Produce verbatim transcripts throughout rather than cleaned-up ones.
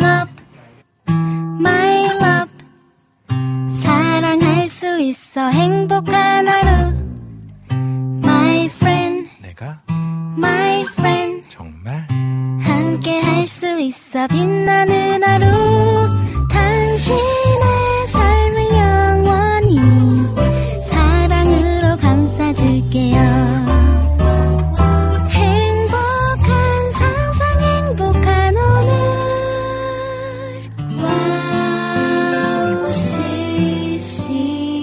love, my love. 사랑할 수 있어 행복한 하루. My friend, 내가 my friend. 정말 함께 할 수 있어 빛나는 하루. 당신의 삶을 영원히 사랑으로 감싸줄게요. 행복한 상상, 행복한 오늘. 와우 씨씨.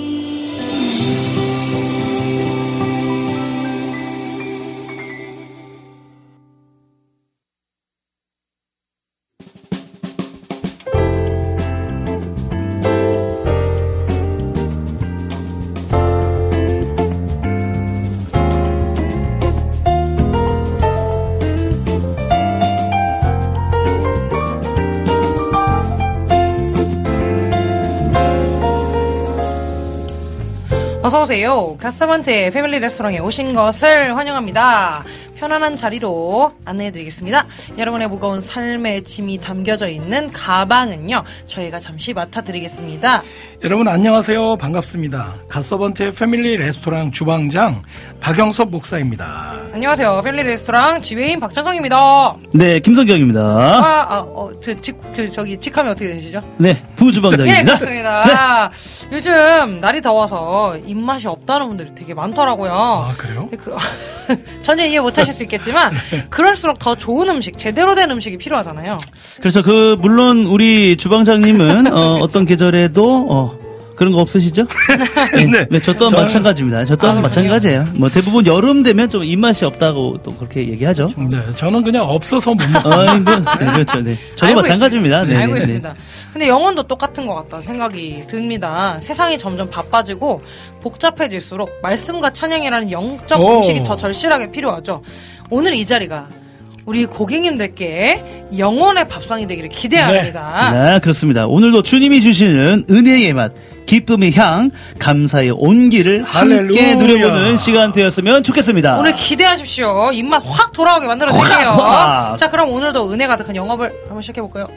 어서오세요. 가스먼트의 패밀리 레스토랑에 오신 것을 환영합니다. 편안한 자리로 안내해드리겠습니다. 여러분의 무거운 삶의 짐이 담겨져 있는 가방은요, 저희가 잠시 맡아드리겠습니다. 여러분 안녕하세요. 반갑습니다. 갓서번트의 패밀리 레스토랑 주방장 박영섭 목사입니다. 안녕하세요. 패밀리 레스토랑 지회인 박찬성입니다. 네, 김성경입니다. 아, 아, 어, 저, 직, 저, 저기, 직함이 어떻게 되시죠? 네, 부주방장입니다. 네, 그렇습니다. 네. 요즘 날이 더워서 입맛이 없다는 분들이 되게 많더라고요. 아, 그래요? 그, 전혀 이해 못하실 수 있겠지만, 네. 그럴수록 더 좋은 음식, 제대로 된 음식이 필요하잖아요. 그렇죠. 그, 물론 우리 주방장님은, 어, 어떤 계절에도, 어, 그런 거 없으시죠? 네, 네. 네, 저 또한 저는... 마찬가지입니다. 저 또한 아, 마찬가지예요. 뭐 대부분 여름 되면 좀 입맛이 없다고 또 그렇게 얘기하죠. 네, 저는 그냥 없어서 못 먹어요. 어, 네, 그렇죠. 네. 저도 마찬가지입니다. 네, 네, 알고 네, 있습니다. 네. 근데 영혼도 똑같은 것 같다는 생각이 듭니다. 세상이 점점 바빠지고 복잡해질수록 말씀과 찬양이라는 영적 오. 음식이 더 절실하게 필요하죠. 오늘 이 자리가 우리 고객님들께 영혼의 밥상이 되기를 기대합니다. 네. 네, 그렇습니다. 오늘도 주님이 주시는 은혜의 맛, 기쁨의 향, 감사의 온기를 함께 할렐루야. 누려보는 시간 되었으면 좋겠습니다. 오늘 기대하십시오. 입맛 확 돌아오게 만들어드릴게요. 자, 그럼 오늘도 은혜 가득한 영업을 한번 시작해볼까요?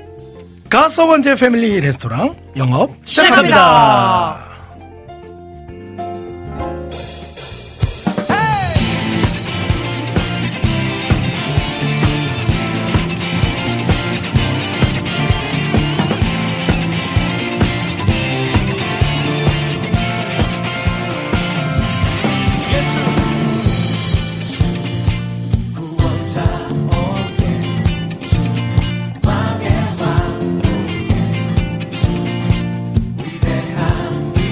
갓서번트의 패밀리 레스토랑 영업 시작합니다. 시작합니다. 위대한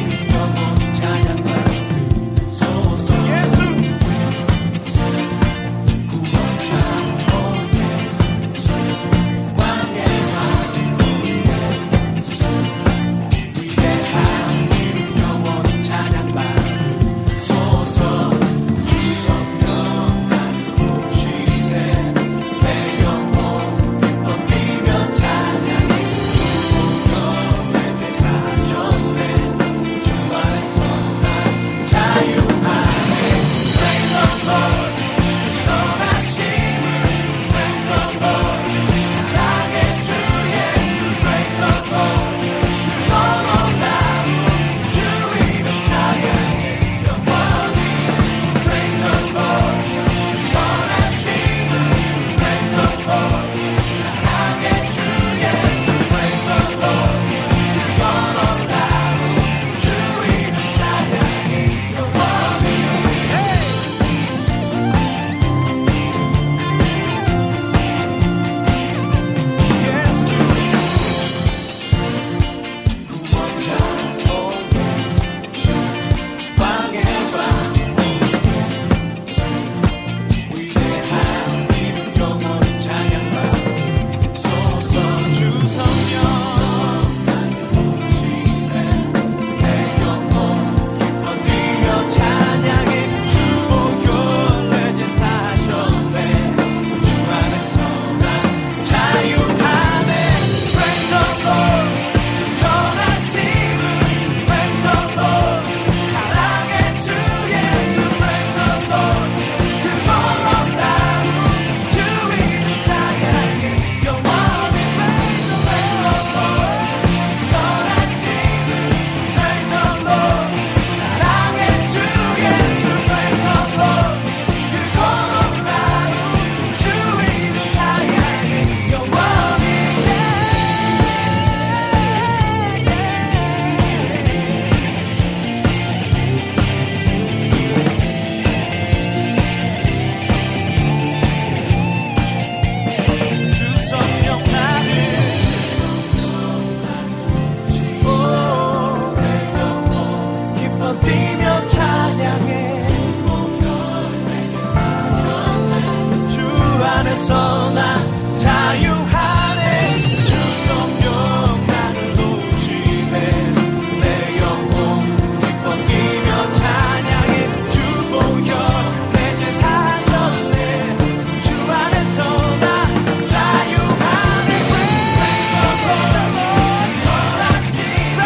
벗어나 자유하네 주성령 나를 도우시네 내 영혼 기뻐 뛰며 찬양해 주보혈 내게 사셨네 주 안에서 나 자유하네 선하신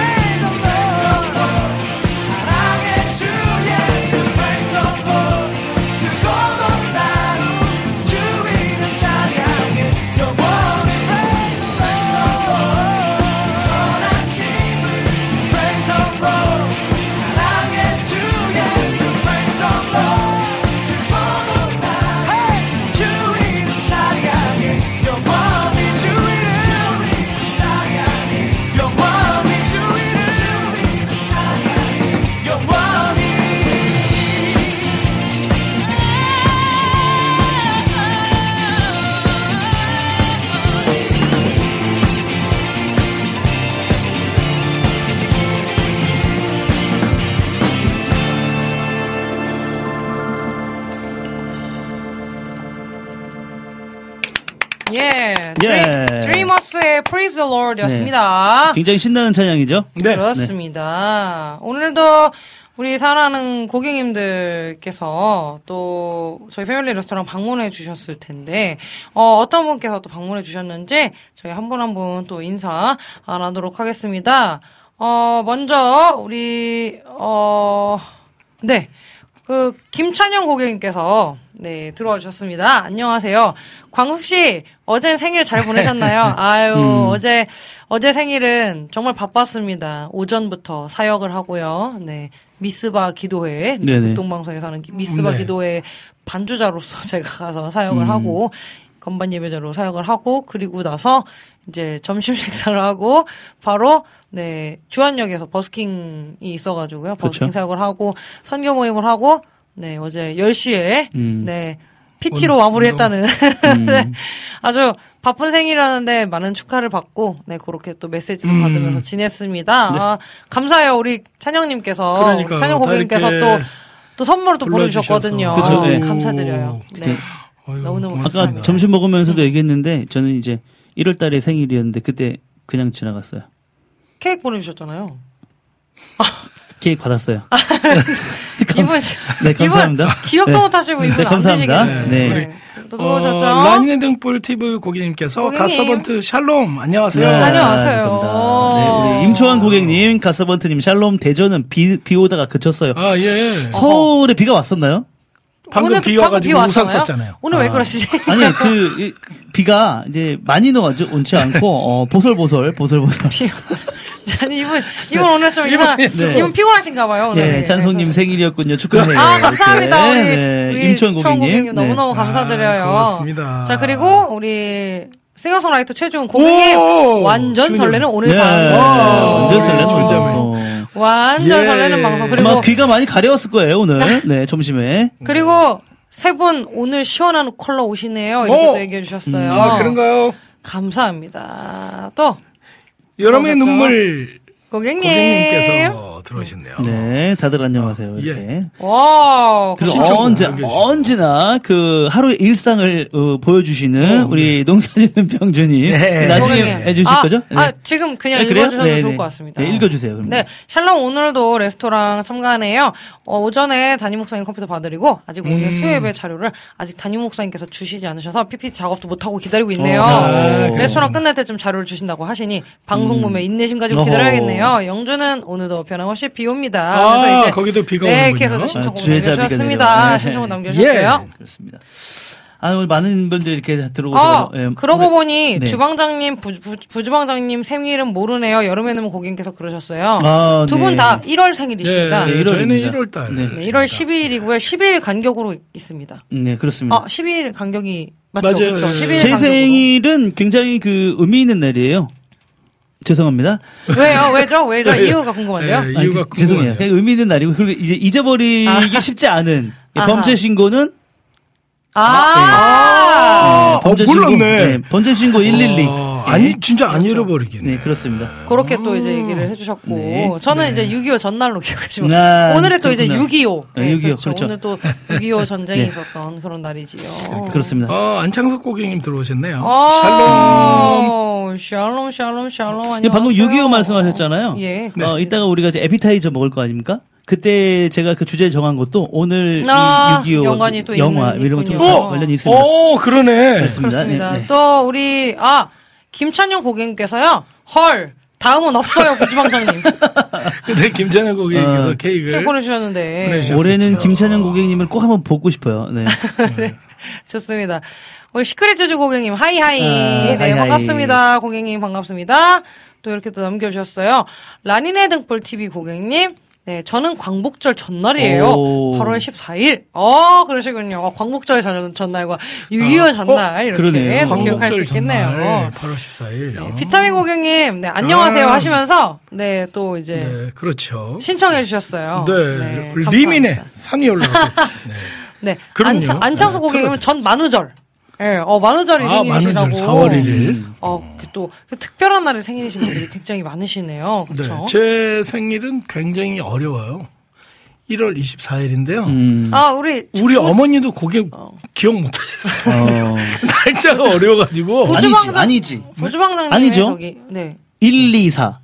사랑의 주 예수 praise the Lord 그곳 없나요 주 이름 찬양해 영원히 praise the Lord 선하신 praise the Lord 사랑의 주 예수 praise the Lord 그곳 없나요 주 이름 찬양해 영원히 주 이름 찬양해 영원히 주 이름 찬양해 영원히 예. 예. 드리머스의 Praise the Lord였습니다. 굉장히 신나는 찬양이죠? 네. 그렇습니다. 오늘도 우리 사랑하는 고객님들께서 또 저희 패밀리 레스토랑 방문해 주셨을 텐데, 어, 어떤 분께서 또 방문해 주셨는지 저희 한 분 한 분 또 인사 안 하도록 하겠습니다. 어, 먼저 우리, 어, 네. 그, 김찬영 고객님께서, 네, 들어와 주셨습니다. 안녕하세요. 광숙씨, 어제 생일 잘 보내셨나요? 아유, 음. 어제, 어제 생일은 정말 바빴습니다. 오전부터 사역을 하고요. 네. 미스바 기도회, 네네. 극동방송에서 하는 미스바 네. 기도회 반주자로서 제가 가서 사역을 음. 하고, 건반 예배자로 사역을 하고, 그리고 나서 이제 점심 식사를 하고, 바로, 네, 주안역에서 버스킹이 있어가지고요. 버스킹 그쵸. 사역을 하고, 선교 모임을 하고, 네, 어제 열 시에, 음. 네, 피티로 오늘 마무리했다는, 음. 네, 아주 바쁜 생일이라는데 많은 축하를 받고, 네, 그렇게 또 메시지도 음. 받으면서 지냈습니다. 네. 아, 감사해요. 우리 찬영님께서, 그러니까요. 찬영 다 고객님께서 이렇게 또, 또 선물을 또 불러주셔서. 보내주셨거든요. 그쵸, 네. 감사드려요. 그쵸. 네. 어휴, 너무너무 고맙습니다. 아까 점심 먹으면서도 얘기했는데 저는 이제 일월 달에 생일이었는데 그때 그냥 지나갔어요. 케이크 보내주셨잖아요. 케이크 받았어요. 이분, 네, 감사합니다. 이분 기억도 네. 못하시고 이분 네, 안 감사합니다. 되시겠네요. 네. 네. 또 어, 들어오셨죠? 라니네 등불 티비 고객님께서 고객님. 가서번트 샬롬 안녕하세요. 네, 안녕하세요. 감사합니다. 네, 우리 임초환 고객님, 가서번트님, 샬롬 대전은 비, 비 오다가 그쳤어요. 아 예. 서울에 비가 왔었나요? 방금 오늘 비 방금 와가지고 비 우산 왔잖아요? 썼잖아요. 오늘 왜 아. 그러시지? 아니, 그, 이, 비가 이제 많이 넣어가지고 온지 않고, 어, 보솔보솔, 보솔보솔. 아니, 이분, 이분 오늘 좀 이상, 네. 이분 피곤하신가 봐요, 오늘. 네, 찬송님 생일이었군요. 축하해요. 아, 감사합니다. 우리, 이렇게. 네, 우리 임초환 초원 고객님. 너무너무 아, 감사드려요. 고맙습니다. 자, 그리고 우리 싱어송라이터 최준 고객님, 오! 완전 준영. 설레는 오늘 네, 방송. 완전 설레는 준자매. 방송. 완전 예. 설레는 방송. 그리고, 아마 귀가 많이 가려웠을 거예요, 오늘. 네, 점심에. 그리고 세 분 오늘 시원한 컬러 오시네요. 이렇게 오! 또 얘기해 주셨어요. 아 그런가요? 감사합니다. 또, 여름의 그렇죠. 눈물 고객님. 고객님께서 들어오셨네요. 네, 다들 안녕하세요. 이렇게. 예. 와, 그리고 신청곡 언제, 남겨주시고. 언제나 그 하루의 일상을 어, 보여주시는 어, 우리 농사짓는 병준이 네. 나중에 고객님. 해주실 아, 거죠? 네. 아, 지금 그냥 네, 그래요? 읽어주셔도 네, 좋을 네. 것 같습니다. 네, 읽어주세요. 그럼. 네, 샬롬 오늘도 레스토랑 참가하네요. 어, 오전에 담임 목사님 컴퓨터 봐드리고 아직 오늘 음. 수요예배 자료를 아직 담임 목사님께서 주시지 않으셔서 피피티 작업도 못하고 기다리고 있네요. 어, 네, 레스토랑 끝날 때쯤 자료를 주신다고 하시니 방송 음. 보면 인내심 가지고 어허. 기다려야겠네요. 영주는 오늘도 변함없이 비 옵니다. 아, 그래서 이제 거기도 비가 네, 오는군요. 계속 아, 신청곡 주혜자비가 남겨주셨습니다. 내려와. 네. 신청곡 남겨주셨어요. 네, 그렇습니다. 아, 오늘 많은 분들이 이렇게 들어오고. 아, 예, 그러고 오늘- 보니 네. 주방장님, 부, 부, 부주방장님 생일은 모르네요. 여름에는 고객님께서 그러셨어요. 아, 두 분 네. 다 일월 생일이십니다. 네, 네, 저희는 일월입니다. 일월 달. 네. 네, 일월 십이일이고요. 십이 일 간격으로 있습니다. 네, 그렇습니다. 아, 십이 일 간격이 맞죠? 맞아요. 그렇죠. 십이 일 제 간격으로. 생일은 굉장히 그 의미 있는 날이에요. 죄송합니다. 왜요? 왜죠? 왜죠? 네. 이유가 궁금한데요. 네, 아니, 이유가 그, 죄송해요. 궁금하네요. 그냥 의미 있는 날이고 그리고 이제 잊어버리기 아. 쉽지 않은 아하. 범죄 신고는 아, 아, 범죄 어, 신고, 몰랐네. 네, 범죄 신고 일일이. 어, 아니 진짜 안 잃어버리겠네. 네, 그렇습니다. 그렇게 또 이제 얘기를 해주셨고 네. 저는 네. 이제 육이오 전날로 기억하지만 아, 오늘은 또 이제 그렇구나. 육이오. 네, 육이오, 그렇죠. 오늘 또 육이오 전쟁이 네. 있었던 그런 날이지요. 그렇습니다. 어, 안창석 고객님 들어오셨네요. 샬롬. 샬롬, 샬롬, 샬롬. 안녕하세요. 예, 방금 육이오 말씀하셨잖아요. 예. 어, 이따가 우리가 이제 에피타이저 먹을 거 아닙니까? 그때 제가 그 주제 정한 것도 오늘 아, 이 육이오 연관이 또 영화 있는, 이런 거좀 있군요. 관련이 있습니다. 오, 그러네. 그렇습니다. 그렇습니다. 네, 네. 또 우리 아 김찬영 고객님께서요. 헐. 다음은 없어요, 부주방장님. 근데 김찬현 고객님께서 어, 케이크를 케이크 보내주셨는데. 보내주셨어요. 올해는 김찬영 고객님을 꼭 한번 보고 싶어요. 네. 네. 좋습니다. 우리 시크릿주주 고객님, 하이하이. 아, 네, 하이하이. 반갑습니다. 고객님, 반갑습니다. 또 이렇게 또 남겨주셨어요. 라니네 등불티비 고객님. 네, 저는 광복절 전날이에요. 오. 팔월 십사일. 어, 그러시군요. 어, 광복절 전, 전날과 육이오 전날. 이렇게 그러네요. 또 기억할 수 광복절 있겠네요. 전날 팔월 십사일. 네, 비타민 고객님, 네, 안녕하세요 아. 하시면서, 네, 또 이제, 네, 그렇죠. 신청해 주셨어요. 네, 감사합니다. 리민의 산이 올라가서. 네. 네, 그럼요. 안창, 안창수 네, 고객님은 전 만우절. 예, 네, 어, 만우절이 아, 생일이시라고. 만우절 사월 일일. 어, 그 또, 그 특별한 날에 생일이신 분들이 굉장히 많으시네요. 네, 그렇죠? 제 생일은 굉장히 어려워요. 일월 이십사일인데요. 음. 아, 우리. 우리 어머니도 고개 기억 못 하시더라고요. 어. 날짜가 어려워가지고. 부주- 아니지, 부주방장- 아니지. 부주방장님. 아니죠. 저기, 네. 일, 이, 사.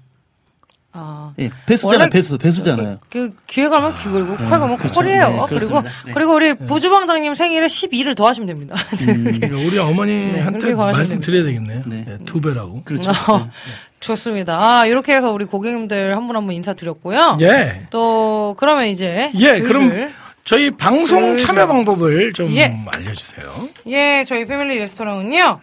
아. 예, 배수잖아요, 원래 배수, 배수잖아요. 그, 귀에 가면 귀 그리고 코에 가면 그렇죠. 콜이에요. 네, 그리고, 그렇습니다. 네. 그리고 우리 부주방장님 생일에 십이를 더하시면 됩니다. 그러니까 우리 네, 어머니한테 그렇게 가시면 말씀드려야 되겠네요. 네. 네, 두 배라고. 그렇죠. 어, 좋습니다. 아, 이렇게 해서 우리 고객님들 한 분 한 분 인사드렸고요. 예. 또, 그러면 이제. 예, 슬슬 그럼 저희 방송 슬슬. 참여 방법을 좀 예. 알려주세요. 예, 저희 패밀리 레스토랑은요,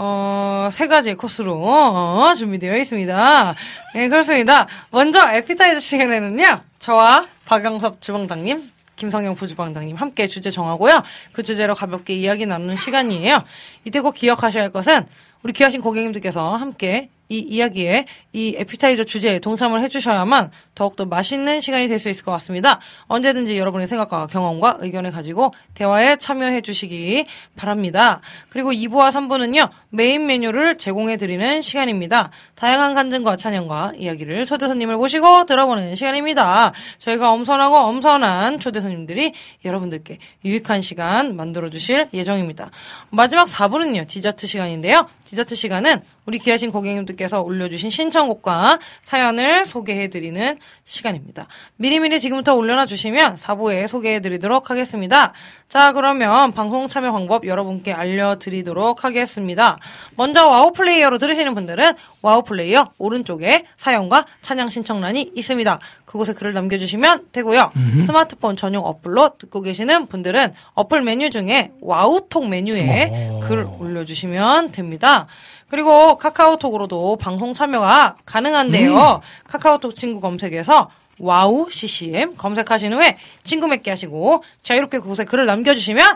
어, 세 가지 코스로, 어, 준비되어 있습니다. 예, 그렇습니다. 먼저, 에피타이저 시간에는요, 저와 박영섭 주방장님, 김성영 부주방장님 함께 주제 정하고요. 그 주제로 가볍게 이야기 나누는 시간이에요. 이때 꼭 기억하셔야 할 것은, 우리 귀하신 고객님들께서 함께 이 이야기에 이 에피타이저 주제에 동참을 해주셔야만 더욱더 맛있는 시간이 될 수 있을 것 같습니다. 언제든지 여러분의 생각과 경험과 의견을 가지고 대화에 참여해 주시기 바랍니다. 그리고 이 부와 삼 부는요. 메인 메뉴를 제공해 드리는 시간입니다. 다양한 간증과 찬양과 이야기를 초대 손님을 모시고 들어보는 시간입니다. 저희가 엄선하고 엄선한 초대 손님들이 여러분들께 유익한 시간 만들어 주실 예정입니다. 마지막 사 부는요. 디저트 시간인데요. 디저트 시간은 우리 귀하신 고객님들께서 올려주신 신청곡과 사연을 소개해드리는 시간입니다. 미리미리 지금부터 올려놔 주시면 사 부에 소개해드리도록 하겠습니다. 자, 그러면 방송 참여 방법 여러분께 알려드리도록 하겠습니다. 먼저 와우 플레이어로 들으시는 분들은 와우 플레이어 오른쪽에 사연과 찬양 신청란이 있습니다. 그곳에 글을 남겨주시면 되고요. 음흠. 스마트폰 전용 어플로 듣고 계시는 분들은 어플 메뉴 중에 와우톡 메뉴에 오. 글 올려주시면 됩니다. 그리고 카카오톡으로도 방송 참여가 가능한데요. 음. 카카오톡 친구 검색에서 와우 씨씨엠 검색하신 후에 친구 맺기 하시고 자유롭게 그곳에 글을 남겨주시면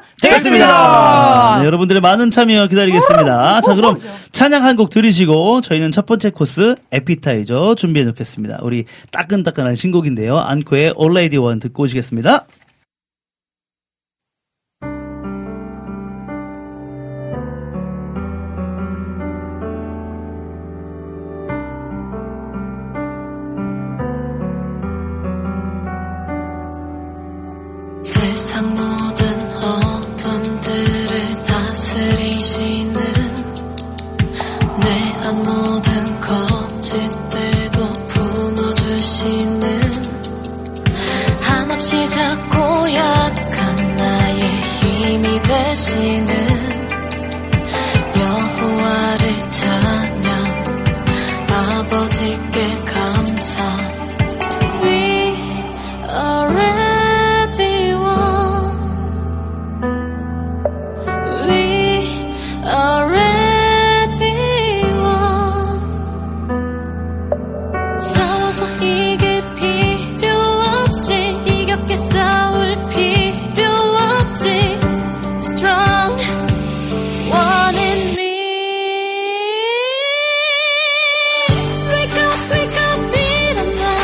되겠습니다. 네, 여러분들의 많은 참여 기다리겠습니다. 자, 그럼 찬양 한 곡 들으시고 저희는 첫 번째 코스 에피타이저 준비해 놓겠습니다. 우리 따끈따끈한 신곡인데요. 안코의 All Lady One 듣고 오시겠습니다. 세상 모든 어둠들을 다스리시는 내 안 모든 거짓들도 풀어주시는 한없이 작고 약한 나의 힘이 되시는 여호와를 찬양 아버지께 감사 We are ready 싸울 필요 없지 Strong One in me Wake up, wake up 이란 말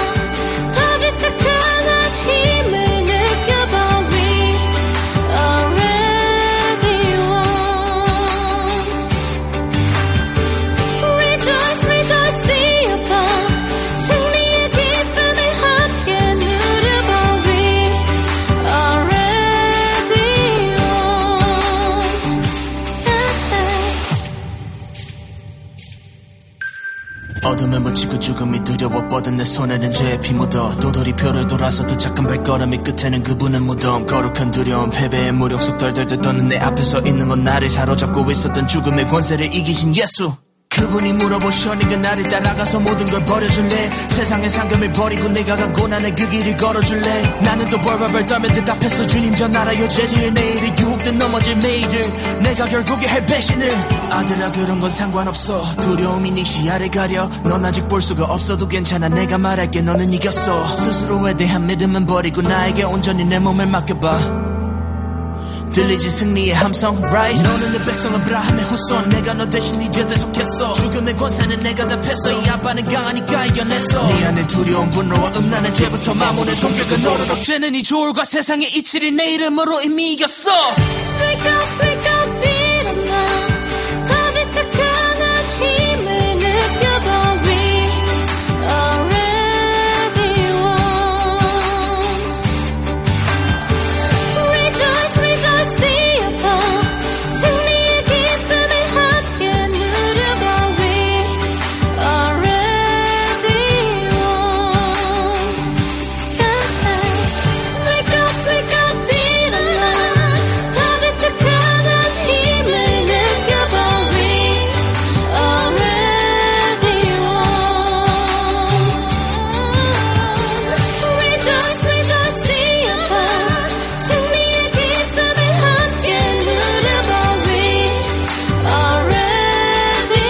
어둠에 묻히고 죽음이 두려워 뻗은 내 손에는 죄의 피 묻어 도돌이표를 돌아서 도착한 발걸음이 끝에는 그분은 무덤 거룩한 두려움 패배의 무력 속 덜덜덜 떠는 내 앞에 서 있는 건 나를 사로잡고 있었던 죽음의 권세를 이기신 예수 그분이 물어보셔 네가 나를 따라가서 모든 걸 버려줄래 세상의 상금을 버리고 내가 간 고난의 그 길을 걸어줄래 나는 또 벌벌벌 떨며 대답했어 주님 전 알아요 죄지을 내일을 유혹된 넘어질 매일을 내가 결국에 할 배신을 아들아 그런 건 상관없어 두려움이 네 시야를 가려 넌 아직 볼 수가 없어도 괜찮아 내가 말할게 너는 이겼어 스스로에 대한 믿음은 버리고 나에게 온전히 내 몸을 맡겨봐 들리지 승리의 함성 right 너는 내 백성 아브라함의 후손 내가 너 대신 이제 대속했어 죽음의 권세는 내가 다 뺐어 이 아빠는 강하니까 이겨냈어 네 안에 두려움 분노와 음란한 죄부터 마몬의 손뼉과 노르륵 죄는 이 조울과 세상의 이치를 내 이름으로 이미 이겼어 Wake up, wake up, 일어나 더 짙은 강한 힘을 느껴봐 We already won Rejoice, rejoice, 뛰어봐 승리의 기쁨을 함께 누려봐 We already won yeah. Wake up, wake up, 일어나 더 짙은 강한 힘을 느껴봐 We already won Rejoice, rejoice, 뛰어봐 승리의 기쁨을 함께 누려봐 We already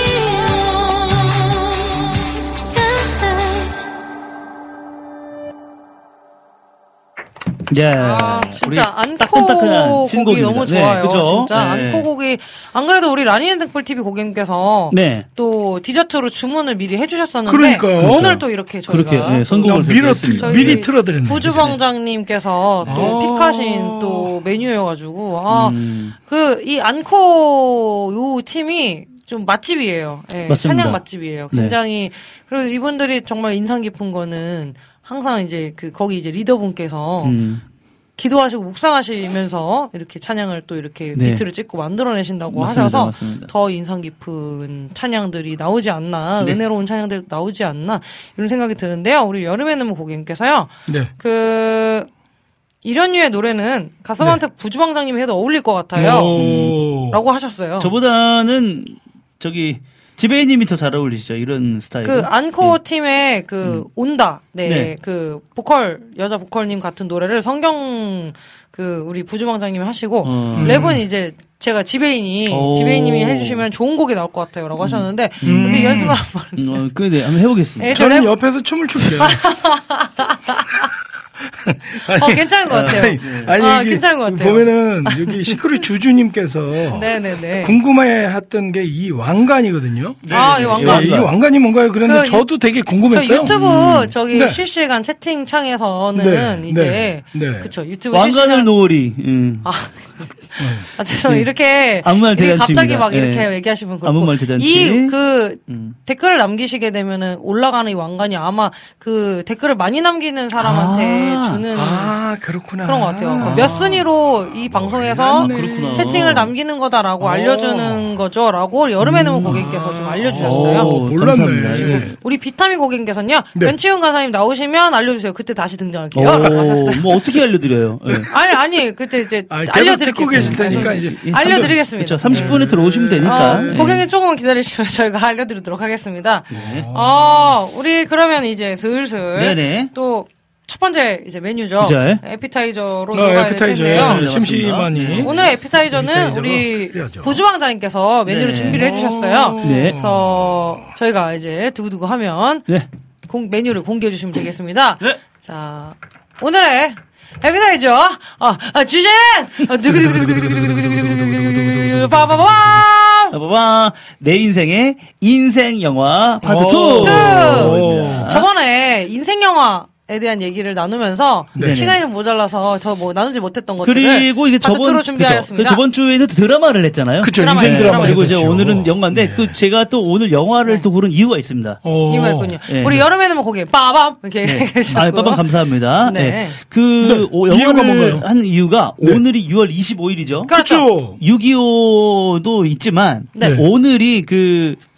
won yeah. 예. 아, 진짜 우리 안코 따끈따끈한 곡이 신곡입니다. 너무 네, 좋아요. 그죠? 진짜 네. 안코 곡이 안 그래도 우리 라니앤 등불티비 고객님께서 네. 또 디저트로 주문을 미리 해주셨었는데 그러니까요. 오늘 또 이렇게 저희가 그렇게 예, 또 선곡을 그냥 밀어 했습니다. 저희 미리 틀어드렸네요. 부주방장님께서 또 아. 픽하신 또 메뉴여가지고 아, 음. 그 이 안코 요 팀이 좀 맛집이에요. 예, 맞습니다. 찬양 맛집이에요. 네. 굉장히 그리고 이분들이 정말 인상 깊은 거는 항상 이제 그 거기 이제 리더분께서 음. 기도하시고 묵상하시면서 이렇게 찬양을 또 이렇게 네. 비트를 찍고 만들어내신다고 맞습니다, 하셔서 맞습니다. 더 인상 깊은 찬양들이 나오지 않나, 네. 은혜로운 찬양들이 나오지 않나 이런 생각이 드는데요. 우리 여름에는 고객님께서요. 네. 그 이런 류의 노래는 가슴한테 부주방장님이 해도 어울릴 것 같아요. 오. 라고 하셨어요. 저보다는 저기 지배인님이 더 잘 어울리시죠 이런 스타일. 그 안코 팀의 그 온다, 네, 네. 그 보컬 여자 보컬님 같은 노래를 성경 그 우리 부주방장님이 하시고 어. 랩은 이제 제가 지배인이 오. 지배인님이 해주시면 좋은 곡이 나올 것 같아요라고 하셨는데 음. 어떻게 연습을 한번. 음, 어, 그, 네, 한번 해보겠습니다. 애- 저는 랩- 옆에서 춤을 출게요. 어 괜찮은 것 같아요. 아니, 아니, 아 여기 괜찮은 것 같아요. 보면은 여기 시크릿 주주님께서 네네네. 궁금해했던 게 이 왕관이거든요. 아, 이 왕관. 예, 이 왕관이 뭔가요? 그런데 그 저도 되게 저 궁금했어요. 유튜브 저기 네. 실시간 채팅창에서는 네, 이제 네, 네. 그쵸 유튜브 왕관을 실시간 놓으리. 음. 아, 아 죄송 네. 이렇게 아무 말 이렇게 대잔치입니다. 갑자기 막 이렇게 네. 얘기하시면 아무 그렇고 말 대잔치. 이그 음. 댓글을 남기시게 되면은 올라가는 이 왕관이 아마 그 댓글을 많이 남기는 사람한테 아. 주는 아, 그렇구나. 그런 것 같아요. 몇 순위로 이 방송에서 아, 그렇구나. 채팅을 남기는 거다라고 어. 알려주는 거죠라고 여름에는 고객님께서 좀 알려주셨어요. 오, 몰랐네. 감사합니다. 예. 우리 비타민 고객님께서는요. 네. 변치훈 간사님 나오시면 알려주세요. 그때 다시 등장할게요. 오, 라고 하셨어요. 뭐 어떻게 알려드려요? 예. 아니 아니 그때 이제 아, 계속 알려드리겠습니다. 듣고 계실 테니까 이제 예. 알려드리겠습니다. 그렇죠. 삼십 분에 들어오시면 되니까. 어, 예. 고객님 조금만 기다리시면 저희가 알려드리도록 하겠습니다. 네. 어, 우리 그러면 이제 슬슬 네네. 또 첫 번째 이제 메뉴죠. 네. 에피타이저로 어, 들어가야 될 에피타이저 텐데요. 맞습니다. 심심하니. 네. 오늘의 에피타이저는 에피타이저가 우리 필요하죠. 부주방장님께서 메뉴를 네. 준비를 해주셨어요. 네. 그래서 저희가 이제 두구두구 하면 네. 공, 메뉴를 공개해 주시면 되겠습니다. 네. 자, 오늘의 에피타이저 어, 어, 주제는 어, 두구두구두구두구두구두구두구두구두구두구두구 빠바밤 봐봐. 내 인생의 인생 영화 파트 오. 투. 투. 입니다. 저번에 인생 영화에 대한 얘기를 나누면서 네네. 시간이 좀 모자라서 저 뭐 나누지 못했던 것들을 그리고 이게 파트 저번 투로 그죠? 준비하였습니다. 그 저번 주에는 드라마를 했잖아요. 그쵸, 드라마, 인생 네. 드라마. 그리고 이제 했었죠. 오늘은 영화인데 네. 그 제가 또 오늘 영화를 또 고른 이유가 있습니다. 오. 이유가 있군요. 네. 우리 여름에는 뭐 거기에 빠밤 이렇게 네. 해주시고. 아, 빠방 감사합니다. 네. 네. 그 오, 이유가 영화를 뭔가요? 한 이유가 네. 오늘이 유월 이십오일이죠. 그렇죠. 그렇죠. 육이오도 있지만 네. 오늘이 그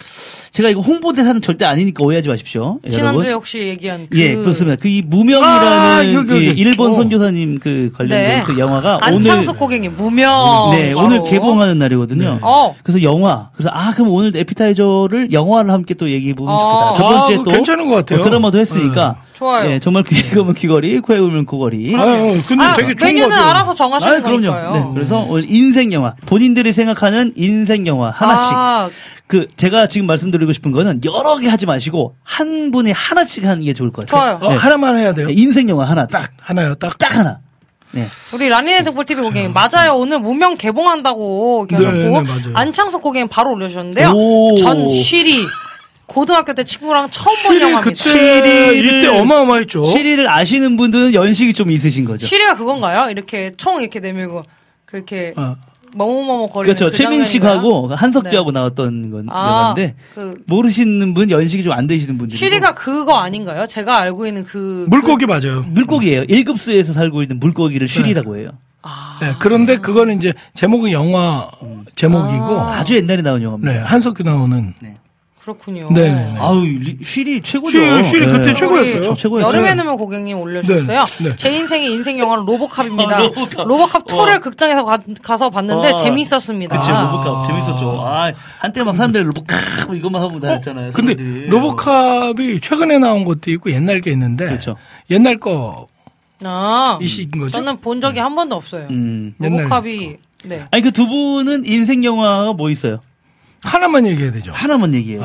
제가 이거 홍보대사는 절대 아니니까 오해하지 마십시오. 지난주에 여러분. 혹시 얘기한 그 예, 그렇습니다. 그 이 무명이라는 아, 여기, 여기. 예, 일본 오. 선교사님 그 관련된 네. 그 영화가 안창수 오늘 고객님 무명. 네, 바로. 오늘 개봉하는 날이거든요. 네. 어. 그래서 영화. 그래서 아, 그럼 오늘 에피타이저를 영화를 함께 또 얘기해 보면 어. 좋겠다. 저번 아, 주에 그거 또 괜찮은 것 같아요. 어, 드라마도 했으니까. 좋아요. 예, 정말 귀가면 귀걸이, 코에 울면 코걸이. 아, 근데 아, 되게 좋은 것 메뉴는 같아요. 알아서 정하시는 아, 그럼요. 거니까요. 네, 그래서 오늘 인생 영화, 본인들이 생각하는 인생 영화 하나씩. 아, 그 제가 지금 말씀드리고 싶은 거는 여러 개 하지 마시고 한 분이 하나씩 하는 게 좋을 것 같아요. 좋아요. 어, 네. 하나만 해야 돼요? 네, 인생 영화 하나 딱, 하나요, 딱. 딱 하나. 네. 우리 라니네 등불티비 고객님 맞아요. 오늘 무명 개봉한다고 이렇게 네, 하셨고 네, 맞아요. 안창석 고객님 바로 올려주셨는데요. 오. 전 쉬리 고등학교 때 친구랑 처음 본 쉬리 영화입니다. 그때, 쉬리를- 이때 어마어마했죠. 시리를 아시는 분들은 연식이 좀 있으신 거죠. 쉬리가 그건가요? 이렇게 총 이렇게 내밀고 그렇게 어. 머뭇머뭇 거리는 그렇죠. 그 최민식하고 한석규하고 네. 나왔던 건 아, 영화인데 그 모르시는 분 연식이 좀 안 되시는 분들이 쉬리가 그거 아닌가요? 제가 알고 있는 그 물고기 맞아요. 물고기예요. 일 급수에서 살고 있는 물고기를 쉬리라고 해요. 네, 그런데 그거는 이제 제목은 영화 제목이고, 아주 옛날에 나온 영화입니다. 네, 한석규 나오는. 그렇군요. 네, 네, 네. 아우 리- 쉬리 최고죠. 쉬리, 쉬리 그때 네. 최고였어요. 저 최고였죠. 여름에 누면 고객님 올려주셨어요. 네, 네. 제 인생의 인생 영화는 로보캅입니다. 아, 로보캅. 로보캅 투를 와. 극장에서 가, 서 봤는데 와. 재밌었습니다. 그치, 로보캅 재밌었죠. 아, 한때 막 사람들이 로보캅 뭐 이것만 하고 다녔잖아요. 근데 사람들이. 로보캅이 최근에 나온 것도 있고 옛날 게 있는데, 그렇죠. 옛날 거 아, 이신 거죠? 저는 본 적이 한 번도 없어요. 음. 옛날. 로보캅이 네. 아니 그 두 분은 인생 영화가 뭐 있어요? 하나만 얘기해야 되죠. 하나만 얘기해요.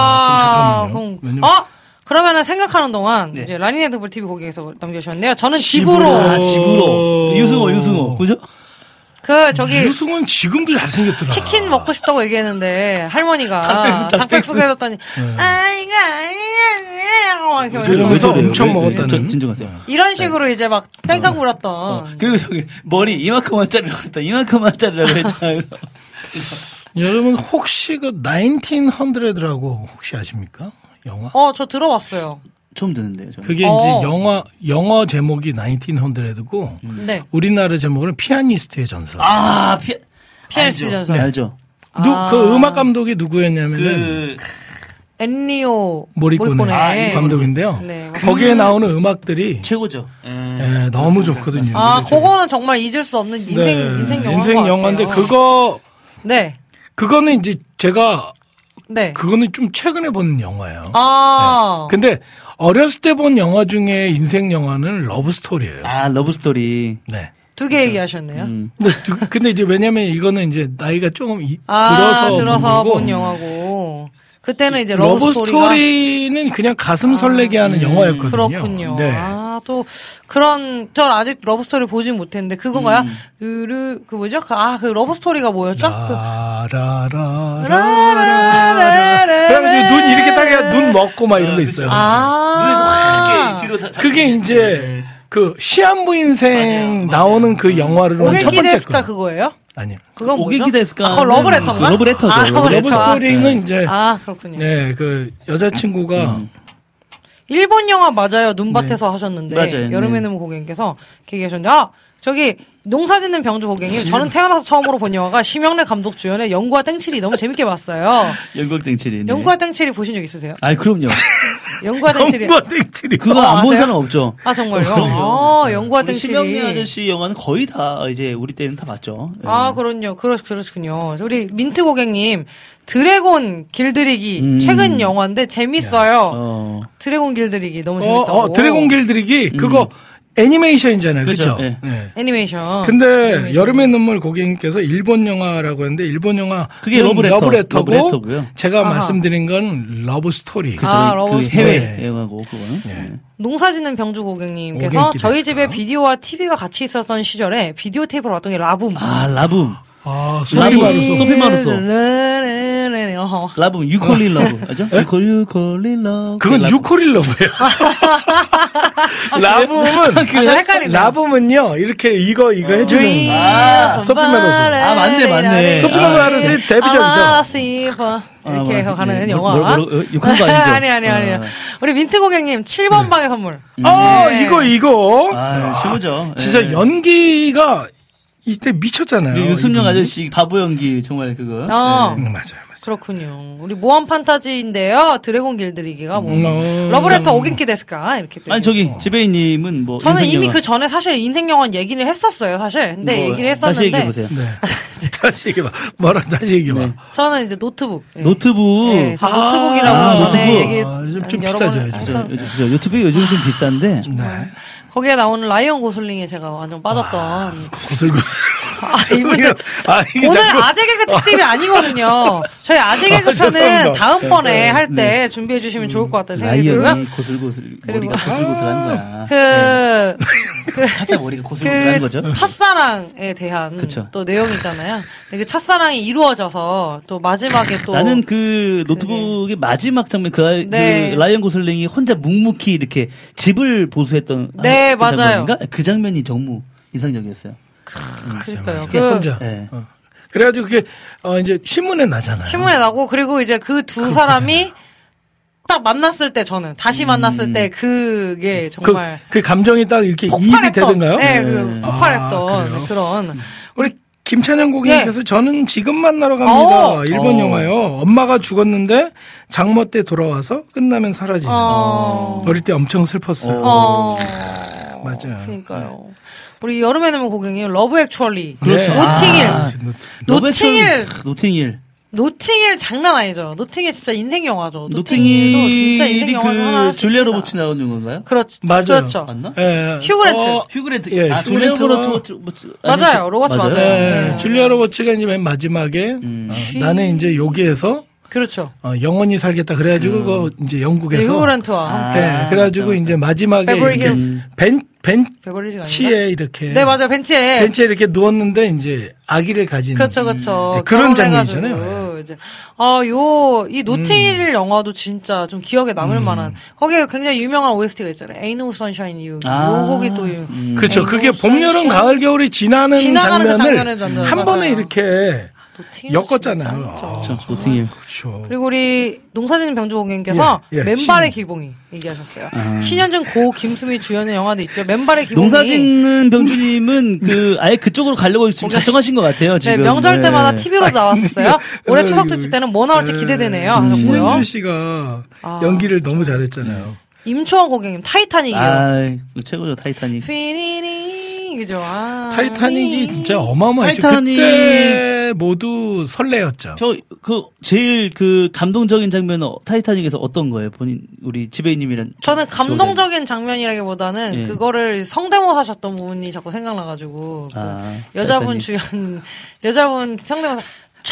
아, 그럼 그럼, 잠깐만요. 왜냐면- 어? 그러면은 생각하는 동안 네. 이제 라니네 등불티비 고객에서 남겨주셨는데요. 저는 집으로. 집으로 아, 집으로. 유승호, 유승호. 그죠? 그 저기 유승은 지금도 잘생겼더라. 치킨 먹고 싶다고 얘기했는데 할머니가 닭백숙, 닭백숙. 닭백숙 해줬더니 아이가 아이가 이렇게 그러면서 막 엄청 왜, 왜, 먹었다는. 저, 진정하세요. 이런 식으로 이제 막 땡깡 물었던 어, 그리고 저기 머리 이만큼만짜리라고 했다. 이만큼만짜리라고 했잖아요. 그래서 여러분 혹시 그 천구백라고 혹시 아십니까? 영화? 어, 저 들어봤어요. 처음 듣는데요. 저는. 그게 어. 이제 영화 영어 제목이 천구백고 네. 우리나라 제목은 피아니스트의 전설. 아, 피, 피아니스트 알죠. 전설. 네, 알죠. 누, 아. 그 음악 감독이 누구였냐면은 그, 엔리오 모리코네 모리코네. 아, 이 감독인데요. 네. 거기에 나오는 음악들이 최고죠. 예. 예, 너무 좋거든요. 아, 근데 저기- 그거는 정말 잊을 수 없는 인생 네, 인생 영화. 인생 영화인데 그거 네. 그거는 이제 제가 네. 그거는 좀 최근에 본 영화예요. 아. 근데 어렸을 때 본 영화 중에 인생 영화는 러브 스토리예요. 아, 러브스토리. 네. 두 개 얘기하셨네요. 음. 근데, 두- 근데 이제 왜냐면 이거는 이제 나이가 조금 이- 아, 들어서, 들어서 본, 본, 거고 영화고. 그때는 이제 러브, 러브 스토리가 스토리는 그냥 가슴 설레게 하는 영화였거든요. 그렇군요. 네. 아, 또 그런 전 아직 러브 스토리 보진 못했는데 그건가요? 음. 그, 그 뭐죠? 그, 아, 그 러브 스토리가 뭐였죠? 그, 라라라라라라. 그럼 이제 눈 이렇게 딱 해야 눈 먹고 막 이런 거 있어요. 아. 눈에서 확 이렇게 뒤로 다. 그게 이제 그 시한부 인생 나오는 그 영화를 첫 오겐키 번째 데스카 거. 그거예요? 아니요. 그건 뭐죠? 오겐키 데스카. 아, 그거 러브레터인가? 러브레터죠. 아, 러브 러브레터. 스토리는 이제 아, 그렇군요. 네, 그 여자친구가 일본 영화 맞아요. 눈밭에서 하셨는데 맞아요. 여름에는 고객님께서 얘기하셨는데 아 저기 농사짓는 병주 고객님 저는 태어나서 처음으로 본 영화가 심영래 감독 주연의 영구와 땡칠이 너무 재밌게 봤어요. 연극 땡칠이. 네. 영구와 땡칠이 보신 적 있으세요? 아이, 그럼요. 영구와 땡칠이 영과 땡칠이. 그거 어, 안 본 아세요? 사람 없죠. 아 정말요? 아 영구와 우리 땡칠이 심영래 아저씨 영화는 거의 다 이제 우리 때는 다 봤죠. 예. 아 그렇군요. 그렇 그렇군요. 우리 민트 고객님 드래곤 길들이기 음. 최근 영화인데 재밌어요. 어. 드래곤 길들이기 너무 어, 재밌다고. 어, 드래곤 길들이기 그거 애니메이션이잖아요. 그렇죠. 그렇죠? 예. 네. 애니메이션. 근데 애니메이션. 여름의 눈물 고객님께서 일본 영화라고 했는데 일본 영화 그게 러브레터. 러브레터고 러브레터고요. 제가 아하. 말씀드린 건 러브 스토리. 그죠. 아, 그 러브스토리. 해외 네. 영화고 그거는. 예. 농사짓는 병주 고객님께서 오겐키 저희 데스까? 집에 비디오와 티비가 같이 있었던 시절에 비디오 테이프를 봤던 게 라붐. 아, 라붐. 아, 라붐. 소리마루소. 소피 마루소. 르르르르르. 어허. 라붐 유콜리 러브. 알죠? 유콜 유콜리 러브. 그건 라붐. 유코릴 러브예요. 라붐은 아, 저 헷갈리네. 라붐은요 이렇게 이거 이거 해주는 Dream 아, 소피 마루소. 아, 맞네, 맞네. 소피 아, 마루소의 데뷔작이죠. 아, 씨버. 이렇게 아, 해서 가는 네. 영화. 뭐, 뭐, 뭐, 욕한 거 아니죠? 아니, 아니, 아니. 아. 우리 민트 고객님 칠 번 방의 선물. 어 네. 이거 이거 아, 최고죠. 진짜 예. 연기가 이때 미쳤잖아요. 그 유승용 이분이. 아저씨 바보 연기 정말 그거. 어. 예. 음, 맞아요, 맞아요. 그렇군요. 우리 모험 판타지인데요. 드래곤 길들이기가 뭐 음. 러브레터 오겐키 데스까 이렇게. 아니 저기 지배인님은 뭐 저는 이미 인생영화. 그 전에 사실 인생 영화 얘기를 했었어요. 사실. 근데 뭐, 얘기를 다시 했었는데. 얘기해 보세요. 네. 다시 얘기해봐. 뭐라 다시 얘기해봐. 네. 저는 이제 노트북. 예. 노트북. 네, 저 아, 노트북이라고 아, 전에 노트북. 얘기 아, 좀, 좀 여러 비싸죠, 번 요즘. 저, 해서 요즘, 저 유튜브가 요즘 좀 비싼데. 네. 거기에 나오는 라이언 고슬링에 제가 완전 빠졌던. 고슬고슬. 아, 죄송해요. 이분들 아, 이게 오늘 자꾸- 아재 개그 특집이 아니거든요. 저희 아재 개그 편은 죄송합니다. 다음번에 할 때 네. 준비해 주시면 좋을 것 같다는 생각이 들고요. 라이언이 고슬고슬 그리고- 머리가 고슬고슬한 거야. 그, 그, 살짝 머리가 고슬고슬한 그 거죠. 첫사랑에 대한 그쵸. 또 내용이 있잖아요. 근데 그 첫사랑이 이루어져서 또 마지막에 또 나는 그 노트북의 마지막 장면 그, 아이- 네. 그 라이언 고슬링이 혼자 묵묵히 이렇게 집을 보수했던 네, 아, 그 맞아요. 장면인가? 그 장면이 너무 인상적이었어요. 그러니까요. 그게 그 혼자. 네. 어. 그래가지고 그게 어 이제 신문에 나잖아요. 신문에 나고 그리고 이제 그 두 사람이 딱 만났을 때 저는 다시 만났을 때 그게 그, 정말 그 감정이 딱 이렇게 이입이 폭발했던 되던가요? 네, 네. 그 아, 폭발했던 그래요? 그런 우리 김찬영 고객님께서 저는 지금 만나러 갑니다. 어. 일본 어. 영화요. 엄마가 죽었는데 장모 때 돌아와서 끝나면 사라지는. 어, 어릴 때 엄청 슬펐어요. 어, 맞아요. 그러니까요. 우리 여름에 넣으면 고객님 러브 액츄얼리 그렇죠. 노팅힐 아, 노팅힐 노팅힐. 노팅힐 장난 아니죠. 노팅힐 진짜 인생 영화죠. 노팅힐도 노팅힐이 진짜 인생 영화 중 하나 그 줄리아 로버츠 나오는 건가요? 그렇죠. 맞아요. 그렇죠. 맞나? 예. 휴그랜트. 어, 휴그랜트. 예, 아, 휴그랜트와- 줄리아 로버츠. 로버츠- 아니, 맞아요. 그- 로버츠 맞아요. 예, 네. 줄리아 로버츠가 이제 맨 마지막에 음. 어, 나는 이제 여기에서 그렇죠. 어, 영원히 살겠다 그래가지고 그 이제 영국에서 휴그랜트와 아. 함께 네, 그래가지고 맞다, 이제 마지막에 베버리 이렇게 hills. 벤 베버리지가 아닌가? 벤치에 이렇게 네, 맞아요. 벤치에. 벤치에 이렇게 누웠는데 이제 아기를 가진 그렇죠, 그렇죠. 네, 그런 결혼해가지고 장면이잖아요. 이제 아, 요, 이 노팅힐 영화도 진짜 좀 기억에 남을 만한. 거기에 굉장히 유명한 오에스티가 있잖아요. Ain't No Sunshine You. 아. 요 곡이 또. 유- 음. 그렇죠. Ain't 그게 No 봄, 여름, Sunshine. 가을, 겨울이 지나는 지나가는 그 장면을 장면을 완전- 한 번에 맞아요. 이렇게 노팅힐도 엮었잖아요. 진짜 아, 저 노팅힐. 그렇죠. 그리고 우리 농사진 병조공님께서 예, 예, 맨발의 신인. 기봉이 얘기하셨어요. 아. 신현준 고 김수미 주연의 영화도 있죠. 맨발의 기봉이. 농사 짓는 병주님은 그 아예 그쪽으로 가려고 지금 작정하신 것 같아요. 네, 지금. 명절 네. 때마다 티비로 나왔었어요. 올해 어, 추석 이거- 특집 때는 뭐 나올지 기대되네요. 하셨고요. 신현준 씨가 아, 연기를 너무 잘했잖아요. 임초원 고객님 타이타닉이요. 아, 최고죠 타이타닉. 피리리 그죠. 아, 타이타닉이 진짜 어마어마했죠. 타이타닉- 그때 모두 설레였죠. 저 그 제일 그 감동적인 장면은 타이타닉에서 어떤 거예요? 본인 우리 지배인님이란. 저는 감동적인 장면이라기보다는 예. 그거를 성대모사 하셨던 부분이 자꾸 생각나가지고 그 아, 여자분 타이타닉. 주연 여자분 성대모사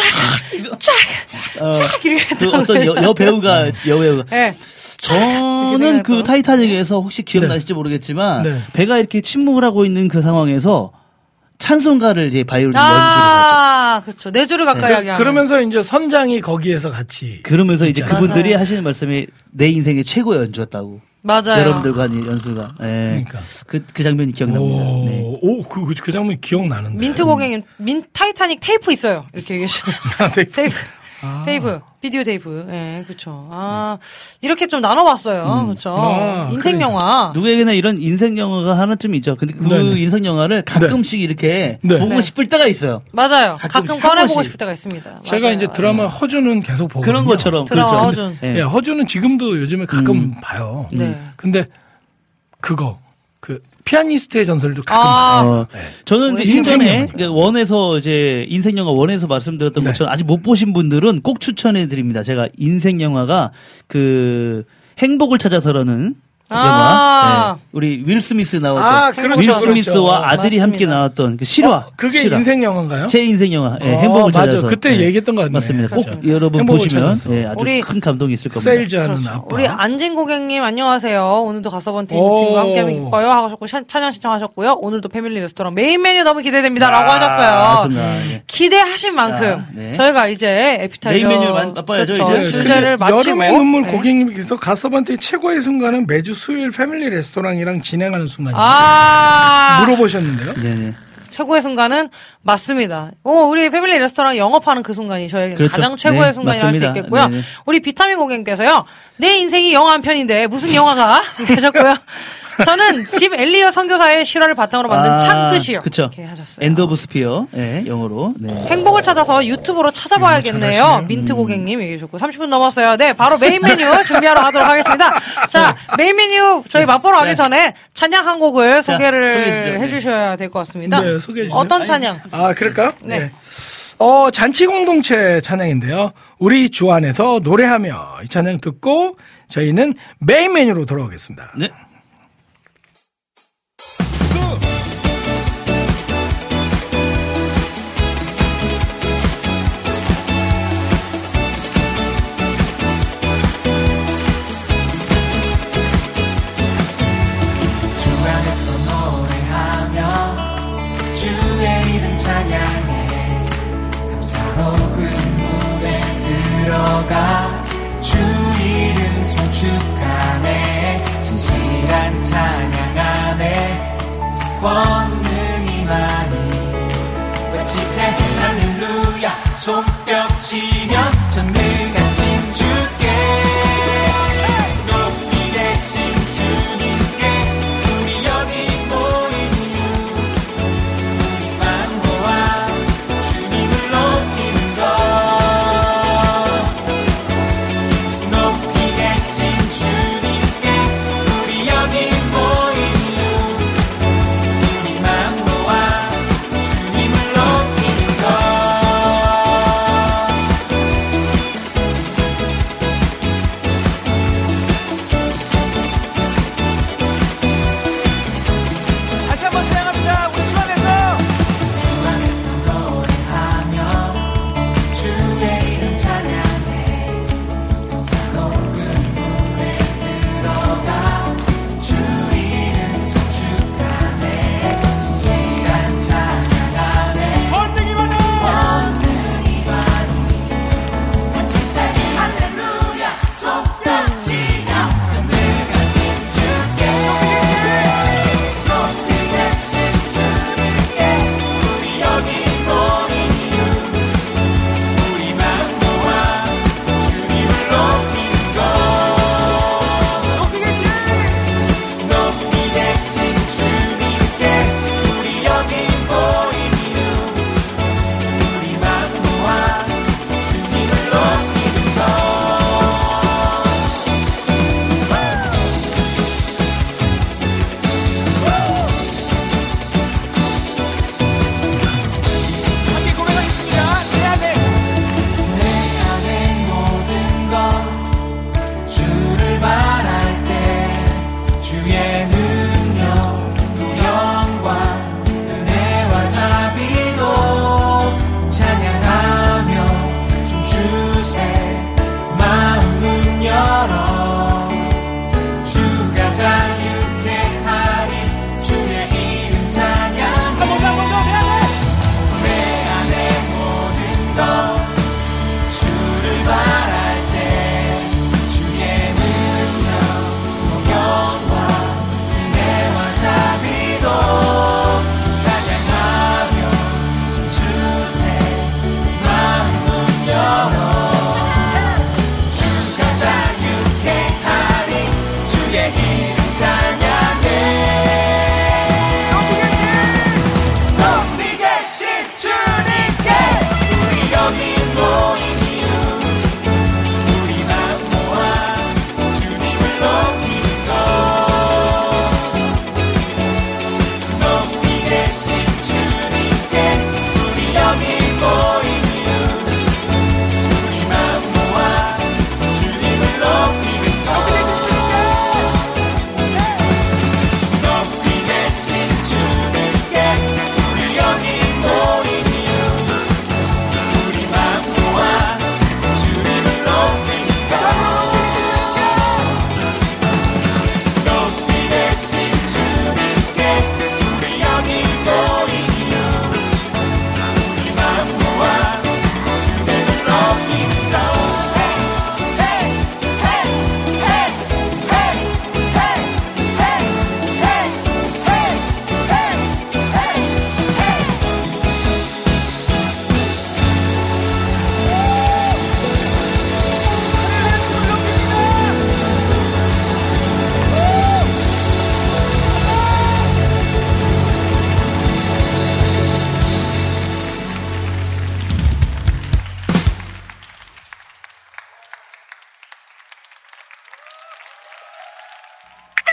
어, 이렇게 그 했던 어떤 여, 여 배우가 여 배우가. 예. 저는 그 생각했던. 타이타닉에서 혹시 기억나실지 모르겠지만 네. 배가 이렇게 침몰 하고 있는 그 상황에서 찬송가를 이제 바이올린 연주를 하죠. 아, 그렇죠. 네 줄을 가까이 하게 그, 하는. 그러면서 이제 선장이 거기에서 같이 그러면서 이제 맞아요. 그분들이 하시는 말씀이 내 인생의 최고 연주였다고. 맞아요. 여러분들과 한 연수가. 예. 그러니까. 그, 그 장면이 기억납니다. 오, 네. 오, 그, 그, 그 장면 기억나는데. 민트 고객님, 민 타이타닉 테이프 있어요. 이렇게 얘기하시네요. 아, 테이프. 테이프. 아. 테이프. 비디오 테이프. 예, 그쵸. 아, 이렇게 좀 나눠봤어요. 음. 그쵸. 아, 인생 그러니까. 영화. 누구에게나 이런 인생 영화가 하나쯤 있죠. 근데 그 네네. 인생 영화를 가끔씩 이렇게 네. 보고 네. 싶을 때가 있어요. 맞아요. 가끔 가끔 한 꺼내보고 번씩. 싶을 때가 있습니다. 제가 맞아요. 이제 드라마 허준은 계속 보거든요. 그런 것처럼. 드라마 그렇죠. 허준. 예. 예, 허준은 지금도 요즘에 가끔 음. 봐요. 네. 근데 그거 그 피아니스트의 전설도 가끔 봐요. 아, 어, 저는 이제 인생 예전에 영화니까. 그 원에서 이제 인생 영화 원에서 말씀드렸던 네. 것처럼 아직 못 보신 분들은 꼭 추천해 드립니다. 제가 인생 영화가 그 행복을 찾아서라는 아. 영화. 네. 우리 윌 스미스 나왔던 아, 그렇죠, 윌 그렇죠. 스미스와 아들이 맞습니다. 함께 나왔던 그 실화. 어, 그게 실화. 인생 영화인가요? 제 인생 영화. 예, 어, 행복을 맞아. 찾아서. 그때 예. 얘기했던 것 같네요. 맞습니다. 꼭 그렇죠. 여러분 행복을 보시면 찾아서. 예, 아주 우리 큰 감동이 있을 겁니다. 세일즈하는 그렇죠. 아빠. 우리 안진 고객님 안녕하세요. 오늘도 가서번 팀, 오. 팀과 함께하면 기뻐요 하셨고 찬- 찬양 신청하셨고요. 오늘도 패밀리 레스토랑 메인 메뉴 너무 기대됩니다라고 하셨어요. 맞습니다. 예. 기대하신 만큼 아, 네. 저희가 이제 에피타이저 메인 메뉴를 맛봐야죠, 그렇죠. 이제. 주제를 근데 마치고 여름의 눈물 네. 고객님께서 가서번트의 최고의 순간은 매주 수요일 패밀리 레스토랑이랑 진행하는 순간이에요. 아 물어보셨는데요. 네네. 최고의 순간은 맞습니다. 오, 우리 패밀리 레스토랑 영업하는 그 순간이 저에게 그렇죠. 가장 최고의 네, 순간이라 할 수 맞습니다. 있겠고요. 네네. 우리 비타민 고객님께서요. 내 인생이 영화 한 편인데 무슨 영화가 하셨고요. 저는 집 엘리어 선교사의 실화를 바탕으로 만든 아, 창끝이요. 그쵸. 이렇게 하셨어요. 엔드 오브 스피어. 네, 영어로. 네. 행복을 찾아서 유튜브로 찾아봐야겠네요. 잘하시네요. 민트 고객님 얘기해 주셨고 삼십 분 넘었어요. 네, 바로 메인 메뉴 준비하러 가도록 하겠습니다. 자, 메인 메뉴 저희 맛보러 가기 네. 전에 찬양 한 곡을 자, 소개를 소개해주죠. 해주셔야 될 것 같습니다. 네, 소개해 주세요. 어떤 찬양? 아, 그럴까요? 네. 어, 잔치 공동체 찬양인데요. 우리 주 안에서 노래하며 이 찬양 듣고 저희는 메인 메뉴로 돌아오겠습니다. 네. 주 안에서 노래하며 주의 이름 찬양해 감사로 그물에 들어가 주 이름 송축하네 진실한 찬양 안에 권능이 많이 외치세 할렐루야 손뼉 치며 전능하신 주께 높이 계신 주님께 우리 여기 모인 이유 우리만 모아 주님을 높이는 것 높이 계신 주님께 우리 여기 모인 이유 우리만 모아 주님을 높이는 것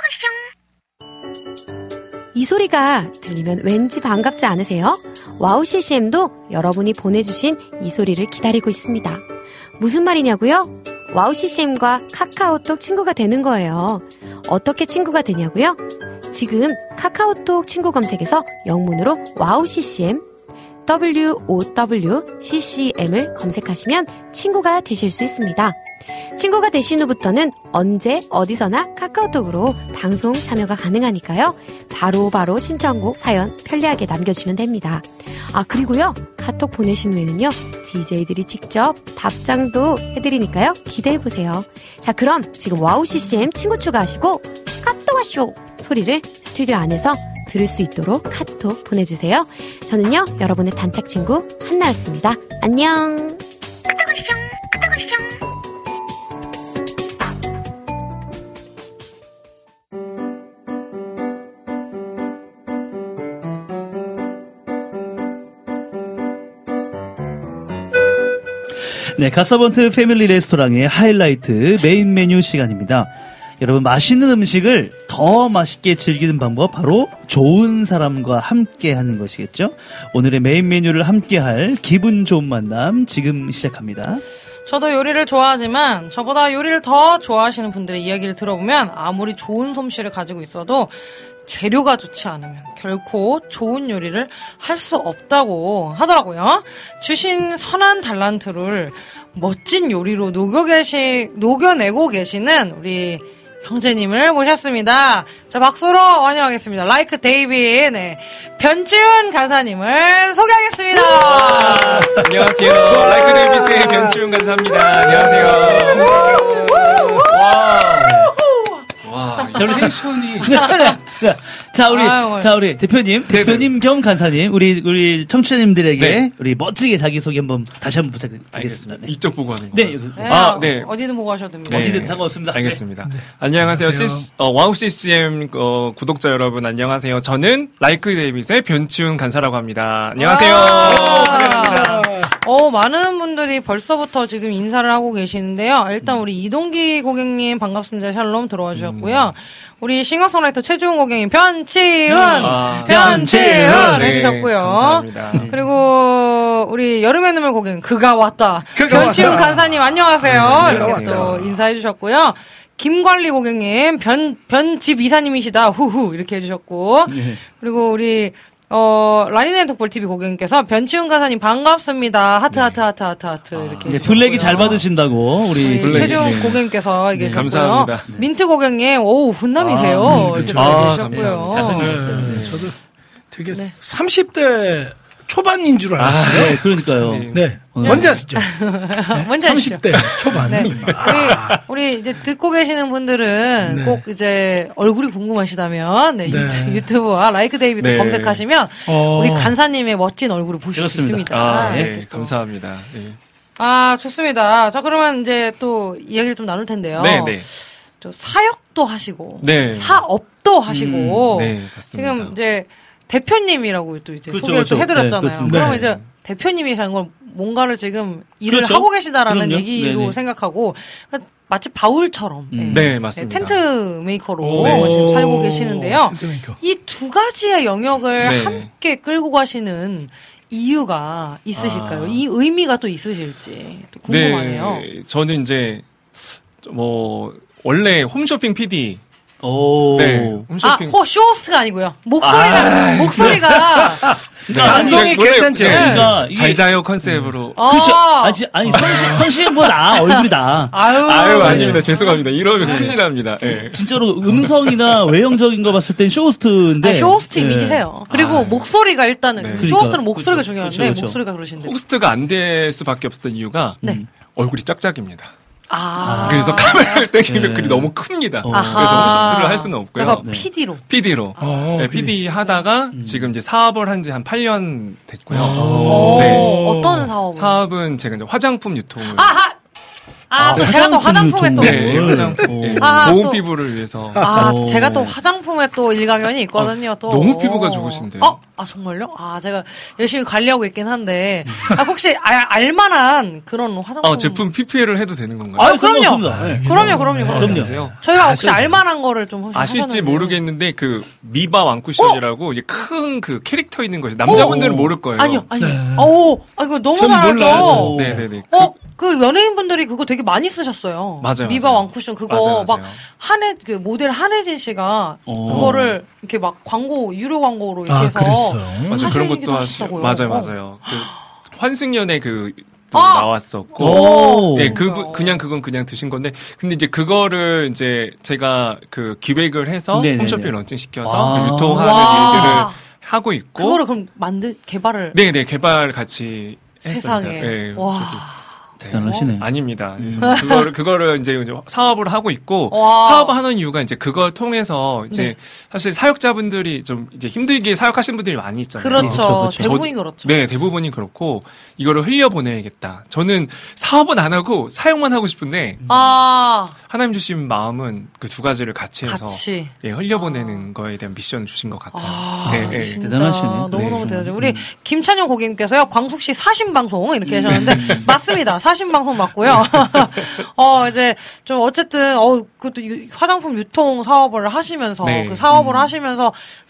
이 소리가 들리면 왠지 반갑지 않으세요? 와우 씨씨엠도 여러분이 보내주신 이 소리를 기다리고 있습니다. 무슨 말이냐고요? 와우 씨씨엠과 카카오톡 친구가 되는 거예요. 어떻게 친구가 되냐고요? 지금 카카오톡 친구 검색에서 영문으로 와우 씨씨엠 더블유 오 더블유 씨씨엠을 검색하시면 친구가 되실 수 있습니다. 친구가 되신 후부터는 언제 어디서나 카카오톡으로 방송 참여가 가능하니까요. 바로바로 바로 신청곡 사연 편리하게 남겨주시면 됩니다. 아 그리고요 카톡 보내신 후에는요 디제이들이 직접 답장도 해드리니까요 기대해보세요. 자 그럼 지금 와우 씨씨엠 친구 추가하시고 카톡 와쇼 소리를 스튜디오 안에서 들을 수 있도록 카톡 보내주세요. 저는요 여러분의 단짝 친구 한나였습니다. 안녕. 네, 가서번트 패밀리 레스토랑의 하이라이트 메인 메뉴 시간입니다. 여러분 맛있는 음식을 더 맛있게 즐기는 방법 바로 좋은 사람과 함께 하는 것이겠죠. 오늘의 메인 메뉴를 함께할 기분 좋은 만남 지금 시작합니다. 저도 요리를 좋아하지만 저보다 요리를 더 좋아하시는 분들의 이야기를 들어보면 아무리 좋은 솜씨를 가지고 있어도 재료가 좋지 않으면 결코 좋은 요리를 할 수 없다고 하더라고요. 주신 선한 달란트를 멋진 요리로 녹여 계시, 녹여내고 계시는 우리 형제님을 모셨습니다. 자, 박수로 환영하겠습니다. 라이크 데이빗, 네. 변치훈 간사님을 소개하겠습니다. 안녕하세요. 라이크 데이빗의 변치훈 간사입니다. 안녕하세요. 와. 와, 이 텐션이. 자, 우리, 아유, 자, 우리 대표님, 네네. 대표님 겸 간사님, 우리, 우리 청취자님들에게 네. 우리 멋지게 자기소개 한번 다시 한번 부탁드리겠습니다. 알겠습니다. 이쪽 보고 하는 거. 네, 여기. 네, 아, 네. 어디든 보고 하셔도 됩니다. 네. 어디든 상관없습니다. 알겠습니다. 네. 안녕하세요. 안녕하세요. 씨씨, 어, 와우 씨씨엠 어, 구독자 여러분 안녕하세요. 저는 라이크 데이빗의 변치훈 간사라고 합니다. 안녕하세요. 아~ 반갑습니다. 어, 많은 분들이 벌써부터 지금 인사를 하고 계시는데요. 일단 우리 이동기 고객님 반갑습니다. 샬롬 들어와 주셨고요. 음. 우리 싱어송라이터 최주훈 고객님 변치훈 아, 변치훈 네, 해주셨고요. 감사합니다. 그리고 우리 여름의 눈물 고객님 그가 왔다. 그가 변치훈 왔다. 간사님 안녕하세요. 네, 이렇게 왔다. 또 인사해 주셨고요. 김관리 고객님 변 변집 이사님이시다. 후후 이렇게 해주셨고 네. 그리고 우리 어, 라니네 톡볼티비 고객님께서 변치훈 가사님 반갑습니다. 하트, 하트, 하트, 하트, 하트. 이렇게. 네, 블랙이 잘 받으신다고, 우리. 우리 최주훈 네. 고객님께서 얘기해 네, 주셨고요. 감사합니다. 민트 고객님, 오우, 훈남이세요. 아, 음, 이렇게 그쵸. 아, 해주셨고요. 잘생기셨어요. 네, 네. 저도 되게 네. 삼십 대 초반인 줄 알았어요. 네, 그러니까요. 네. 네. 뭔지 아시죠? 뭔지 아시죠? 삼십 대 초반. 네. 우리, 우리 이제 듣고 계시는 분들은 네. 꼭 이제 얼굴이 궁금하시다면, 네, 네. 유튜, 유튜브와 라이크 데이비드 네. 검색하시면 어. 우리 간사님의 멋진 얼굴을 보실 수 그렇습니다. 있습니다. 아, 네. 이렇게 또. 감사합니다. 네. 아, 좋습니다. 자, 그러면 이제 또 이야기를 좀 나눌 텐데요. 네, 네. 저 사역도 하시고, 네. 사업도 하시고, 음, 네, 맞습니다. 지금 이제 대표님이라고 또 이제 그렇죠, 소개를 그렇죠. 또 해드렸잖아요. 네, 그렇습니다. 그러면 네. 이제 대표님이라는 건 뭔가를 지금 일을 그렇죠. 하고 계시다라는 그럼요. 얘기로 네네. 생각하고, 그러니까 마치 바울처럼 음. 네, 네, 맞습니다. 텐트 메이커로 오. 지금 살고 계시는데요. 텐트메이커. 이 두 가지의 영역을 네. 함께 끌고 가시는 이유가 있으실까요? 아. 이 의미가 또 있으실지 또 궁금하네요. 네, 저는 이제 뭐 원래 홈쇼핑 피디. 오. 네, 아, 홈쇼핑. 호 쇼호스트가 아니고요. 목소리가 목소리가 네, 방송이 원래- 괜찮죠? 네, 그러니까 이게- 잘 자요 컨셉으로. 아, 그렇죠. 아니, 아니, 선시, 선시보다 나, 얼굴이 나. 아유, 아유, 네. 아닙니다. 죄송합니다. 이러면 큰일 납니다. 예. 진짜로 음성이나 외형적인 거 봤을 땐 쇼호스트인데. 아, 쇼호스트 네. 이미지세요. 그리고 아, 목소리가 일단은 네. 그 쇼호스트는 그러니까. 목소리가 그렇죠. 중요한데 그렇죠, 그렇죠. 목소리가 그러신데. 호스트가 안 될 수밖에 없었던 이유가 네. 얼굴이 짝짝입니다. 아, 그래서 카메라를 떼기는 네. 글이 너무 큽니다. 아하. 그래서 호스트를 할 수는 없고요. 그래서 네. 피디로. 피디로. 어, 네, 피디 하다가 음. 지금 이제 사업을 한 지 한 팔 년 됐고요. 오, 네. 어떤 사업? 사업은 제가 이제 화장품 유통을. 아하, 아, 또 제가 또 화장품에 또. 네, 화장품. 네, 아, 고운 또. 피부를 위해서. 아, 오. 제가 또 화장품에 또 일가견이 있거든요, 아, 또. 너무 피부가 좋으신데요? 어? 아, 정말요? 아, 제가 열심히 관리하고 있긴 한데. 아, 혹시 알, 알만한 그런 화장품. 아, 제품 피피엘을 해도 되는 건가요? 아, 그럼요. 상관없습니다. 네. 그럼요, 그럼요, 그럼요. 그럼요. 저희가 혹시 알만한 거를 좀 혹시 아실지 하셨는지. 모르겠는데 그 미바 왕쿠션이라고 이게 큰 그 캐릭터 있는 거죠. 남자분들은 모를 거예요. 아니요, 아니요. 네. 오, 아, 이거 너무 전 잘 알죠? 몰라요. 네네네. 어, 그 연예인분들이 그거 되게 많이 쓰셨어요. 맞아요, 미바 맞아요. 왕쿠션 그거 맞아요, 막 맞아요. 한혜 그 모델 한혜진 씨가 어. 그거를 이렇게 막 광고 유료 광고로 이렇게 아, 해서 그랬어요. 맞아요. 그런 하시기도 것도 하시. 하시더라고요. 맞아요, 어. 맞아요. 그 환승연애 그 또 아! 나왔었고. 오. 네, 그 그냥 그건 그냥 드신 건데, 근데 이제 그거를 이제 제가 그 기획을 해서 네네네. 홈쇼핑 런칭 시켜서 아. 유통하는 와. 일들을 하고 있고. 그거를 그럼 만들 개발을 네, 네, 개발 같이 세상에. 했습니다. 네, 와. 저도. 네. 대단하시네. 아닙니다. 그래서 그거를 그거를 이제 사업을 하고 있고 와. 사업을 하는 이유가 이제 그걸 통해서 이제 네. 사실 사역자분들이 좀 이제 힘들게 사역하시는 분들이 많이 있잖아요. 그렇죠. 그렇죠, 그렇죠. 대부분이 저- 그렇죠. 네, 대부분이 그렇고 이거를 흘려보내야겠다. 저는 사업은 안 하고 사용만 하고 싶은데 아, 하나님 주신 마음은 그 두 가지를 같이 해서 같이. 예, 흘려보내는 거에 대한 미션을 주신 것 같아요. 아, 네, 네. 진짜 대단하시네. 너무너무 네. 대단해요. 우리 김찬영 고객님께서요, 광숙씨 사신방송 이렇게 하셨는데, 맞습니다. 사신방송 맞고요. 어, 이제, 좀 어쨌든, 어, 그것도 유- 화장품 유통 사업을 하시면서, 네. 그 사업을 하시면서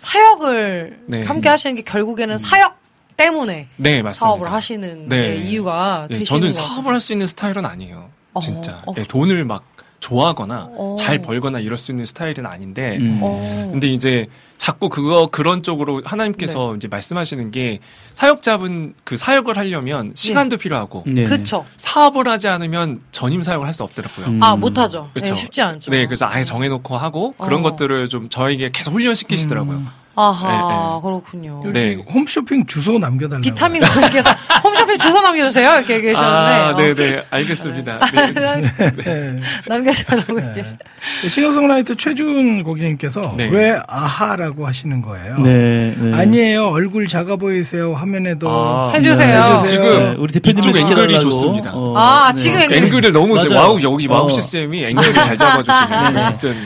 사역을 네. 함께 하시는 게 결국에는 사역 때문에 네, 맞습니다. 사업을 하시는 네. 게 이유가 예, 되시는 저는 것 사업을 할 수 있는 스타일은 아니에요. 어, 진짜. 어. 예, 돈을 막 좋아하거나 어. 잘 벌거나 이럴 수 있는 스타일은 아닌데, 음. 어. 근데 이제 자꾸 그거 그런 쪽으로 하나님께서 네. 이제 말씀하시는 게 사역자분 그 사역을 하려면 시간도 필요하고 네. 그쵸. 사업을 하지 않으면 전임 사역을 할 수 없더라고요. 음. 아, 못하죠. 그렇죠. 네, 쉽지 않죠. 네, 그래서 아예 정해놓고 하고 그런 어. 것들을 좀 저에게 계속 훈련시키시더라고요. 음. 아하, 네, 네. 그렇군요. 여기 네. 홈쇼핑 주소 남겨달라고. 비타민 고객께서 홈쇼핑 주소 남겨주세요. 이렇게 얘기해 주셨는데. 아, 어. 네네, 알겠습니다. 네. 네. 남겨주라고 네. 계시. 싱어송라이터 최준 고객님께서 네. 왜 아하라고 하시는 거예요? 네, 네. 아니에요. 얼굴 작아 보이세요. 화면에도 아, 해주세요. 해주세요. 지금 우리 대표님의 이쪽 앵글이 좋습니다. 아, 지금 앵글. 앵글을 너무 잘, 맞아요. 와우, 여기 와우 어. 시스템이 앵글을 잘 잡아주시네요. 네네. 완전.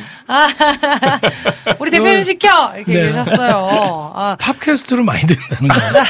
우리 대표님 시켜! 이렇게 네. 얘기하셨어요. 아, 팝캐스트로 많이 듣는다는 거예요.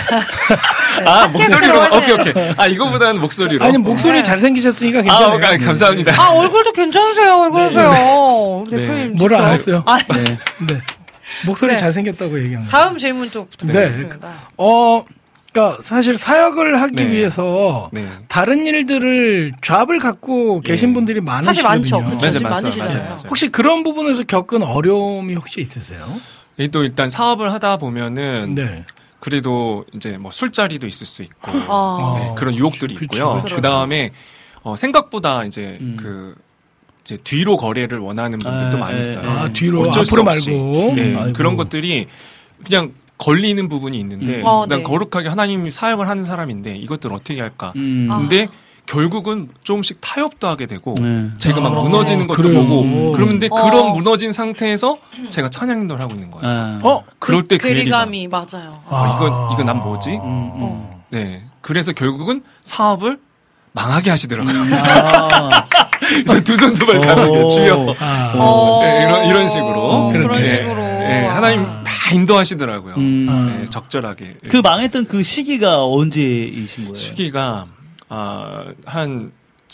아, 팟캐스트로 목소리로. 하시네. 오케이, 오케이. 아, 이거보다는 목소리로. 아니 목소리 네. 잘생기셨으니까 아, 괜찮아요. 어, 아, 감사합니다. 아, 얼굴도 괜찮으세요. 왜 그러세요? 우리 네. 대표님. 뭐라 시켜. 안 했어요. 아, 네. 네. 목소리 네. 잘생겼다고 얘기한 거예요. 다음 질문 또 부탁드리겠습니다. 어, 그러니까 사실 사역을 하기 네. 위해서 네. 다른 일들을 잡을 갖고 예. 계신 분들이 사실 많으시거든요. 많죠. 그쵸. 맞아요, 지금 맞아요, 많으시잖아요. 맞아요, 맞아요. 혹시 그런 부분에서 겪은 어려움이 혹시 있으세요? 이또 일단 사업을 하다 보면은 네. 그래도 이제 뭐 술자리도 있을 수 있고 아. 네, 그런 유혹들이 그쵸, 있고요. 그쵸. 그 다음에 어, 생각보다 이제 음. 그 이제 뒤로 거래를 원하는 분들도 아, 많이 예, 있어요. 예. 아, 뒤로 어쩔 수 앞으로 없이. 말고. 네, 아이고. 그런 것들이 그냥 걸리는 부분이 있는데 음. 어, 난 네. 거룩하게 하나님이 사역을 하는 사람인데 이것들 어떻게 할까? 음. 아. 근데 결국은 조금씩 타협도 하게 되고 네. 제가 막 아, 무너지는 것도 그래요? 보고 음. 그러는데 어. 그런 무너진 상태에서 제가 찬양인도를 하고 있는 거예요. 아. 어? 그럴 때 그 얘기가 괴리감이 맞아요. 어, 이건 이건 난 뭐지? 음, 음. 어. 네. 그래서 결국은 사업을 망하게 하시더라고요. 아. 그래서 두 손 두 발 가는 게 주여. 아. 어. 네, 이런 이런 식으로. 어, 그런 그렇게. 식으로. 네, 하나님 다 인도하시더라고요. 음. 네, 적절하게. 그 망했던 그 시기가 언제이신 거예요? 시기가 아, 한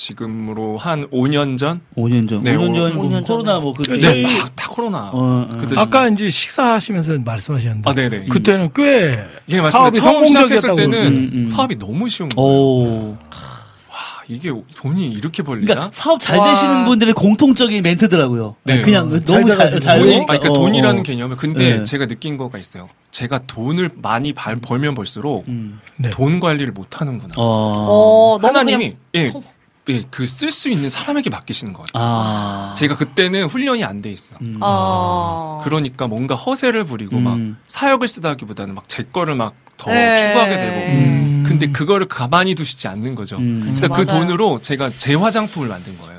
지금으로 한 오 년 전? 오 년 전. 네, 오 년 오- 전 오 년 코로나 전에. 뭐 그. 네, 네, 저희- 막 다 코로나. 어, 어. 그때 아까 이제 식사하시면서 말씀하셨는데. 아, 네네. 그때는 꽤 예, 맞습니다. 사업이 처음 시작했을 성공적이었다고. 때는 음, 음. 사업이 너무 쉬운 거예요. 오. 와, 이게 돈이 이렇게 벌리나? 그러니까 사업 잘 와. 되시는 분들의 공통적인 멘트더라고요. 네. 그냥 어, 너무 잘 잘, 돼가지고. 잘 돈이, 되니까. 아니, 그러니까 어, 돈이라는 어. 개념은 근데 네. 제가 느낀 거가 있어요. 제가 돈을 많이 발- 벌면 벌수록 음. 네. 돈 관리를 못 하는구나. 어. 어, 너무 하나님이 그냥 예, 예, 그 쓸 수 있는 사람에게 맡기시는 것 같아요. 아. 제가 그때는 훈련이 안 돼 있어. 음. 아. 그러니까 뭔가 허세를 부리고 막 음. 사역을 쓰다기보다는 막 제 거를 막 더 네. 추구하게 되고. 음. 근데 그거를 가만히 두시지 않는 거죠. 음. 그래서 그 맞아요. 돈으로 제가 제 화장품을 만든 거예요.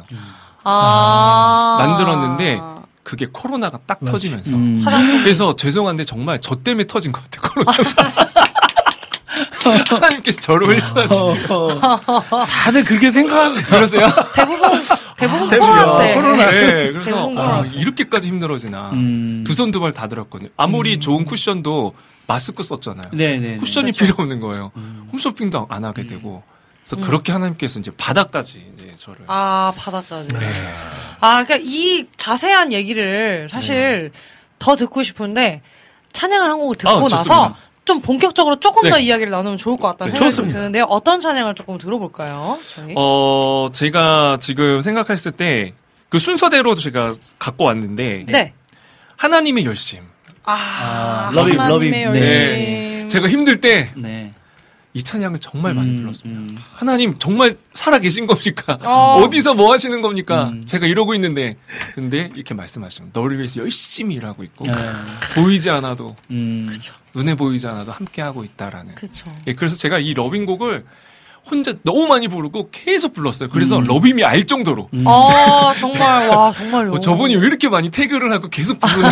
아. 만들었는데 그게 코로나가 딱 맞지. 터지면서. 음. 그래서 죄송한데 정말 저 때문에 터진 것 같아요. 코로나. 하나님께서 저를 올려가지고 다들 그렇게 생각하세요. 그러세요? 대부분 대부분 대부분, 코로나 때. 코로나 네, 그래서 대부분 아, 코로나 때. 이렇게까지 힘들어지나. 음. 두 손 두 발 다 들었거든요. 아무리 좋은 쿠션도 마스크 썼잖아요. 네네. 쿠션이 그렇죠. 필요 없는 거예요. 음. 홈쇼핑도 안 하게 되고. 그래서 음. 그렇게 하나님께서 이제 바닥까지 이제 저를. 아 바닥까지. 네. 아 그러니까 이 자세한 얘기를 사실 더 듣고 싶은데 찬양을 한 곡을 듣고 아, 나서 좋습니다. 좀 본격적으로 조금 네. 더 이야기를 나누면 좋을 것 같다는 네, 생각이 좋습니다. 드는데요. 어떤 찬양을 조금 들어볼까요? 저희? 어, 제가 지금 생각했을 때 그 순서대로 제가 갖고 왔는데. 네. 하나님의 열심. 아, 아, 러비, 하나님의 러비. 열심. 네. 제가 힘들 때 이 네. 찬양을 정말 많이 음, 불렀습니다. 음. 하나님 정말 살아 계신 겁니까? 어. 어디서 뭐 하시는 겁니까? 음. 제가 이러고 있는데 근데 이렇게 말씀하시면 너를 위해서 열심히 일하고 있고 네. 보이지 않아도 음. 그쵸. 눈에 보이지 않아도 함께 하고 있다라는. 그쵸. 예, 그래서 제가 이 러빙곡을 혼자 너무 많이 부르고 계속 불렀어요. 그래서 음. 러빔이 알 정도로 음. 아, 정말, 와, 정말요. 어, 저분이 왜 이렇게 많이 태그를 하고 계속 부르나.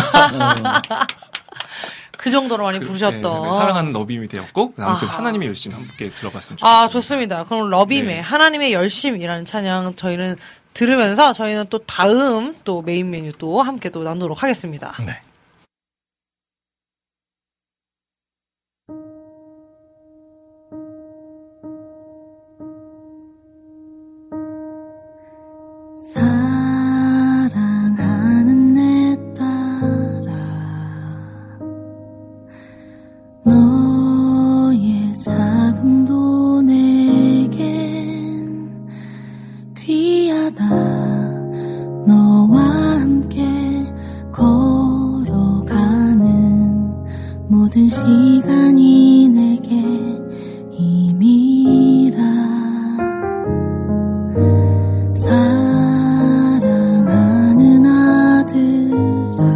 그 정도로 많이 그, 부르셨던. 네, 사랑하는 러빔이 되었고 아무튼 아하. 하나님의 열심 함께 들어봤으면 좋겠습니다. 아, 좋습니다. 그럼 러빔의 네. 하나님의 열심이라는 찬양 저희는 들으면서 저희는 또 다음 또 메인 메뉴 또 함께 또 나누도록 하겠습니다. 네. 사랑하는 내 딸아 너의 자금도 내겐 귀하다 너와 함께 걸어가는 모든 시간이 내게 힘이라 사랑하는 아들아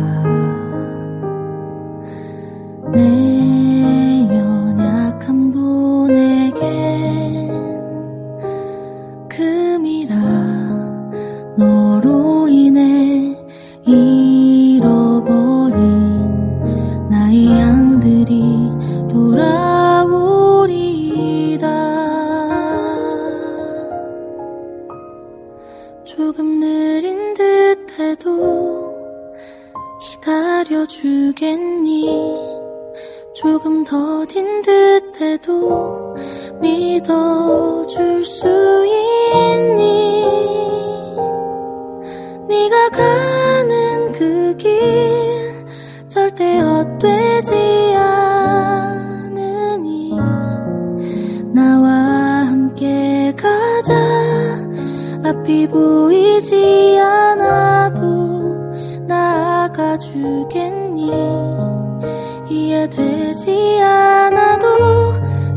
내 연약함도 내겐 금이라 너로 인해 잃어버린 나의 양들이 돌아오리라 조금 느린 듯해도 기다려주겠니 조금 더딘 듯해도 믿어줄 수 있니 네가 가는 그 길 절대 헛되지 않으니 나와 함께 가자 앞이 보이지 않아도 나아가주겠니 이해되지 않아도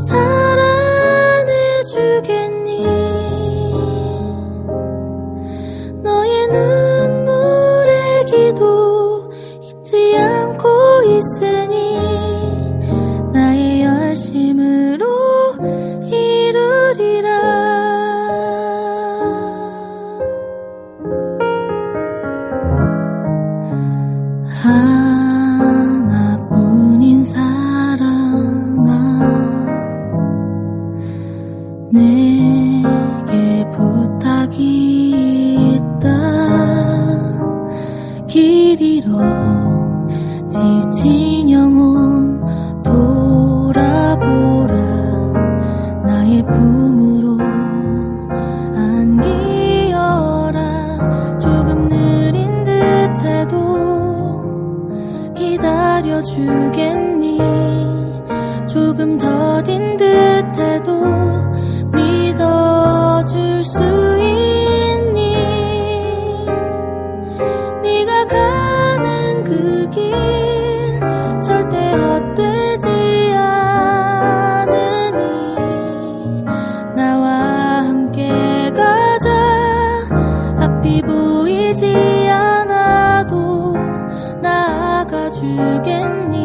사랑해주겠니 너의 눈물의 기도 잊지 않고 있으니 나의 열심으로 이루리라 하나뿐인 사랑아 내게 부탁이 있다 길 잃어 지친 영혼 돌아보라 나의 품으로 안기어라 조금 느린 듯해도 기다려주겠니 조금 더딘 듯해도 믿어줄 수 있니 네가 가는 그 길 절대 헛되지 않으니 나와 함께 가자 앞이 보이지 않아도 나아가주겠니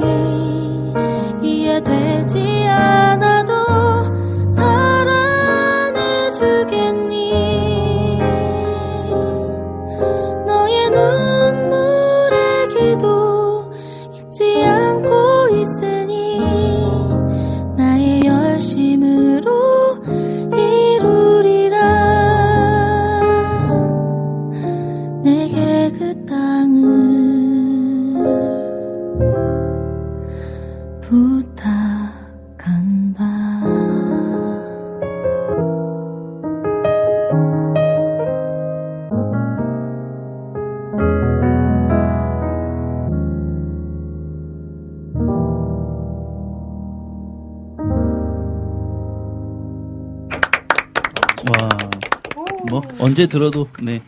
이해되지 않아도 사랑해주겠니 언제 들어도 네.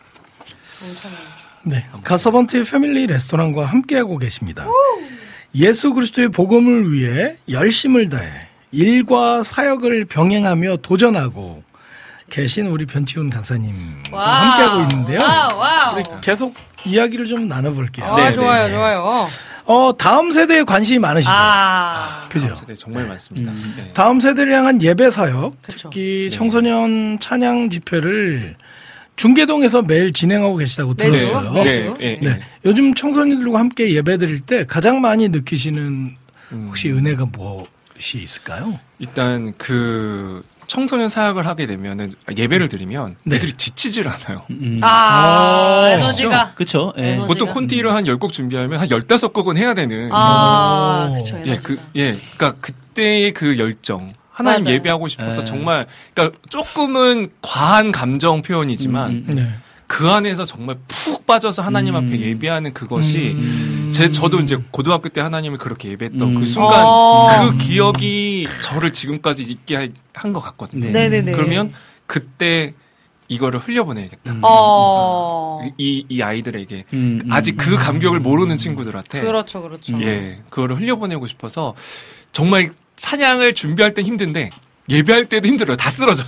네, 가서번트의 패밀리 레스토랑과 함께하고 계십니다. 예수 그리스도의 복음을 위해 열심을 다해 일과 사역을 병행하며 도전하고 계신 우리 변치훈 간사님과 함께하고 있는데요. 와우, 와우. 우리 계속 이야기를 좀 나눠볼게요. 아, 네, 좋아요, 네. 좋아요. 어, 다음 세대에 관심이 많으시죠? 아, 그죠? 세대 정말 많습니다. 음. 네. 다음 세대를 향한 예배 사역, 그쵸. 특히 네. 청소년 찬양 집회를 중계동에서 매일 진행하고 계시다고 매주? 들었어요. 네. 네, 네, 네. 네. 요즘 청소년들과 함께 예배 드릴 때 가장 많이 느끼시는 혹시 음. 은혜가 무엇이 있을까요? 일단 그 청소년 사역을 하게 되면은 예배를 드리면 네. 애들이 지치질 않아요. 음. 아, 아, 에너지가. 그쵸. 예. 에너지. 보통 콘티를 한 열 곡 준비하면 한 열다섯 곡은 해야 되는. 아, 오. 그쵸, 예, 에너지가. 그, 예, 그니까 그때의 그 열정. 하나님 맞아요. 예배하고 싶어서 예. 정말, 그니까 조금은 과한 감정 표현이지만 음, 음. 네. 그 안에서 정말 푹 빠져서 하나님 음. 앞에 예배하는 그것이 음. 제 저도 이제 고등학교 때 하나님을 그렇게 예배했던 음. 그 순간 어. 그 기억이 저를 지금까지 있게 한 것 같거든요. 네. 네네네. 그러면 그때 이거를 흘려보내야겠다. 음. 어. 이, 이 아이들에게 음, 음. 아직 그 감격을 모르는 친구들한테 그렇죠, 그렇죠. 예, 그거를 흘려보내고 싶어서 정말 찬양을 준비할 땐 힘든데 예배할 때도 힘들어요. 다 쓰러져.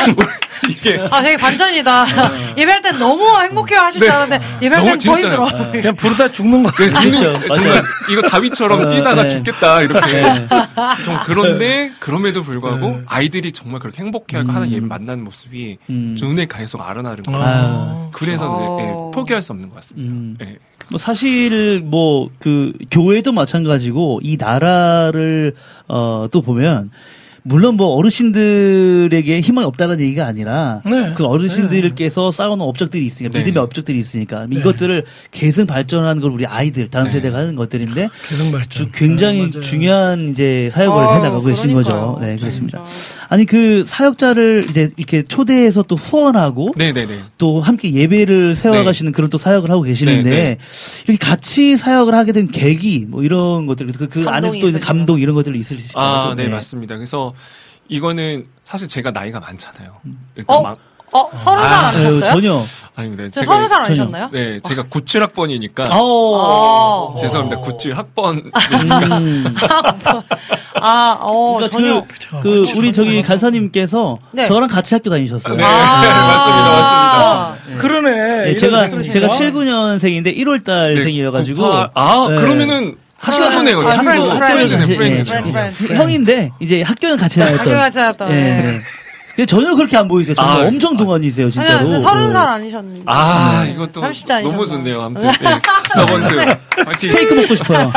이게 아, 되게 반전이다. 예배할 땐 너무 행복해 하실 줄 알았는데, 예배할 너무 땐 더 진짜요. 힘들어. 그냥 부르다 죽는 거. 그 그렇죠. 죽는- 정말 맞아요. 이거 다윗처럼 어, 뛰다가 네. 죽겠다 이렇게 네. 좀 그런데 그럼에도 불구하고 네. 아이들이 정말 그렇게 행복해하고 음. 하는 예배 만나는 모습이 음. 눈에 계속 알아나는 거예요. 아. 그래서 이제, 어. 예, 포기할 수 없는 것 같습니다. 음. 예. 뭐 사실 뭐 그 교회도 마찬가지고 이 나라를 어 또 보면 물론 뭐 어르신들에게 희망이 없다는 얘기가 아니라 네. 그 어르신들께서 쌓아놓은 업적들이 있으니까 네. 믿음의 업적들이 있으니까 네. 이것들을 계승 발전하는 걸 우리 아이들 다음 네. 세대가 하는 것들인데 계속 발전. 주- 굉장히 네, 맞아요. 중요한 이제 사역을 어, 해나가고 계신 거죠. 그러니까요. 네, 그렇습니다. 진짜. 아니 그 사역자를 이제 이렇게 초대해서 또 후원하고 네네네. 또 함께 예배를 세워가시는 그런 또 사역을 하고 계시는데 네, 네. 이렇게 같이 사역을 하게 된 계기 뭐 이런 것들 그, 그 안에서 또 있는 있으시구나. 감동 이런 것들이 있으실 것 아, 같아요. 네, 맞습니다. 그래서 이거는 사실 제가 나이가 많잖아요. 일단 어? 막, 어, 서른 살 아, 아니셨어요? 전혀. 아닙니다. 저 서른 살 전혀. 아니셨나요? 네, 제가 구십칠 학번이니까. 어. 아. 죄송합니다. 구십칠 학번. 음. 아, 어, 그러니까 전혀. 그, 그 우리 저기 간사님께서 네. 저랑 같이 학교 다니셨어요. 네, 아. 맞습니다, 맞습니다. 그러네. 네, 이런 제가 생각이니까. 제가 칠십구 년생인데 일월 달생이어가지고 구십팔 아, 네. 그러면은 친구네요. 아, 친구. 프렌드, 프렌드네, 프렌드. 프렌드. 프렌드, 프렌드. 형인데 이제 학교는 같이 다녔던. 학교 같이 다녔던. 예, 네. 네. 근데 전혀 그렇게 안 보이세요. 정말 아, 엄청 동안이세요, 진짜로. 아니요, 서른 살 네. 아니셨는데. 아, 네. 이것도 삼십 대 아니셨나? 너무 좋네요. 아무튼. 네. 서번트. 파이팅. 스테이크 먹고 싶어요.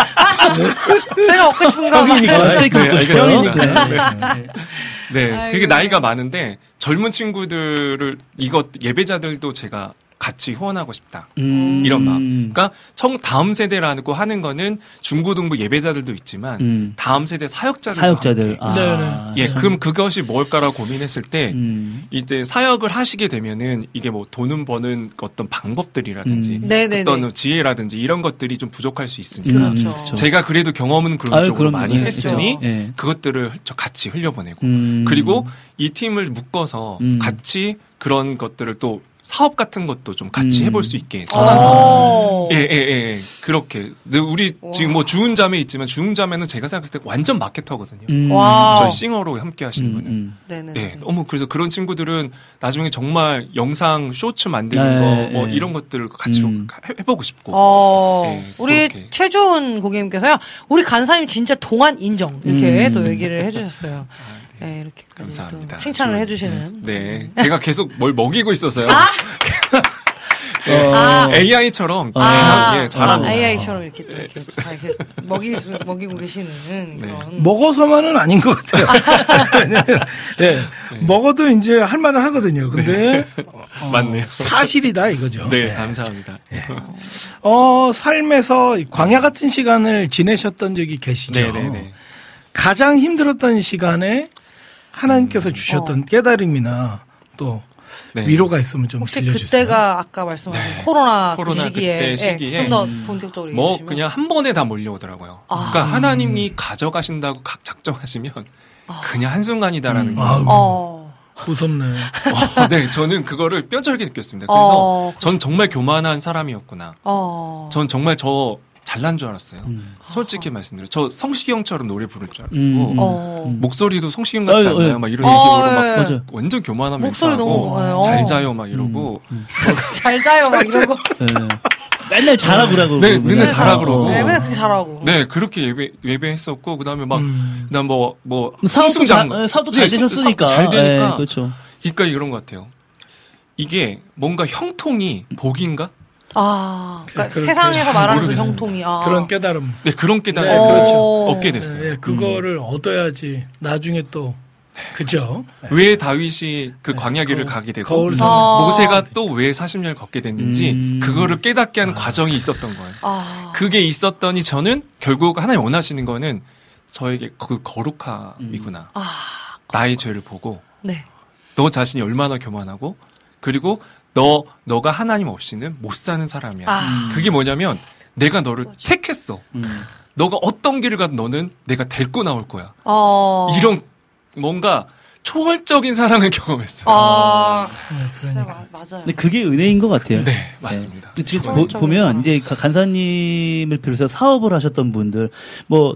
제가 먹고 싶은 거. 형이니까 스테이크 네, 먹고 싶어요. 알겠습니다. 네. 네, 아이고. 그게 나이가 많은데 젊은 친구들을 이것 예배자들도 제가 같이 후원하고 싶다. 음. 이런 마음. 그러니까 청 다음 세대라고 하는 거는 중고등부 예배자들도 있지만 음. 다음 세대 사역자들도 사역자들. 함께. 아, 예, 참. 그럼 그것이 뭘까라고 고민했을 때 음. 이제 사역을 하시게 되면은 이게 뭐 돈은 버는 어떤 방법들이라든지 음. 네네네. 어떤 지혜라든지 이런 것들이 좀 부족할 수 있으니까 그렇죠. 그렇죠. 제가 그래도 경험은 그런 아유, 쪽으로 그럼, 많이 네, 했으니 그렇죠. 예. 그것들을 저 같이 흘려보내고 음. 그리고 이 팀을 묶어서 음. 같이 그런 것들을 또 사업 같은 것도 좀 같이 음. 해볼 수 있게 선화상 오. 예, 예, 예, 예. 그렇게. 근데 우리 지금 뭐 주은 자매 있지만 주은 자매는 제가 생각했을 때 완전 마케터거든요. 음. 와. 저희 싱어로 함께 하시는 음, 분은. 음. 네네. 예, 너무 그래서 그런 친구들은 나중에 정말 영상 쇼츠 만드는 네, 거, 뭐 네. 이런 것들을 같이 음. 해- 해보고 싶고. 어, 네, 우리 그렇게. 최주은 고객님께서요, 우리 간사님 진짜 동안 인정. 이렇게 음. 또 얘기를 해주셨어요. 네, 이렇게 감사합니다. 칭찬을 주은. 해주시는. 네, 제가 계속 뭘 먹이고 있었어요. 예, 아. 에이아이처럼 아, 잘, 예, 잘합니다. 아, 에이아이처럼 이렇게 또 이렇게 또 다 이렇게 먹이, 먹이고 계시는 네. 그런. 먹어서만은 아닌 것 같아요. 예, 먹어도 이제 할 말은 하거든요. 근데 어, 맞네요. 사실이다 이거죠. 네, 예. 감사합니다. 어, 삶에서 광야 같은 시간을 지내셨던 적이 계시죠. 네, 네, 네. 가장 힘들었던 시간에 하나님께서 음. 주셨던 깨달음이나 또 네. 위로가 있으면 좀 혹시 들려주세요. 그때가 아까 말씀하신 네. 코로나, 코로나 그 시기에, 그때 예, 시기에 좀 더 본격적으로 뭐 얘기해주시면. 그냥 한 번에 다 몰려오더라고요. 아. 그러니까 하나님이 가져가신다고 각 작정하시면 그냥 한순간이다라는 거. 아우. 어. 무섭네. 어, 네, 저는 그거를 뼈저리게 느꼈습니다. 그래서 어, 전 정말 교만한 사람이었구나. 어. 전 정말 저 잘난 줄 알았어요. 음. 솔직히 말씀드려요. 저 성시경처럼 노래 부를 줄 알고 음. 어. 목소리도 성시경 같지 아유, 않나요? 아유. 막 이런 어, 얘기로 예. 막 맞아요. 완전 교만한 목소리 멘트하고 너무, 예. 잘 어. 자요 막 이러고 잘 자요 막 이러고. 네. 맨날 자라 그러고. 네, 맨날 자라 그러고. 네, 맨날 그렇게 잘하고. 네, 그렇게 예배, 예배했었고, 그 다음에 막, 음. 그 다음 뭐, 뭐, 사업도 승승장- 잘, 사업도 잘 네, 되셨으니까. 사업 잘 되니까. 네, 그렇죠. 그러니까 이런 것 같아요. 이게 뭔가 형통이 복인가? 아, 그러니까 그렇게 세상에서 말하는 그 모르겠어요. 형통이. 아. 그런 깨달음. 네, 그런 깨달음을 네, 그렇죠. 얻게 됐어요. 예, 그거를 얻어야지 나중에 또 그죠? 왜 다윗이 그 네, 광야길을 거- 가게 되고, 거울 아. 모세가 또 왜 사십 년을 걷게 됐는지, 음. 그거를 깨닫게 하는 과정이 있었던 거예요. 아. 그게 있었더니 저는 결국 하나님 원하시는 거는 저에게 그 거룩함이구나. 아. 나의 죄를 보고, 네. 너 자신이 얼마나 교만하고, 그리고 너, 너가 하나님 없이는 못 사는 사람이야. 아. 그게 뭐냐면, 내가 너를 택했어. 음. 너가 어떤 길을 가든 너는 내가 데리고 나올 거야. 어. 이런, 뭔가, 초월적인 사랑을 경험했어요. 아. 네, 진짜 그러니까. 마- 맞아요. 근데 그게 은혜인 것 같아요. 네, 맞습니다. 네. 지금 보, 초월적인 보면 사랑. 이제 가- 간사님을 비롯해서 사업을 하셨던 분들, 뭐,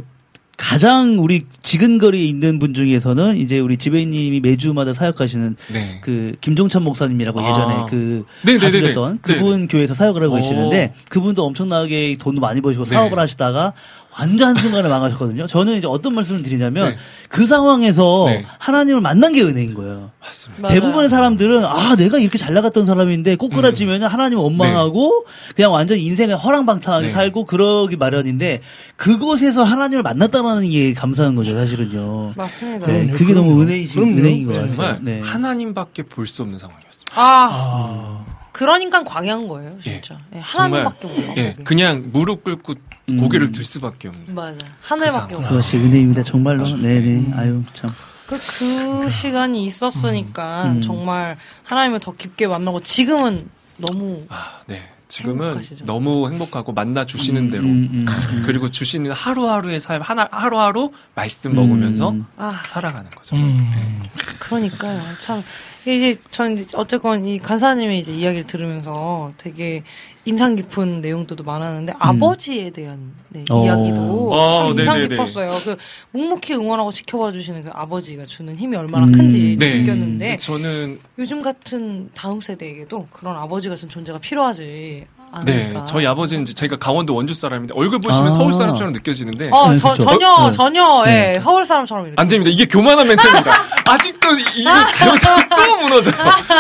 가장 우리 지근거리에 있는 분 중에서는 이제 우리 지배님이 매주마다 사역하시는 네. 그 김종찬 목사님이라고 아. 예전에 그 네네네네. 가수셨던 그분 교회에서 사역을 하고 오. 계시는데 그분도 엄청나게 돈도 많이 버시고 네. 사업을 하시다가 완전 한순간에 망하셨거든요. 저는 이제 어떤 말씀을 드리냐면 네. 그 상황에서 네. 하나님을 만난 게 은혜인 거예요. 맞습니다. 맞아요. 대부분의 사람들은 아 내가 이렇게 잘 나갔던 사람인데 꼬꾸라지면 하나님 원망하고 그냥 완전 인생에 허랑방탕하게 네. 살고 그러기 마련인데 그곳에서 하나님을 만났다는 게 감사한 거죠 사실은요. 맞습니다. 네, 그럼요, 그게 그럼요. 너무 은혜이신 그럼요. 은혜인 것 정말 같아요. 네. 하나님밖에 볼 수 없는 상황이었습니다. 아. 아, 그러니까 광야인 거예요, 진짜. 예, 하나님밖에 몰라. 예, 그냥 무릎 꿇고 음. 고개를 들 수밖에 없는. 맞아. 하늘밖에 그 몰라. 그것이 은혜입니다. 정말로. 네네. 아유 참. 그, 그 시간이 있었으니까 음. 정말 하나님을 더 깊게 만나고 지금은 너무 아, 네. 지금은 행복하시죠? 너무 행복하고 만나 주시는 대로 음, 음, 음. 그리고 주시는 하루하루의 삶 하나 하루하루 말씀 먹으면서 음. 아 살아가는 거죠. 음. 그러니까요. 참 이제 전 이제 어쨌건 이 간사님의 이제 이야기를 들으면서 되게 인상 깊은 내용들도 많았는데 아버지에 대한 네, 어. 이야기도 어, 참 인상 네네네. 깊었어요. 그 묵묵히 응원하고 지켜봐 주시는 그 아버지가 주는 힘이 얼마나 음. 큰지 네. 느꼈는데 저는 요즘 같은 다음 세대에게도 그런 아버지 같은 존재가 필요하지 네, 않을까. 저희 아버지는 이제 제가 강원도 원주 사람인데 얼굴 보시면 아. 서울 사람처럼 느껴지는데 어, 네, 저, 그쵸. 전혀, 어, 네. 전혀, 예, 서울 사람처럼 이렇게. 안 됩니다. 이게 교만한 멘트입니다. 아직도 이게 잘못하면 또 무너져요.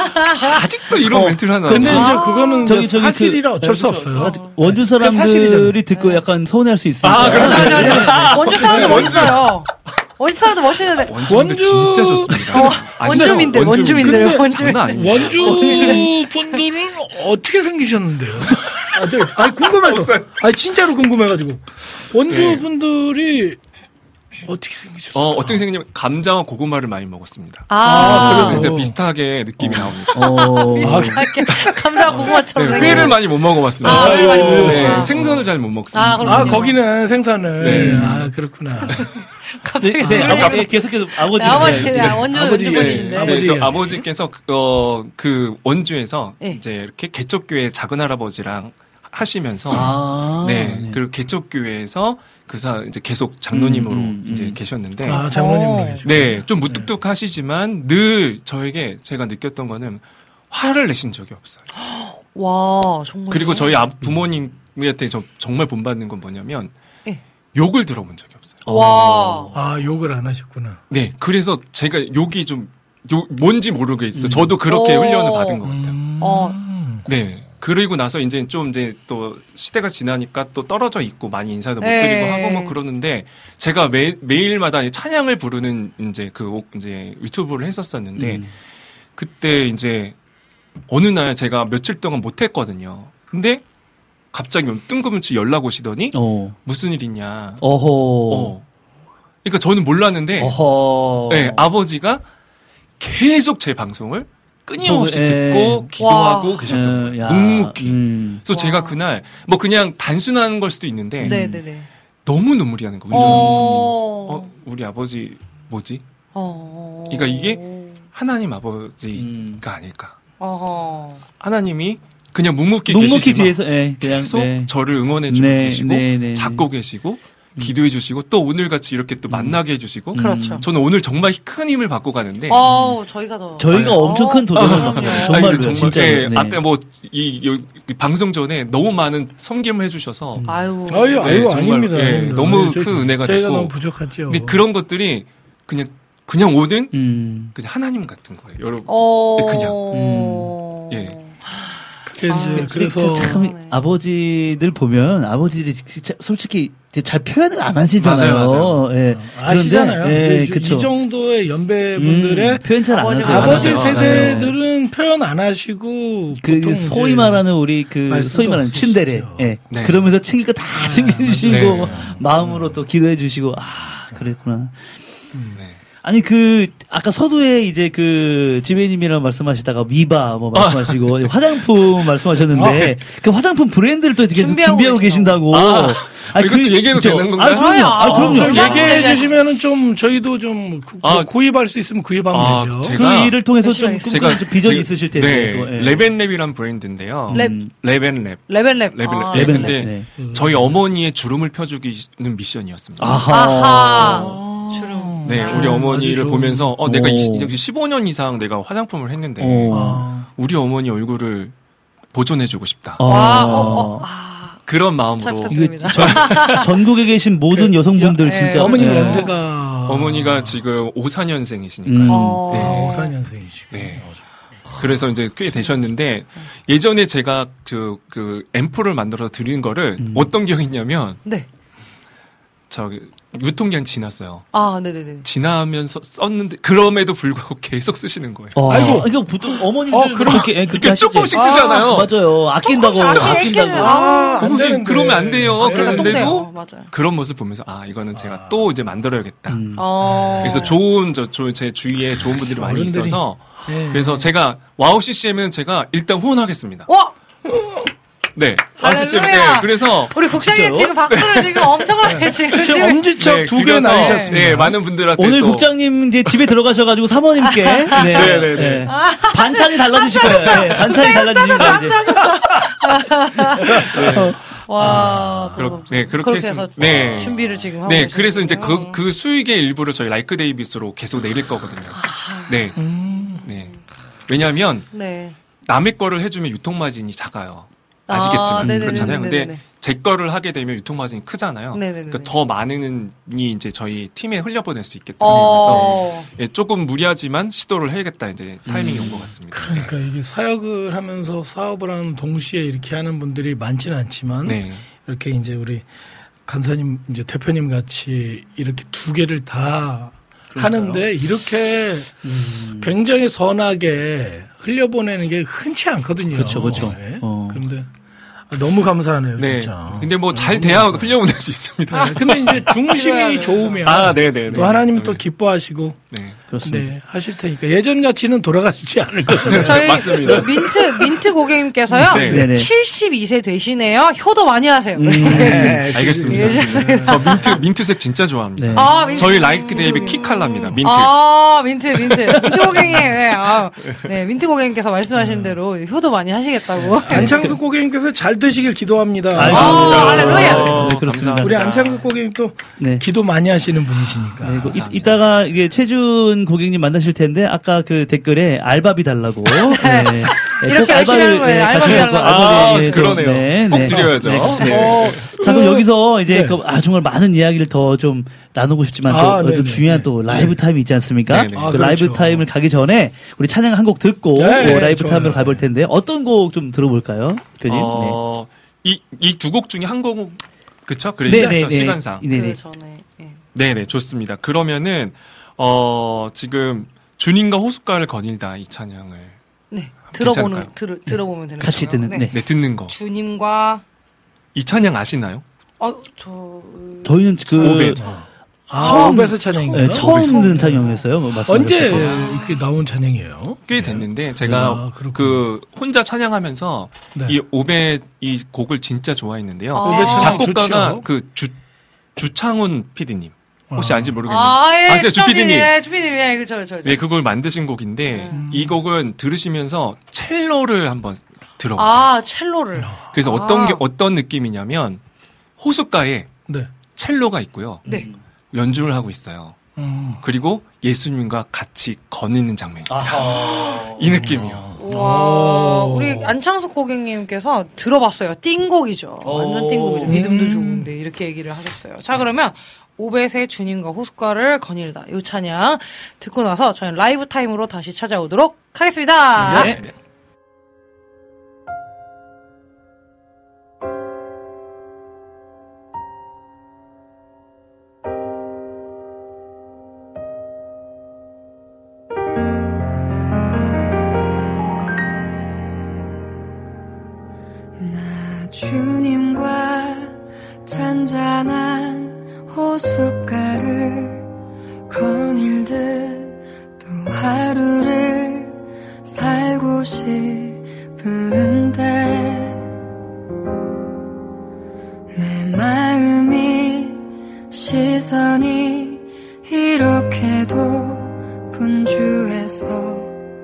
아직도 이런 어, 멘트를 하나. 근데 아. 이제 그거는 저기, 이제 저기 사실이라 그- 어쩔 수 네, 없어요. 원주 그 사실이잖아요. 사람들이 듣고 약간 서운해할 수 있으니까. 아, 그럼- 아니, 아니, 네. 아니. 원주 사람도 멋있어요. 원주 사람도 멋있는데. 원주인데 원주- 진짜 좋습니다. 어, 아, 원주민들, 진짜로 원주민들, 근데 원주민. 장난 아닙니다. 원주 분들은 어떻게 생기셨는데요? 아, 저, 아니, 궁금해서. 아니, 진짜로 궁금해가지고. 원주 예. 분들이 어떻게 생기셨어요? 어, 어떻게 생겼냐면 감자와 고구마를 많이 먹었습니다. 아, 그래서 그래서- 이제 비슷하게 느낌이 나옵니다. 어. 이렇게 감자 고구마처럼 네, 생긴. 회를 많이 못 먹어봤습니다. 아, 회를 많이 못 네, 먹었구나. 생선을 잘 못 먹습니다. 아, 그렇군요. 아, 거기는 생선을. 네. 아, 그렇구나. 갑자기 네, 네, 생각이- 아, 네, 계속 계속 아버지. 네, 아버지, 네, 네, 네. 원주, 아버지, 원주 예, 분이신데. 네, 아버지. 저 아버지께서 어, 그 원주에서 네. 이제 이렇게 개척교회 작은 할아버지랑 하시면서 아. 네, 그리고 개척교회에서 그사 이제 계속 장로님으로 음, 음, 이제 음. 계셨는데 아, 장로님으로 어. 계시고. 네, 좀 무뚝뚝하시지만 늘 저에게 제가 느꼈던 거는 화를 내신 적이 없어요. 와, 정말. 그리고 저희 아, 부모님한테 저 정말 본받는 건 뭐냐면 네. 욕을 들어본 적이 없어요. 와. 아, 욕을 안 하셨구나. 네, 그래서 제가 욕이 좀 욕, 뭔지 모르겠어요. 저도 그렇게 오. 훈련을 받은 것 같아요. 음. 어. 네. 그리고 나서 이제 좀 이제 또 시대가 지나니까 또 떨어져 있고 많이 인사도 못 네. 드리고 하고 뭐 그러는데 제가 매, 매일마다 찬양을 부르는 이제 그 이제 유튜브를 했었었는데 음. 그때 이제 어느 날 제가 며칠 동안 못 했거든요. 근데 갑자기 뜬금없이 연락 오시더니 어. 무슨 일 있냐. 어허. 어. 그러니까 저는 몰랐는데 어허. 네, 아버지가 계속 제 방송을 끊임없이 어, 듣고 에. 기도하고 와. 계셨던 에, 거예요. 야, 묵묵히. 음. 그래서 와. 제가 그날 뭐 그냥 단순한 걸 수도 있는데 네네네. 너무 눈물이 나는 거예요. 운전하면서. 어. 어, 우리 아버지 뭐지? 어. 그러니까 이게 하나님 아버지가 음. 아닐까. 어허. 하나님이 그냥 묵묵히, 묵묵히 계시지만 뒤에서 예, 그냥 계속 네. 저를 응원해주고 네, 계시고 네, 네. 잡고 계시고 기도해주시고 또 오늘같이 이렇게 또 만나게 해주시고 그렇죠. 저는 오늘 정말 큰 힘을 받고 가는데 어우, 저희가 더. 저희가 아유. 엄청 큰 도전을 어, 받고 아니, 정말로 정말, 진짜 예, 네. 앞에 뭐 이 방송 전에 너무 많은 섬김을 해주셔서 아이고. 아유, 아유, 네, 정말, 아닙니다. 예, 아닙니다. 너무 저희- 큰 은혜가 저희가 됐고. 너무 부족하죠. 근데 그런 것들이 그냥 그냥 오는 음. 그냥 하나님 같은 거예요, 여러분. 어. 그냥. 음. 예. 그게 이제 아, 그래서 참 네. 아버지들 보면 아버지들이 진짜 솔직히 잘 표현을 안 하시잖아요. 맞아요, 맞아요. 예. 아시잖아요. 그런데, 예, 이, 그쵸. 이 정도의 연배분들의 음, 표현 잘 안 아버지, 하세요. 아버지 맞아요, 세대들은 표현 안 하시고 그 보통 소위 이제 말하는 우리 그 말씀도 소위 말하는 없으시죠. 친데레. 예. 네. 그러면서 챙길 거 다 챙겨주시고 네. 마음으로 또 기도해 주시고 아 그랬구나. 네. 아니 그 아까 서두에 이제 그 지배님이랑 말씀하시다가 미바 뭐 말씀하시고 화장품 말씀하셨는데 그 화장품 브랜드를 또 계속 준비하고 준비하고, 계신다고. 아, 아니, 이것도 얘기해도 그쵸? 되는 건가요? 아 그럼요. 아 그럼요. 아, 좀 예. 얘기해 주시면은 좀 저희도 좀 구, 아, 구입할 수 있으면 구입하면 아, 되죠. 제가- 그 일을 통해서 좀 열심히 꿈꾸는 좀 비전이 제가- 있으실 텐데 네, 또. 예. 레벤랩이란 브랜드인데요. 랩. 음. 레벤랩. 레벨랩. 레벨랩. 아, 네, 레벨랩. 근데 네. 저희 어머니의 주름을 펴주기는 미션이었습니다. 아하. 아하. 주름. 네, 아, 우리 어머니를 아주 좋은- 보면서 어 내가 이, 오. 여기 십오 년 이상 내가 화장품을 했는데 오. 아, 우리 어머니 얼굴을 보존해주고 싶다. 아. 와, 어, 어, 아. 그런 잘 마음으로 부탁드립니다. 이거 전, 전국에 계신 모든 그, 여성분들 여- 진짜 예. 어머님 예. 연세가 어머니가 지금 오십사 년생이시니까요. 음. 어. 네. 오십사 년생이시고 네. 그래서 이제 꽤 되셨는데 예전에 제가 그, 그 앰플을 만들어서 드린 거를 음. 어떤 기억이 있냐면 네. 저기 유통기한 지났어요. 아, 네네네. 지나면서 썼는데 그럼에도 불구하고 계속 쓰시는 거예요. 어, 아이고. 이거 보통 어머님들 어, 그렇게 예, 그렇게 이렇게 하시지. 조금씩 쓰잖아요. 아, 맞아요. 아낀다고 조금씩 아끼- 아낀다고. 아끼- 아, 안 그러면- 되는데. 그러면 안 돼요. 네. 그런데도 똥돼요. 맞아요. 그런 모습 보면서 아 이거는 제가 또 이제 만들어야겠다. 음. 어. 그래서 좋은 저 제 주위에 좋은 분들이 많이 어른들이. 있어서 네. 그래서 제가 와우 씨씨엠은 제가 일단 후원하겠습니다. 와! 네. 와우 씨씨엠. 할렐루야. 네. 그래서 우리 국장님 진짜요? 지금 박수를 지금 엄청나게 지금 지금 지금 엄지척 네, 두 개 드려서, 날리셨습니다. 네, 많은 분들한테 오늘 또 국장님 이제 집에 들어가셔가지고 사모님께 네, 네, 네, 네. 예. 반찬이 달라지실 거예요. 예, 반찬이 달라지실 거예요. 이제. 와, 또 그렇- 네, 그렇게 그렇게 했습니다. 해서 네. 준비를 지금 하고 네, 계시는군요. 그래서 이제 그, 그 수익의 일부를 저희 라이크 데이비스로 계속 내릴 거거든요. 네. 네. 왜냐하면 네. 남의 거를 해주면 유통 마진이 작아요. 아시겠지만 아, 네네네네네네. 그렇잖아요. 근데 제 거를 하게 되면 유통 마진이 크잖아요. 네네네. 그러니까 더 많은 이 이제 저희 팀에 흘려보낼 수 있기 때문에 어. 그래서 예, 조금 무리하지만 시도를 해야겠다 이제 타이밍이 온 것 같습니다. 그러니까 이게 사역을 하면서 사업을 하는 동시에 이렇게 하는 분들이 많지는 않지만 네. 이렇게 이제 우리 간사님 이제 대표님 같이 이렇게 두 개를 다 하는데 이렇게 음. 굉장히 선하게 흘려보내는 게 흔치 않거든요. 그쵸, 그쵸. 네. 어. 그런데 너무 감사하네요, 네. 진짜. 근데 뭐 잘 너무 돼야 감사해요. 흘려보낼 수 있습니다. 네, 근데 이제 중심이 좋으면 아, 네네. 또 하나님 또 기뻐하시고 네. 그렇습니다. 네, 하실 테니까 예전 같이는 돌아가시지 않을 거잖아요. 저희 맞습니다. 민트 민트 고객님께서요. 네. 네네. 칠십이 세 되시네요. 효도 많이 하세요. 음. 네, 알겠습니다. 알겠습니다. 저 민트 민트색 진짜 좋아합니다. 네. 아, 민트. 저희 라이크 데이비 민트 키 칼라입니다. 민트. 아, 민트, 민트. 민트 고객님. 네, 아, 네, 민트 고객님께서 말씀하신 대로 효도 많이 하시겠다고. 안창수 고객님께서 잘 되시길 기도합니다. 아, 아, 할렐루야. 어, 네, 그렇습니다. 감사합니다. 우리 안창수 고객님 또 네. 기도 많이 하시는 분이시니까. 네, 그 이, 감사합니다. 이따가 이게 최준 고객님 만나실 텐데 아까 그 댓글에 알바비 달라고. 네. 이렇게 꼭 열심히 하는 알바를, 거예요. 네, 알바비 가셔갖고 달라고. 아, 좀, 그러네요. 네, 꼭 네. 드려야죠. 네, 네. 네. 자, 그럼 여기서 이제 네. 그, 아, 정말 많은 이야기를 더 좀 나누고 싶지만 또, 아, 또 네네. 중요한 또 라이브 타임이 있지 않습니까? 네네. 아, 그 그렇죠. 라이브 타임을 가기 전에 우리 찬양 한 곡 듣고 네, 어, 라이브 좋아요. 타임으로 가볼 텐데 어떤 곡 좀 들어볼까요? 교님? 어, 이, 이 두 곡 중에 한 곡, 그쵸? 그래, 네. 죠 네네네. 시간상. 네네. 그 전에. 예. 네네, 좋습니다. 그러면은, 어, 지금, 주님과 호숫가를 거닐다 이 찬양을. 네. 들어보는, 괜찮을까요? 들, 들어보면 되는 같이 거죠. 듣는, 네. 네, 듣는 거. 주님과, 이 찬양 아시나요? 어, 저, 저희는 그, 오벳. 아, 처음- 오베스 찬양인가요? 네, 처음 오벳. 듣는 찬양이었어요. 뭐 언제 말씀하셨죠? 이렇게 나온 찬양이에요? 꽤 됐는데, 제가 아, 그렇구나. 그, 혼자 찬양하면서, 네. 이 오벳, 이 곡을 진짜 좋아했는데요. 아. 오베 찬양 작곡가가 좋죠. 그 주, 주창훈 피디님. 혹시 아는지 모르겠는데. 아, 예, 아세요, 주피디님? 예, 주피디님, 예, 그쵸, 그쵸. 네, 그걸 만드신 곡인데, 음. 이 곡은 들으시면서 첼로를 한번 들어보세요. 아, 첼로를. 그래서 아. 어떤 게, 어떤 느낌이냐면, 호숫가에 네. 첼로가 있고요. 네. 연주를 하고 있어요. 음. 그리고 예수님과 같이 거니는 장면입니다. 아하. 이 느낌이요. 와, 오. 우리 안창숙 고객님께서 들어봤어요. 띵곡이죠. 완전 띵곡이죠. 음. 믿음도 좋은데 이렇게 얘기를 하겠어요. 자, 그러면 오벳의 주님과 호숫가를 거닐다. 이 찬양 듣고 나서 저희는 라이브 타임으로 다시 찾아오도록 하겠습니다. 네. 나 주님과 잔잔한 호숫가를 거닐듯 또 하루를 살고 싶은데 내 마음이 시선이 이렇게도 분주해서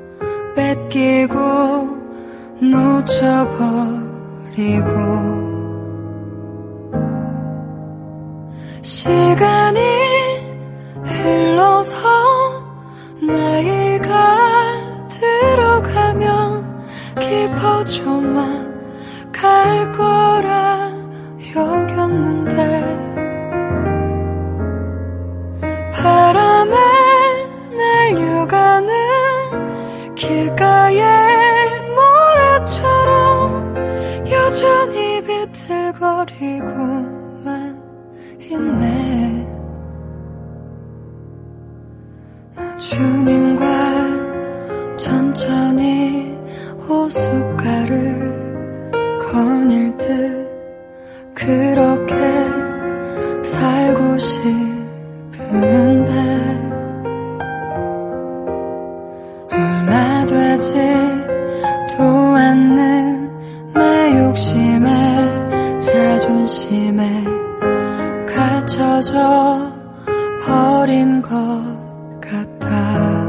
뺏기고 놓쳐버리고 시간이 흘러서 나이가 들어가면 깊어져만 갈 거라 여겼는데 바람에 날려가는 길가의 모래처럼 여전히 비틀거리고만 있네. 나 주님과 천천히 호숫가를 거닐 듯 그렇게 살고 싶은데 얼마 되지도 않는 내 욕심에 자존심에 갇혀져 버린 것 같아.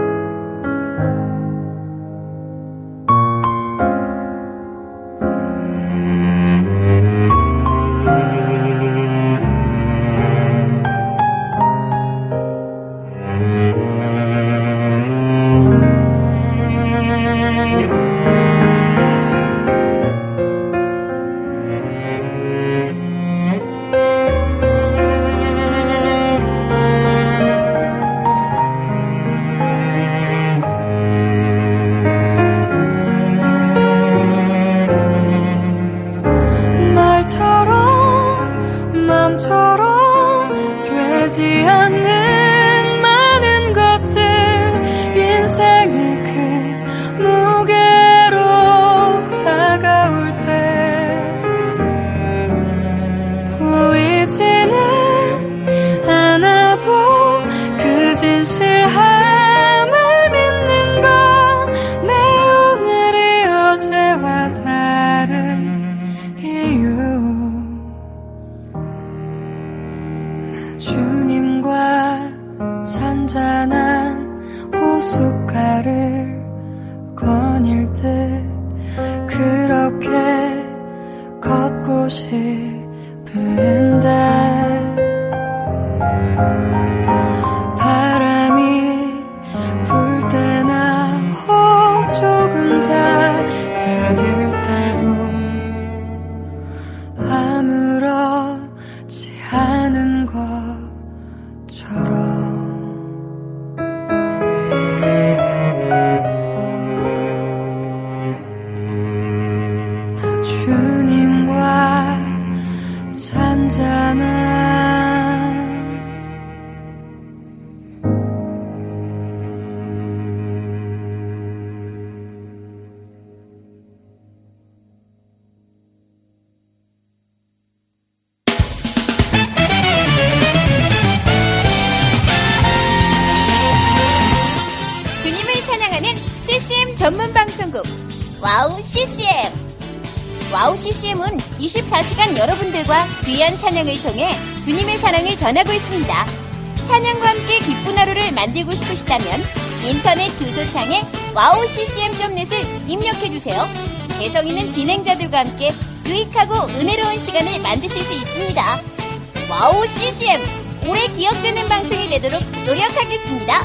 전문 방송국 와우 씨씨엠. 와우 씨씨엠은 이십사 시간 여러분들과 귀한 찬양을 통해 주님의 사랑을 전하고 있습니다. 찬양과 함께 기쁜 하루를 만들고 싶으시다면 인터넷 주소창에 와우 씨씨엠 닷 넷을 입력해주세요. 개성 있는 진행자들과 함께 유익하고 은혜로운 시간을 만드실 수 있습니다. 와우 씨씨엠, 오래 기억되는 방송이 되도록 노력하겠습니다.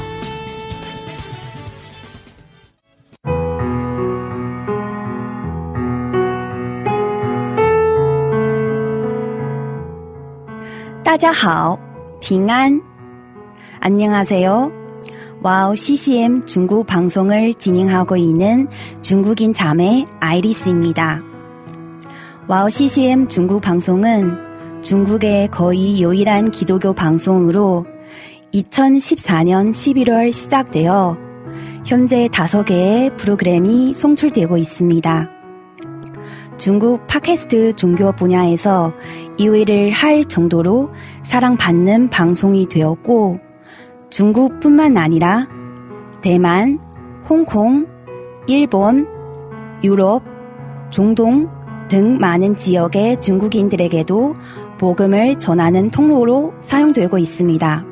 다자하오, 딩안. 안녕하세요. 와우 씨씨엠 중국 방송을 진행하고 있는 중국인 자매 아이리스입니다. 와우 씨씨엠 중국 방송은 중국의 거의 유일한 기독교 방송으로 이천십사 년 십일월 시작되어 현재 다섯 개의 프로그램이 송출되고 있습니다. 중국 팟캐스트 종교 분야에서 이 위를 할 정도로 사랑받는 방송이 되었고, 중국뿐만 아니라 대만, 홍콩, 일본, 유럽, 중동 등 많은 지역의 중국인들에게도 복음을 전하는 통로로 사용되고 있습니다.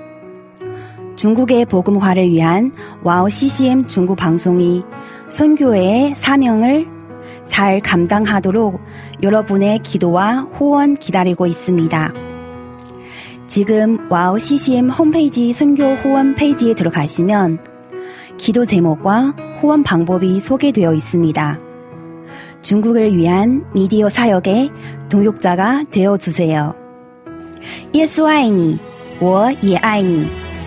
중국의 복음화를 위한 와우 씨씨엠 중국 방송이 선교회의 사명을 잘 감당하도록 여러분의 기도와 후원 기다리고 있습니다. 지금 와우 씨씨엠 홈페이지 선교 후원 페이지에 들어가시면 기도 제목과 후원 방법이 소개되어 있습니다. 중국을 위한 미디어 사역의 동역자가 되어주세요. 예수爱你,我也爱你.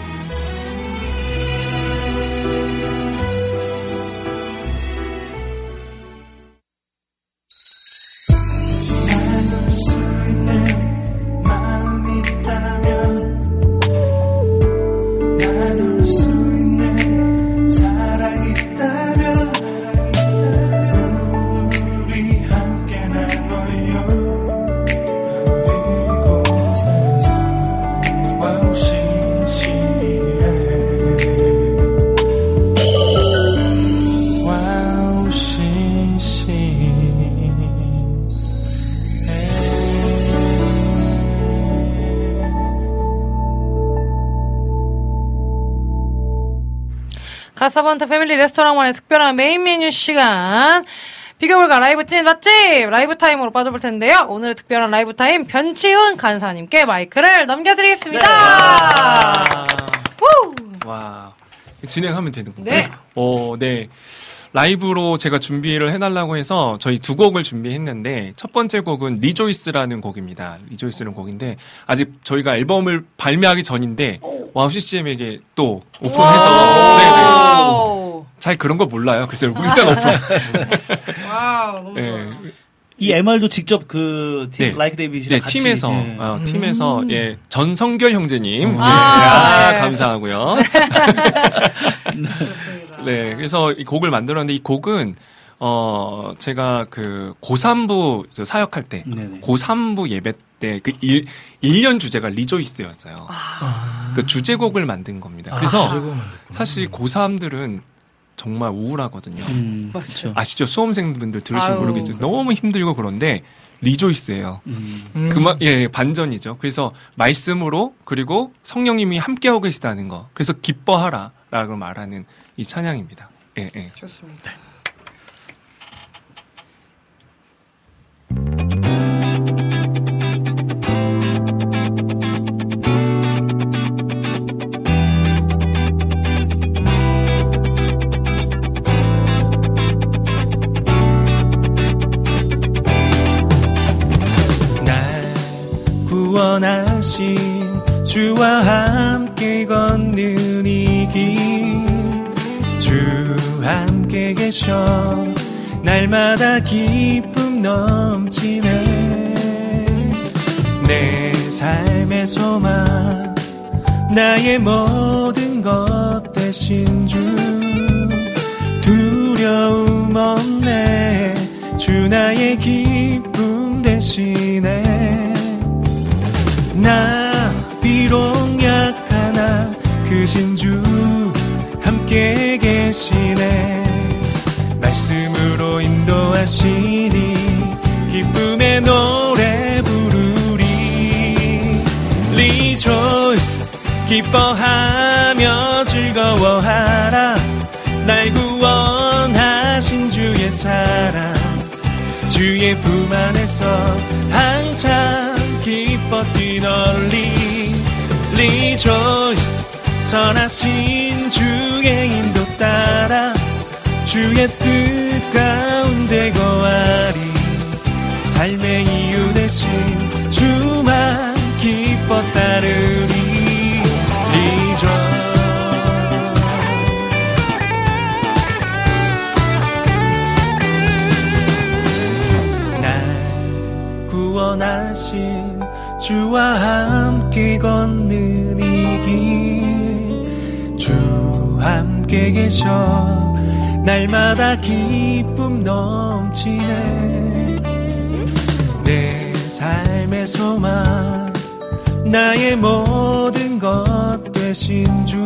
가사번트 패밀리 레스토랑만의 특별한 메인 메뉴 시간. 비교불가 라이브 찐 맛집 라이브 타임으로 빠져볼 텐데요. 오늘의 특별한 라이브 타임 변치훈 간사님께 마이크를 넘겨드리겠습니다. 네. 와. 와. 진행하면 되는 건가요? 네. 어, 네. 라이브로 제가 준비를 해달라고 해서 저희 두 곡을 준비했는데 첫 번째 곡은 리조이스라는 곡입니다. 리조이스라는 곡인데 아직 저희가 앨범을 발매하기 전인데 와우 씨씨엠에게 또 오픈해서 네네. 잘 그런 거 몰라요. 그래서 일단 오픈. 와우 너무 네. 좋아. 이 엠알도 직접 그 팀, 네. 라이크 데이빗이랑 네, 같이 팀에서 네. 어, 팀에서 음. 예 전성결 형제님 음. 네. 아, 아, 네. 감사하고요. 좋습니다. 네, 그래서 이 곡을 만들었는데 이 곡은 어 제가 그 고삼부 사역할 때 네네. 고삼부 예배 때 그 일 일 년 주제가 리조이스였어요. 아. 그 주제곡을 만든 겁니다. 아, 그래서 주제곡을 만들었구나. 사실 고삼들은 정말 우울하거든요. 음, 맞죠. 아시죠? 수험생분들 들으시면 아유, 모르겠지만 그래. 너무 힘들고 그런데 리조이스예요. 음. 음. 그만 예 반전이죠. 그래서 말씀으로 그리고 성령님이 함께하고 계시다는 거. 그래서 기뻐하라라고 말하는 이 찬양입니다. 예, 예. 좋습니다. 날 구원하신 주와 함께 걷는 이 길 주 함께 계셔 날마다 기쁨 넘치네 내 삶의 소망 나의 모든 것 되신 주 두려움 없네 주 나의 기쁨 되시네 나 비록 약하나 크신 주 함께 계시네 말씀으로 인도하시니 기쁨의 노래 부르리 Rejoice 기쁨 기뻐하며 즐거워하라. 날 구원하신 주의 사랑, 주의 품 안에서 항상 기뻐 뛰놀리. Rejoice. 선하신 주의 인도 따라 주의 뜻 가운데 거하리. 삶의 이유 대신 주만 기뻐 따르리. 날 구원하신 주와 함께 걷는 이 길, 주 함께 계셔 날마다 기쁨 넘치네. 내 삶의 소망, 나의 모든 것 되신 주,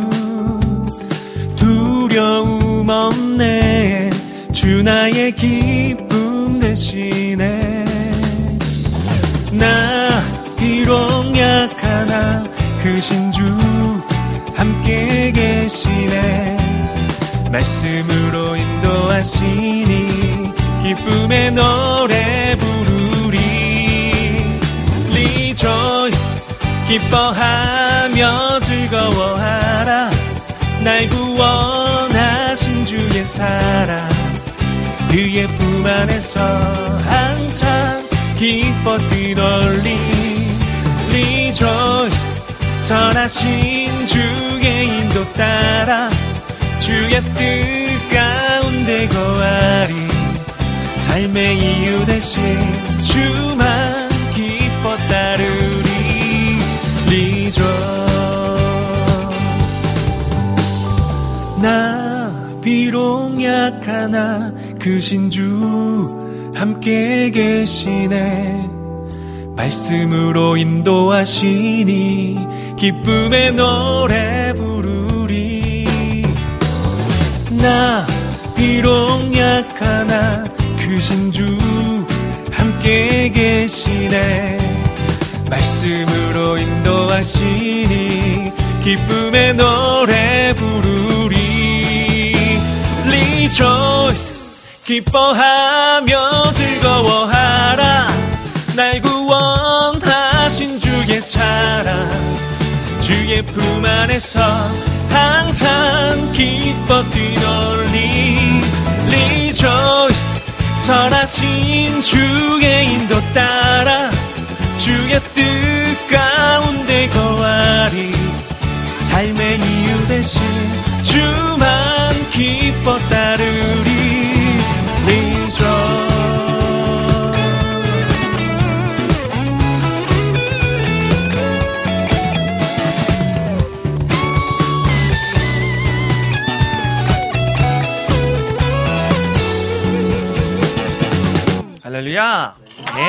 두려움 없네. 주 나의 기쁨 되시네. 나 비록 약하나 크신 주 함께 계시네. 말씀으로 인도하시니 기쁨의 노래 부르리. Rejoice. 기뻐하며 즐거워하라. 날 구원하신 주의 사랑, 그의 품 안에서 항상 기뻐 뛰놀리. Rejoice. 선하신 주의 인도 따라 주의 뜻 가운데 거하리. 삶의 이유 대신 주만 기뻐 따르리. Rejoice. 나 비록 약하나 크신 주 함께 계시네. 말씀으로 인도하시니 기쁨의 노래 부르리. 나 비록 약하나 크신 주 함께 계시네. 말씀으로 인도하시니 기쁨의 노래 부르리. Rejoice. 기뻐하며 즐거워하라. 날 구원하신 주의 사랑, 주의 품 안에서 항상 기뻐 뛰놀리. Rejoice. 선하신 주의 인도 따라 주의 뜻 가운데 거하리. 삶의 이유 대신 주만 기뻐 따르리. Rejoice. 할렐루야. 예.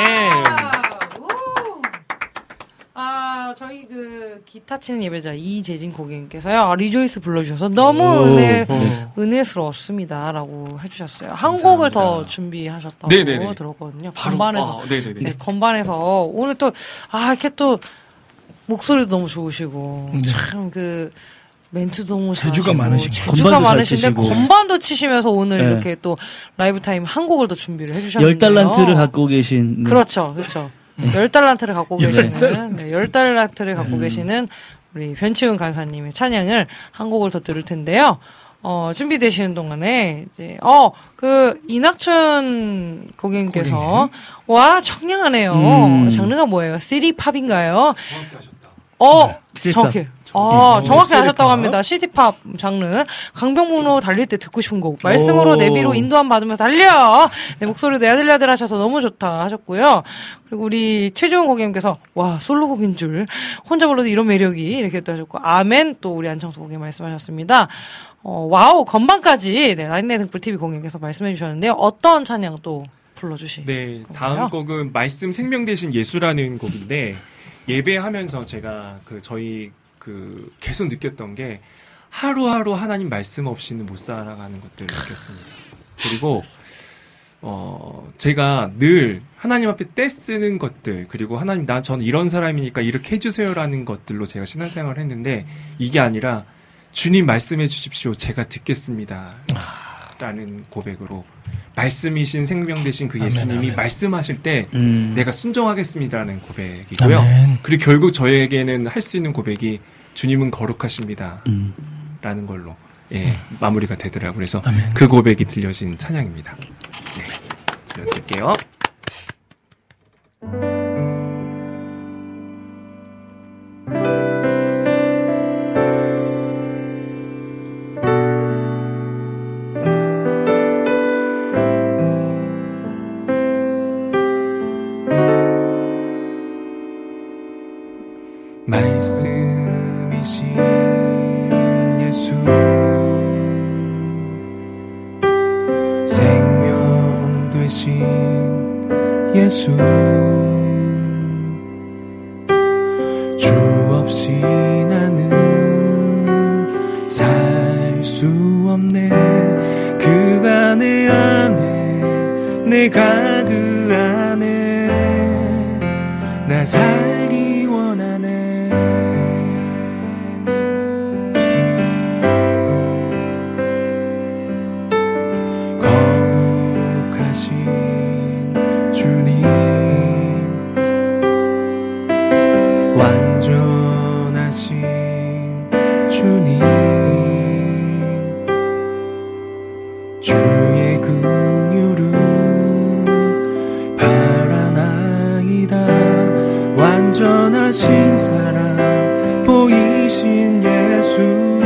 아, 저희 그 기타 치는 예배자 이재진 고객님께서요, 리조이스 불러주셔서 너무 오, 은혜, 오. 은혜스러웠습니다라고 해주셨어요. 한 곡을 더 준비하셨다고 네네네. 들었거든요. 바로, 건반에서. 아, 네네네. 네, 건반에서 오늘 또, 아, 이렇게 또 목소리도 너무 좋으시고, 네. 참 그, 멘트도 너무 재주가 잘하시고, 많으신 재주가 건반도 잘 많으신데 치시고. 건반도 치시면서 오늘 네. 이렇게 또 라이브 타임 한 곡을 더 준비를 해주셨는데요. 열 달란트를 갖고 계신. 네. 그렇죠, 그렇죠. 열 달란트를 갖고 계시는, 네, 열 달란트를 갖고 음. 계시는 우리 변치훈 간사님의 찬양을 한 곡을 더 들을 텐데요. 어, 준비되시는 동안에, 이제, 어, 그, 이낙춘 고객님께서, 와, 청량하네요. 음. 장르가 뭐예요? 시티팝인가요? 정확히 하셨다. 어, 시티팝. 정확히. 아, 어, 정확히 시티팝. 하셨다고 합니다. 시티팝 장르. 강병북로 달릴 때 듣고 싶은 곡. 말씀으로 오. 내비로 인도함 받으면서 달려! 네, 목소리도 야들야들 하셔서 너무 좋다 하셨고요. 그리고 우리 최주훈 고객님께서, 와, 솔로곡인 줄. 혼자 불러도 이런 매력이. 이렇게 또 하셨고, 아멘. 또 우리 안창수 고객님 말씀하셨습니다. 어, 와우, 건반까지. 네, 라인네 등불티비 고객님께서 말씀해 주셨는데요. 어떤 찬양 또 불러주시? 네, 건가요? 다음 곡은 말씀 생명 대신 예수라는 곡인데, 예배하면서 제가 그 저희 그 계속 느꼈던 게 하루하루 하나님 말씀 없이는 못 살아가는 것들을 느꼈습니다. 그리고 어, 제가 늘 하나님 앞에 떼쓰는 것들, 그리고 하나님, 나, 전 이런 사람이니까 이렇게 해주세요라는 것들로 제가 신앙생활을 했는데, 이게 아니라, 주님 말씀해 주십시오. 제가 듣겠습니다. 라는 고백으로, 말씀이신 생명 되신 그 예수님이 아멘, 아멘. 말씀하실 때, 음. 내가 순종하겠습니다라는 고백이고요. 아멘. 그리고 결국 저에게는 할 수 있는 고백이, 주님은 거룩하십니다. 음. 라는 걸로, 예, 음. 마무리가 되더라고요. 그래서 아멘. 그 고백이 들려진 찬양입니다. 네, 들려드릴게요. 말씀이신 예수 생명 되신 예수 주 없이 나는 살 수 없네. 그가 내 안에 내가 그 안에 나 살기 원하네. 거룩하신 주님 완전하신 주님 주의 긍휼을 바라나이다. 완전하신 사랑 보이신 예수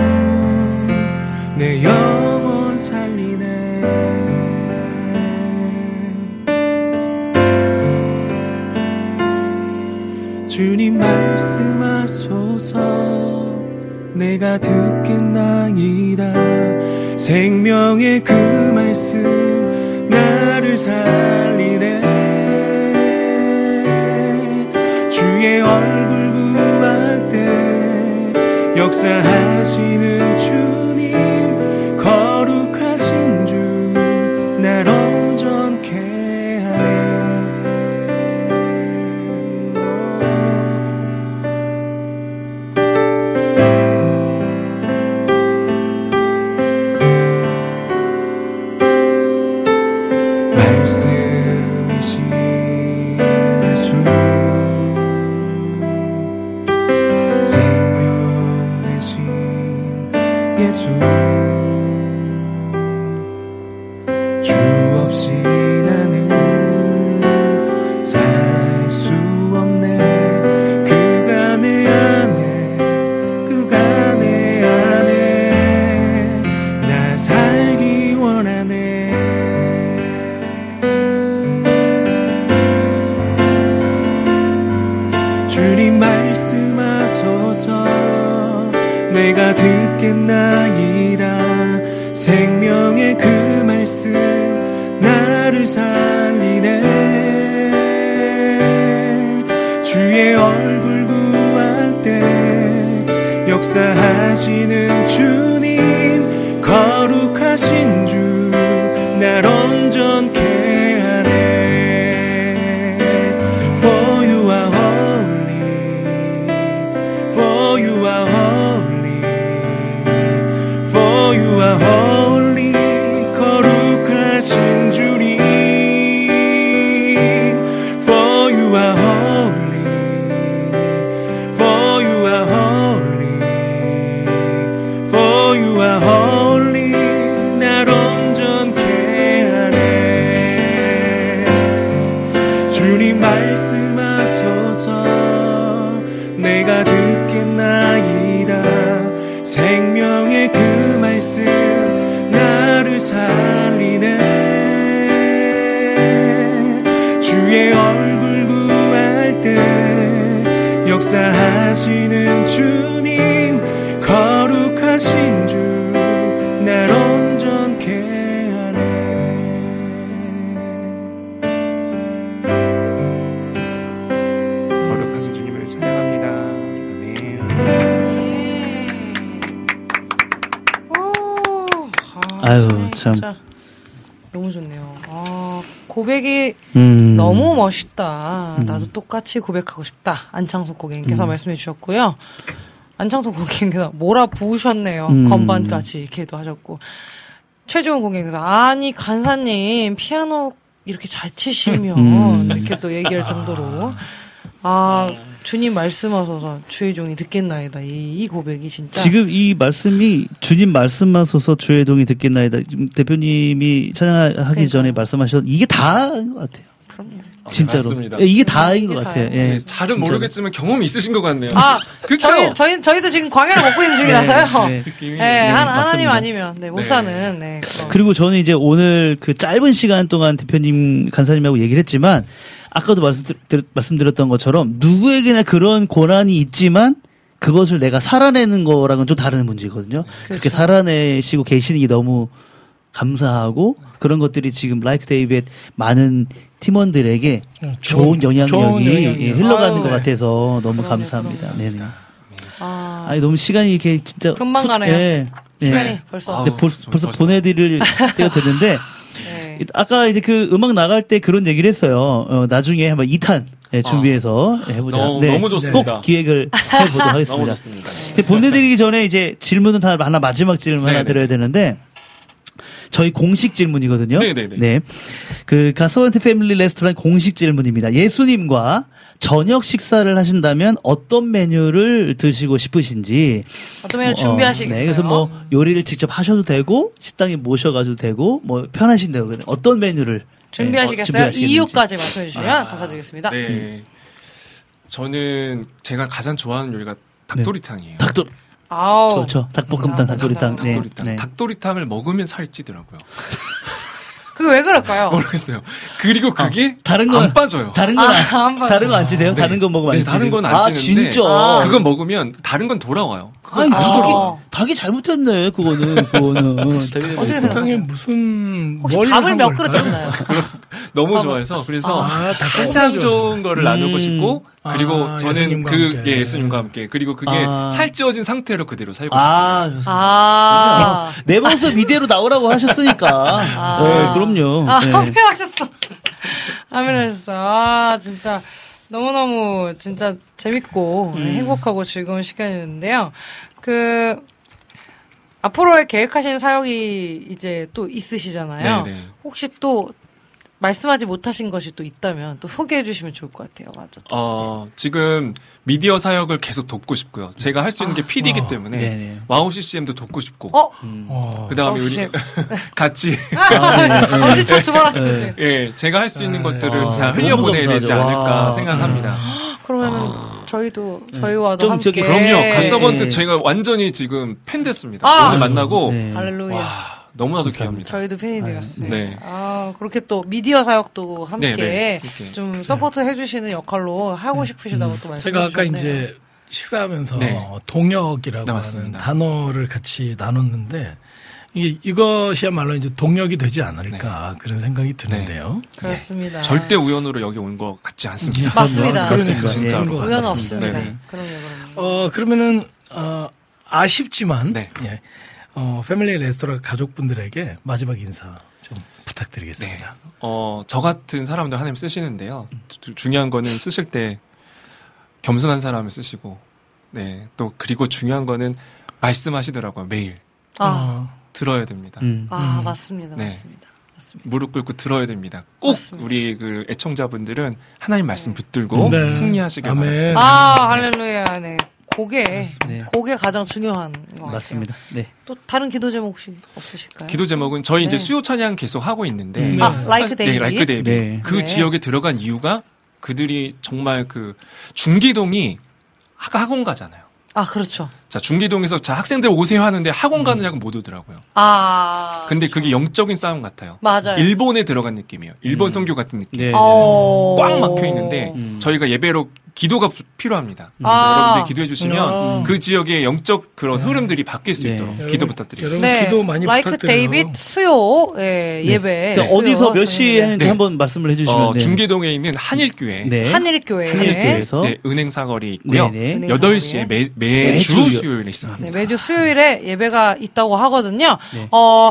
내 영혼 살리네. 주님 말씀하소서 내가 듣겠나이다. 생명의 그 말씀 나를 살리네. 주의 얼굴 구할 때 역사하시는 주님 거룩하신 주 날 온전케 하네. 말씀이신 예수 생명 되신 예수 주 없이 나는 살 수 없네. 그가 내 안에 그가 내 안에 나 살기 원하네. 주님 말씀하소서 내가 듣겠나이다. 생명의 그 말씀 나를 살리네. 주의 얼굴 구할 때 역사하시는 주님 거룩하신 주 날 온전케 하네. For you are holy, for you are holy, for you are holy. 거룩하신 주님 For you are holy, for you are holy, for you are holy. 날 온전케 하네. 주님 말씀하소서 내가 듣겠나이다. 생명의 그 말씀 나를 살리네. 주의 얼굴 구할 때 역사하시는 주님 거룩하신 주 날 온전케 하네. 거룩하신 주님을 찬양합니다. 아멘. 오, 아, 아유, 참, 참. 너무 좋네요. 아, 고백이 음. 너무 멋있다. 음. 나도 똑같이 고백하고 싶다. 안창수 고객님께서 음. 말씀해 주셨고요. 안창수 고객님께서 몰아 부으셨네요. 음. 건반까지 이렇게도 하셨고. 최주원 고객님께서 아니 간사님 피아노 이렇게 잘 치시면 음. 이렇게 또 얘기할 정도로 아 주님 말씀하소서 주의 종이 듣겠나이다. 이, 이 고백이 진짜 지금 이 말씀이 주님 말씀하소서 주의 종이 듣겠나이다. 지금 대표님이 찬양하기 그러니까. 전에 말씀하셨던 이게 다인 것 같아요. 그럼요. 진짜로. 맞습니다. 예, 이게 다인 것 이게 같아요. 다예요. 예, 네, 잘은 진짜로. 모르겠지만 경험이 있으신 것 같네요. 아 그렇죠? 저희 저희 저희도 지금 광야를 먹고 있는 중이라서요. 네, 네, 네. 하, 네, 하나님 맞습니다. 아니면 네, 목사는 네. 그럼. 그리고 저는 이제 오늘 그 짧은 시간 동안 대표님, 간사님하고 얘기를 했지만, 아까도 말씀드렸, 말씀드렸던 것처럼, 누구에게나 그런 고난이 있지만, 그것을 내가 살아내는 거랑은 좀 다른 문제거든요. 그렇게 살아내시고 계시는 게 너무 감사하고, 그런 것들이 지금 라이크 데이빗 많은 팀원들에게 좋은, 영향력이 좋은 영향력. 예, 흘러가는 아유, 것 네. 같아서 너무 그러네, 감사합니다. 네네. 아, 아니, 너무 시간이 이렇게 진짜. 금방 훅- 가네요. 예. 시간이 예. 벌써. 네, 벌써, 벌써 보내드릴 때가 됐는데, 네. 아까 이제 그 음악 나갈 때 그런 얘기를 했어요. 어, 나중에 한번 이 탄 예, 준비해서 해보자. 너무- 너무 좋습니다. 꼭 기획을 해보도록 하겠습니다. 너무 좋습니다. 근데 보내드리기 전에 이제 질문은 다 하나 마지막 질문 하나 네네. 드려야 되는데 저희 공식 질문이거든요. 네네네. 네. 그 가서원트 패밀리 레스토랑 공식 질문입니다. 예수님과 저녁 식사를 하신다면 어떤 메뉴를 드시고 싶으신지 어떤 메뉴 어, 준비하시겠어요? 네, 그래서 뭐 요리를 직접 하셔도 되고 식당에 모셔가도 되고 뭐 편하신 대로 어떤 메뉴를 준비하시겠어요? 네, 어, 준비하시겠는지. 이유까지 말씀해 주시면 아, 감사드리겠습니다. 네. 저는 제가 가장 좋아하는 요리가 닭도리탕이에요. 닭도 아우. 좋죠. 닭볶음탕, 닭도리탕. 네. 닭도리탕. 네. 닭도리탕을 먹으면 살이 찌더라고요. 그게 왜 그럴까요? 모르겠어요. 그리고 그게 다른 거 안 빠져요. 다른 거 아, 안, 안 빠져요. 다른 거 안 찌세요? 네. 다른 거 먹으면 네, 안 찌세요? 다른 건 안 아, 찌는데 진짜. 아. 그거 먹으면 다른 건 돌아와요. 아니, 아. 닭이, 닭이 잘못했네, 그거는, 그거는. 닭이 어떻게 잘못했네. 생각하세요? 무슨 혹시 뭘 밥을 한 몇 걸까요? 그릇 드시나요? 너무 밥을- 좋아해서 그래서 아, 닭도리탕 가장 좋은 거를 음. 나누고 싶고 그리고 아, 저는 예수님과 그 함께. 예, 예수님과 함께 그리고 그게 아. 살찌워진 상태로 그대로 살고 아, 좋습니다. 아. 내 모습 이대로 나오라고 하셨으니까. 아. 네, 그럼요. 아, 네. 하면하셨어. 하면하셨어. 아, 진짜. 너무너무 진짜 재밌고 음. 행복하고 즐거운 시간이었는데요. 그, 앞으로의 계획하시는 사역이 이제 또 있으시잖아요. 네네. 혹시 또 말씀하지 못하신 것이 또 있다면 또 소개해 주시면 좋을 것 같아요. 맞아. 어, 지금 미디어 사역을 계속 돕고 싶고요. 제가 할 수 있는 게 피디이기 어. 때문에 네네. 와우 씨씨엠도 돕고 싶고 어? 어. 그다음에 어, 우리 씨. 같이 아, 네, 네. 어디 저 두번 하셨지? 예, 제가 할 수 있는 아, 것들을 아, 다 너무 흘려보내야 되지 감사하죠. 않을까 와. 생각합니다. 그러면은 저희도 저희와도 좀 함께 저기 그럼요. 가서번트 네. 제가 완전히 지금 팬 됐습니다. 아. 오늘 만나고 네. 할렐루야. 와 너무나도 귀합니다. 저희도 팬이 되었습니다. 네. 아, 그렇게 또 미디어 사역도 함께 네, 네. 이렇게. 좀 서포트 해주시는 역할로 하고 싶으시다고 또 말씀해 제가 아까 주셨네요. 이제 식사하면서 네. 동역이라고 네, 하는 맞습니다. 단어를 같이 나눴는데 이게 이것이야말로 이제 동역이 되지 않을까 그런 생각이 드는데요. 그렇습니다. 절대 우연으로 여기 온 것 같지 않습니다. 맞습니다. 그러니까 진짜로. 그런 것 우연 같습니다. 없습니다. 네. 그럼요, 그럼요. 어 그러면은 어 아쉽지만 네. 예. 어 패밀리 레스토랑 가족분들에게 마지막 인사 좀 부탁드리겠습니다. 네. 어, 저 같은 사람들 하나님 쓰시는데요. 주- 중요한 거는 쓰실 때 겸손한 사람을 쓰시고, 네. 또, 그리고 중요한 거는 말씀하시더라고요. 매일. 아, 들어야 됩니다. 음. 아 음. 맞습니다. 네. 맞습니다. 맞습니다. 무릎 꿇고 들어야 됩니다. 꼭 맞습니다. 우리 그 애청자분들은 하나님 말씀 붙들고 네. 승리하시길 아멘. 바랍니다. 아, 할렐루야. 네. 그게, 네. 그게 가장 중요한 것 같아요. 맞습니다. 네. 또 다른 기도 제목 혹시 없으실까요? 기도 제목은 저희 이제 네. 수요 찬양 계속 하고 있는데, 음, 아, 라이크 데이비. 네, 라이크 데이비. 네. 그 네. 지역에 들어간 이유가 그들이 정말 그 중기동이 학- 학원 가잖아요. 아, 그렇죠. 자, 중기동에서 자, 학생들 오세요 하는데 학원 가느냐고 못 오더라고요. 아. 근데 그게 영적인 싸움 같아요. 맞아요. 일본에 들어간 느낌이에요. 일본 음. 선교 같은 느낌. 네. 어. 꽉 막혀 있는데 음. 저희가 예배로 기도가 부- 필요합니다. 그래서 아. 여러분들이 기도해 주시면 음. 그 지역의 영적 그런 흐름들이 바뀔 수 네. 있도록 여러분, 기도 부탁드립니다. 여러분 네. 기도 많이 라이크 부탁드려요. 데이빗 수요 예, 예배. 자, 수요 어디서 몇 시에 하는지 네. 한번 말씀을 해주시면 어, 네. 중계동에 있는 한일교회. 네. 한일교회. 한일교회에서 네, 은행 사거리 있고요. 네네. 은행 여덟 시에 매, 매주 매주요. 수요일에 있습니다. 네, 매주 수요일에 예배가 있다고 하거든요. 네. 어,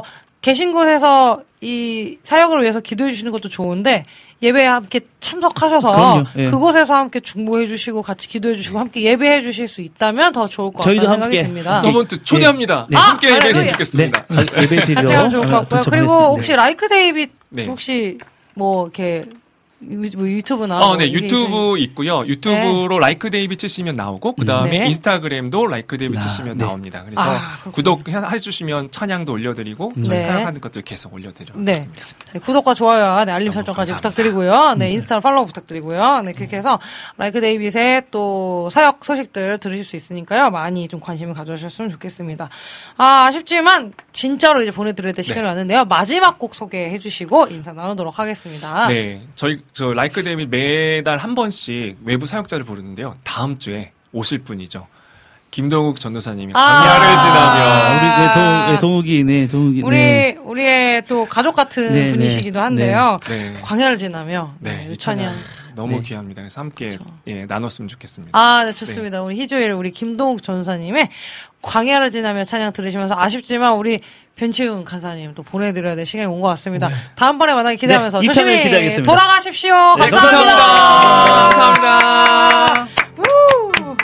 계신 곳에서 이 사역을 위해서 기도해 주시는 것도 좋은데 예배에 함께 참석하셔서 예. 그곳에서 함께 중보해 주시고 같이 기도해 주시고 함께 예배해 주실 수 있다면 더 좋을 것 같다는 생각이 듭니다. 서번트 초대합니다. 네. 네. 함께 아, 예배했으면 네. 좋겠습니다. 네. 예배 드려. 같이 가면 좋을 것 같고요. 그리고 혹시 네. 라이크 데이빗 네. 혹시 뭐 이렇게 유- 뭐 유튜브나 어, 뭐 네, 이게 유튜브 있고요. 유튜브로 라이크 데이비 치시면 나오고, 그 다음에 네. 인스타그램도 라이크 데이비 아, 치시면 네. 나옵니다. 그래서 아, 구독해주시면 찬양도 올려드리고, 저희 네. 사역하는 것들 계속 올려드리고. 네. 네, 구독과 좋아요와 네, 알림 설정까지 감사합니다. 부탁드리고요. 네, 인스타 팔로우 부탁드리고요. 네, 그렇게 해서 라이크 데이빗의 또 사역 소식들 들으실 수 있으니까요. 많이 좀 관심을 가져주셨으면 좋겠습니다. 아, 아쉽지만 진짜로 이제 보내드릴 때 시간이 네. 왔는데요. 마지막 곡 소개해 주시고 인사 나누도록 하겠습니다. 네. 저희, 저 라이크 데이비 매달 한 번씩 외부 사역자를 부르는데요. 다음 주에 오실 분이죠. 김동욱 전도사님이 아. 광야를 지나며. 아, 우리 네, 동, 네, 동욱이, 네, 동욱이. 우리 네. 우리의 또 가족 같은 네, 분이시기도 네. 한데요. 네. 광야를 지나며 네. 네, 이 유찬양. 찬양 너무 네. 귀합니다. 그래서 함께, 예, 나눴으면 좋겠습니다. 아, 네, 좋습니다. 우리 희주일, 우리 김동욱 전사님의 광야를 지나며 찬양 들으시면서 아쉽지만 우리 변치훈 간사님 또 보내드려야 될 시간이 온 것 같습니다. 다음번에 만나기 기대하면서 네, 조심히 이탄을 기대하겠습니다. 돌아가십시오. 네, 감사합니다. 감사합니다. 감사합니다. 우!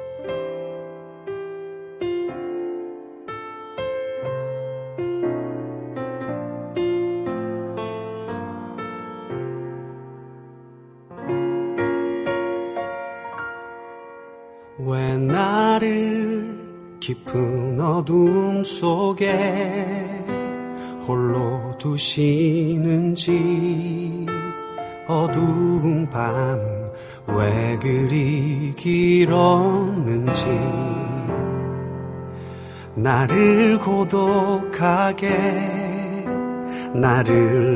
왜 나를 깊은 어둠 속에 홀로 두시는지 어두운 밤은 왜 그리 길었는지 나를 고독하게 나를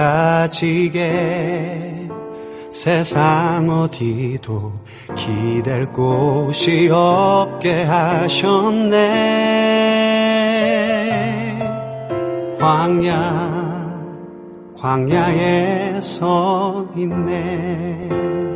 낮아지게 세상 어디도 기댈 곳이 없게 하셨네. 광야 광야에 서 있네.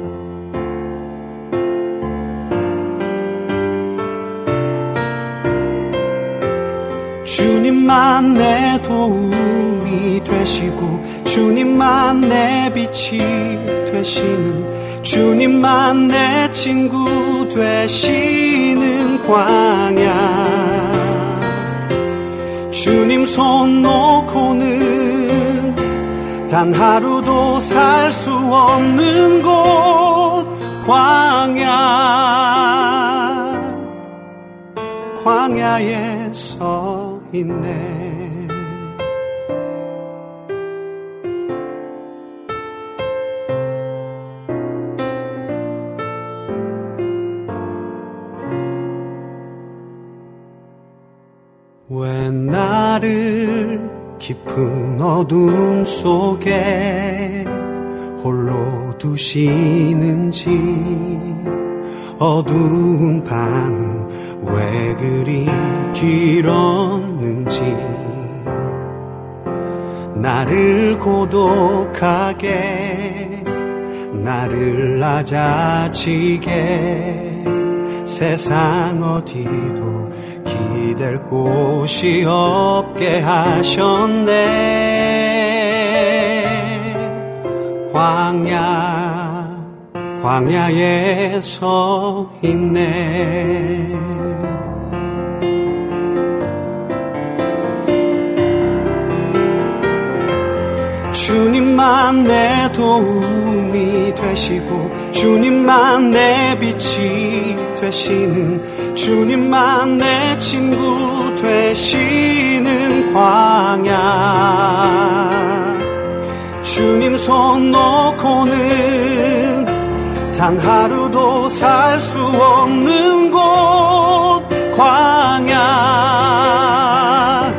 주님만 내 도움이 되시고 주님만 내 빛이 되시는 주님만 내 친구 되시는 광야. 주님 손 놓고는 단 하루도 살 수 없는 곳 광야. 광야에 서 있네. 왜 나를 깊은 어둠 속에 홀로 두시는지 어두운 밤은 왜 그리 길었는지 나를 고독하게 나를 낮아지게 세상 어디도 기댈 곳이 없게 하셨네. 광야 광야에 서 있네. 주님만 내 도움이 되시고 주님만 내 빛이 되시는 주님만 내 친구 되시는 광야. 주님 손 놓고는 단 하루도 살 수 없는 곳 광야.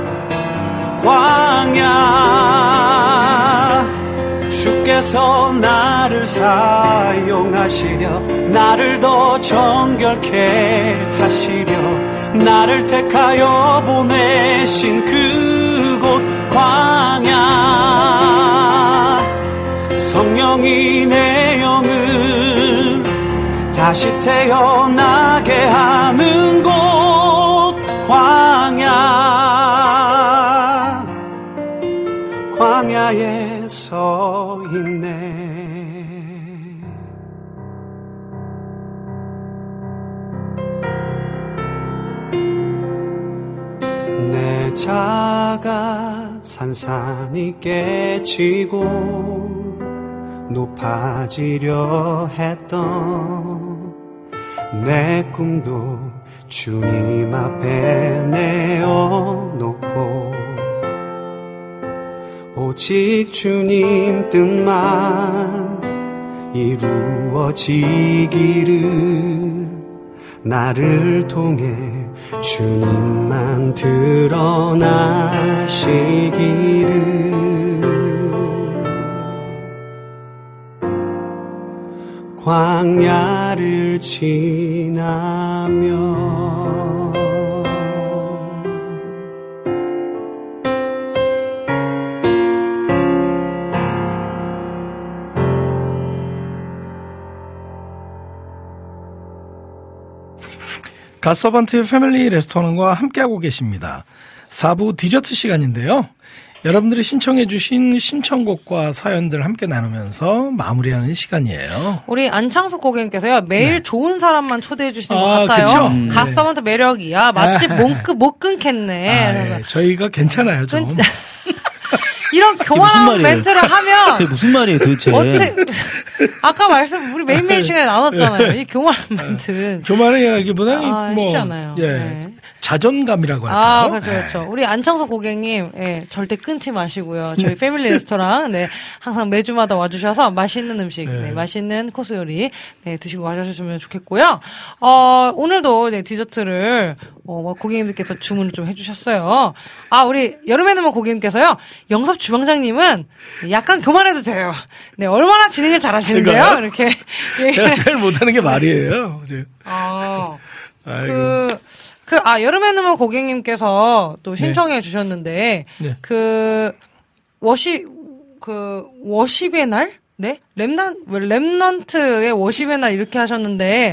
광야. 주께서 나를 사용하시려 나를 더 정결케 하시려 나를 택하여 보내신 그곳 광야. 성령이 내 영을 다시 태어나게 하는 곳 광야. 광야에 서 있네. 내 자가 산산이 깨지고 높아지려 했던 내 꿈도 주님 앞에 내어놓고 오직 주님 뜻만 이루어지기를 나를 통해 주님만 드러나시기를 광야를 지나며 갓서번트의 패밀리 레스토랑과 함께하고 계십니다. 사 부 디저트 시간인데요. 여러분들이 신청해 주신 신청곡과 사연들 함께 나누면서 마무리하는 시간이에요. 우리 안창숙 고객님께서요. 매일 네. 좋은 사람만 초대해 주시는 아, 것 같아요. 음, 갓서번트 네. 매력이야. 맛집 못, 끊, 못 끊겠네. 아, 네. 저희가 괜찮아요. 좀. 끊... 이런 교활한 멘트를 하면 그게 무슨 말이에요 도대체. 어떻게 아까 말씀 우리 메인 메인 시간에 나눴잖아요. 이 교활한 멘트. 교활하기보다는 아, 뭐 쉽지 않아요. 예. 네. 자존감이라고 할까요? 아, 그렇죠, 그렇죠. 우리 안창석 고객님, 예, 절대 끊지 마시고요. 저희 패밀리 레스토랑, 네, 항상 매주마다 와주셔서 맛있는 음식, 네, 네 맛있는 코스 요리, 네, 드시고 가셨으면 좋겠고요. 어, 오늘도, 네, 디저트를, 어, 뭐 고객님들께서 주문을 좀 해주셨어요. 아, 우리 여름에 넣으면 고객님께서요, 영섭 주방장님은 약간 교만해도 돼요. 네, 얼마나 진행을 잘하시는데요? 제가요? 이렇게. 예. 제가 제일 못하는 게 말이에요. 아, 아이고. 그, 그, 아, 여름에 넣으면 고객님께서 또 신청해 네. 주셨는데, 네. 그, 워시, 그, 워십의 날? 네? 랩난, 랩넌트의 워십의 날 이렇게 하셨는데,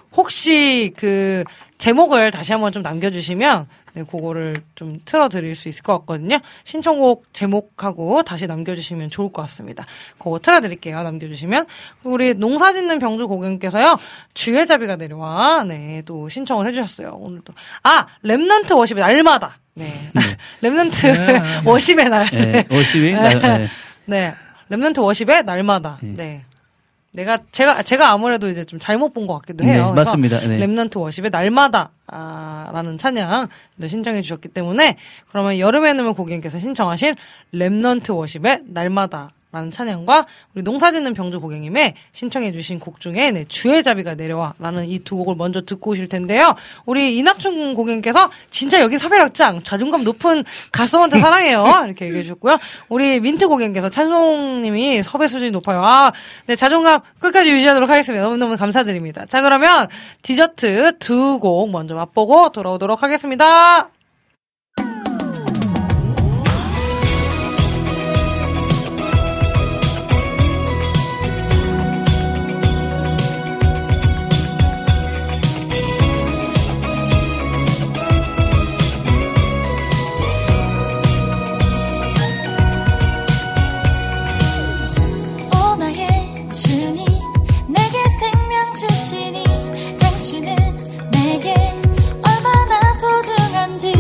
혹시 그, 제목을 다시 한번 좀 남겨주시면, 네, 그거를 좀 틀어드릴 수 있을 것 같거든요. 신청곡 제목하고 다시 남겨주시면 좋을 것 같습니다. 그거 틀어드릴게요. 남겨주시면. 우리 농사 짓는 병주 고객님께서요, 주의 자비가 내려와, 네, 또 신청을 해주셨어요. 오늘도. 아, 랩넌트 워십의 날마다. 네. 네. 랩넌트 네. 워십의 날. 네. 워십이? 네. 네. 네. 랩넌트 워십의 날마다. 네. 네. 내가, 제가, 제가 아무래도 이제 좀 잘못 본 것 같기도 해요. 네, 맞습니다. 네. 랩넌트 워십의 날마다, 아, 라는 찬양 신청해 주셨기 때문에, 그러면 여름에 넣으면 고객님께서 신청하신 랩넌트 워십의 날마다 라는 찬양과 우리 농사 짓는 병주 고객님의 신청해 주신 곡 중에 네, 주의 자비가 내려와 라는 이 두 곡을 먼저 듣고 오실 텐데요. 우리 이낙춘 고객님께서 진짜 여기 섭외락장 자존감 높은 가수한테 사랑해요 이렇게 얘기해 주셨고요. 우리 민트 고객님께서 찬송님이 섭외 수준이 높아요. 아, 네, 자존감 끝까지 유지하도록 하겠습니다. 너무너무 감사드립니다. 자, 그러면 디저트 두 곡 먼저 맛보고 돌아오도록 하겠습니다. 주시니 당신은 내게 얼마나 소중한지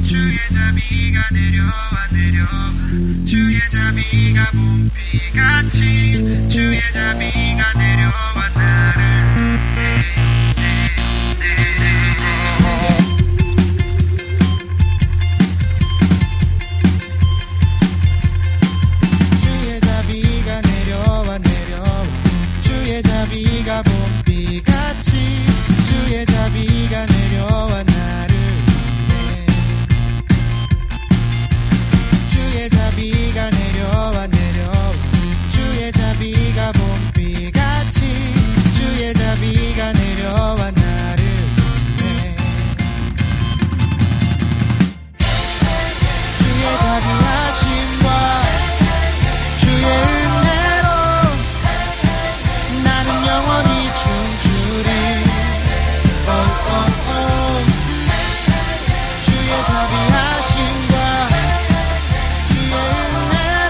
주의 자비가 내려와 내려와 주의 자비가 봄비같이 주의 자비가 내려와 나를 주의 자비가 내려와 내려와 주의 자비가 봄비같이 주의 자비가 내려와 나를 주의 자비가 내려와 내려와 주의 자비가 봄비같이 주의 자비가 내려와 나를 위해 주의 자비하심과 주의 은혜로 나는 영원히 춤추리 oh, oh, oh. 주의 자비하심과 주의 은혜로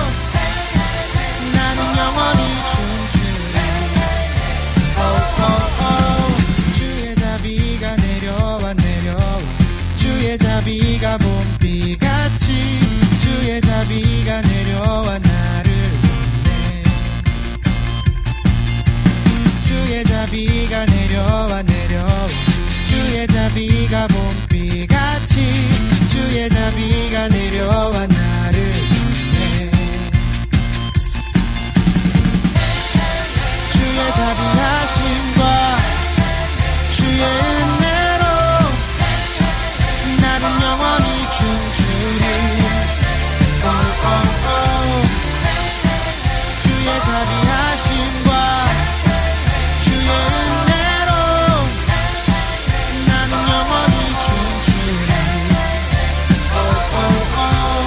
나는 영원히 춤추리 oh, oh, oh. 주의 자비가 내려와 내려와 주의 자비가 봄비같이 주의 자비가 내려와 나를 위해 주의 자비가 내려와 내려와 주의 자비가 봄비같이 주의 자비가 내려와 나를 위해 주의 자비하심과 주의 은혜로 나는 영원히 춤추리 oh, oh, oh. 주의 자비하심과 주의 은혜로 나는 영원히 춤추리 oh, oh, oh.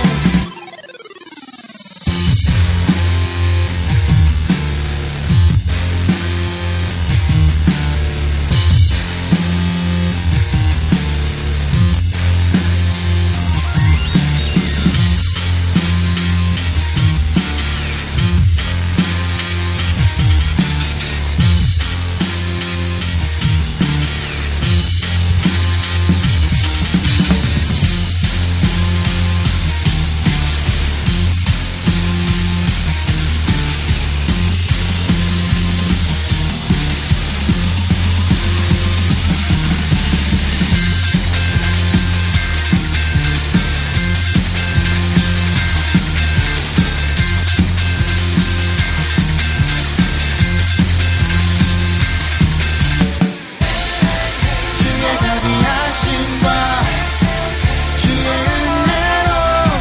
주의 자비하심과 주의 은혜로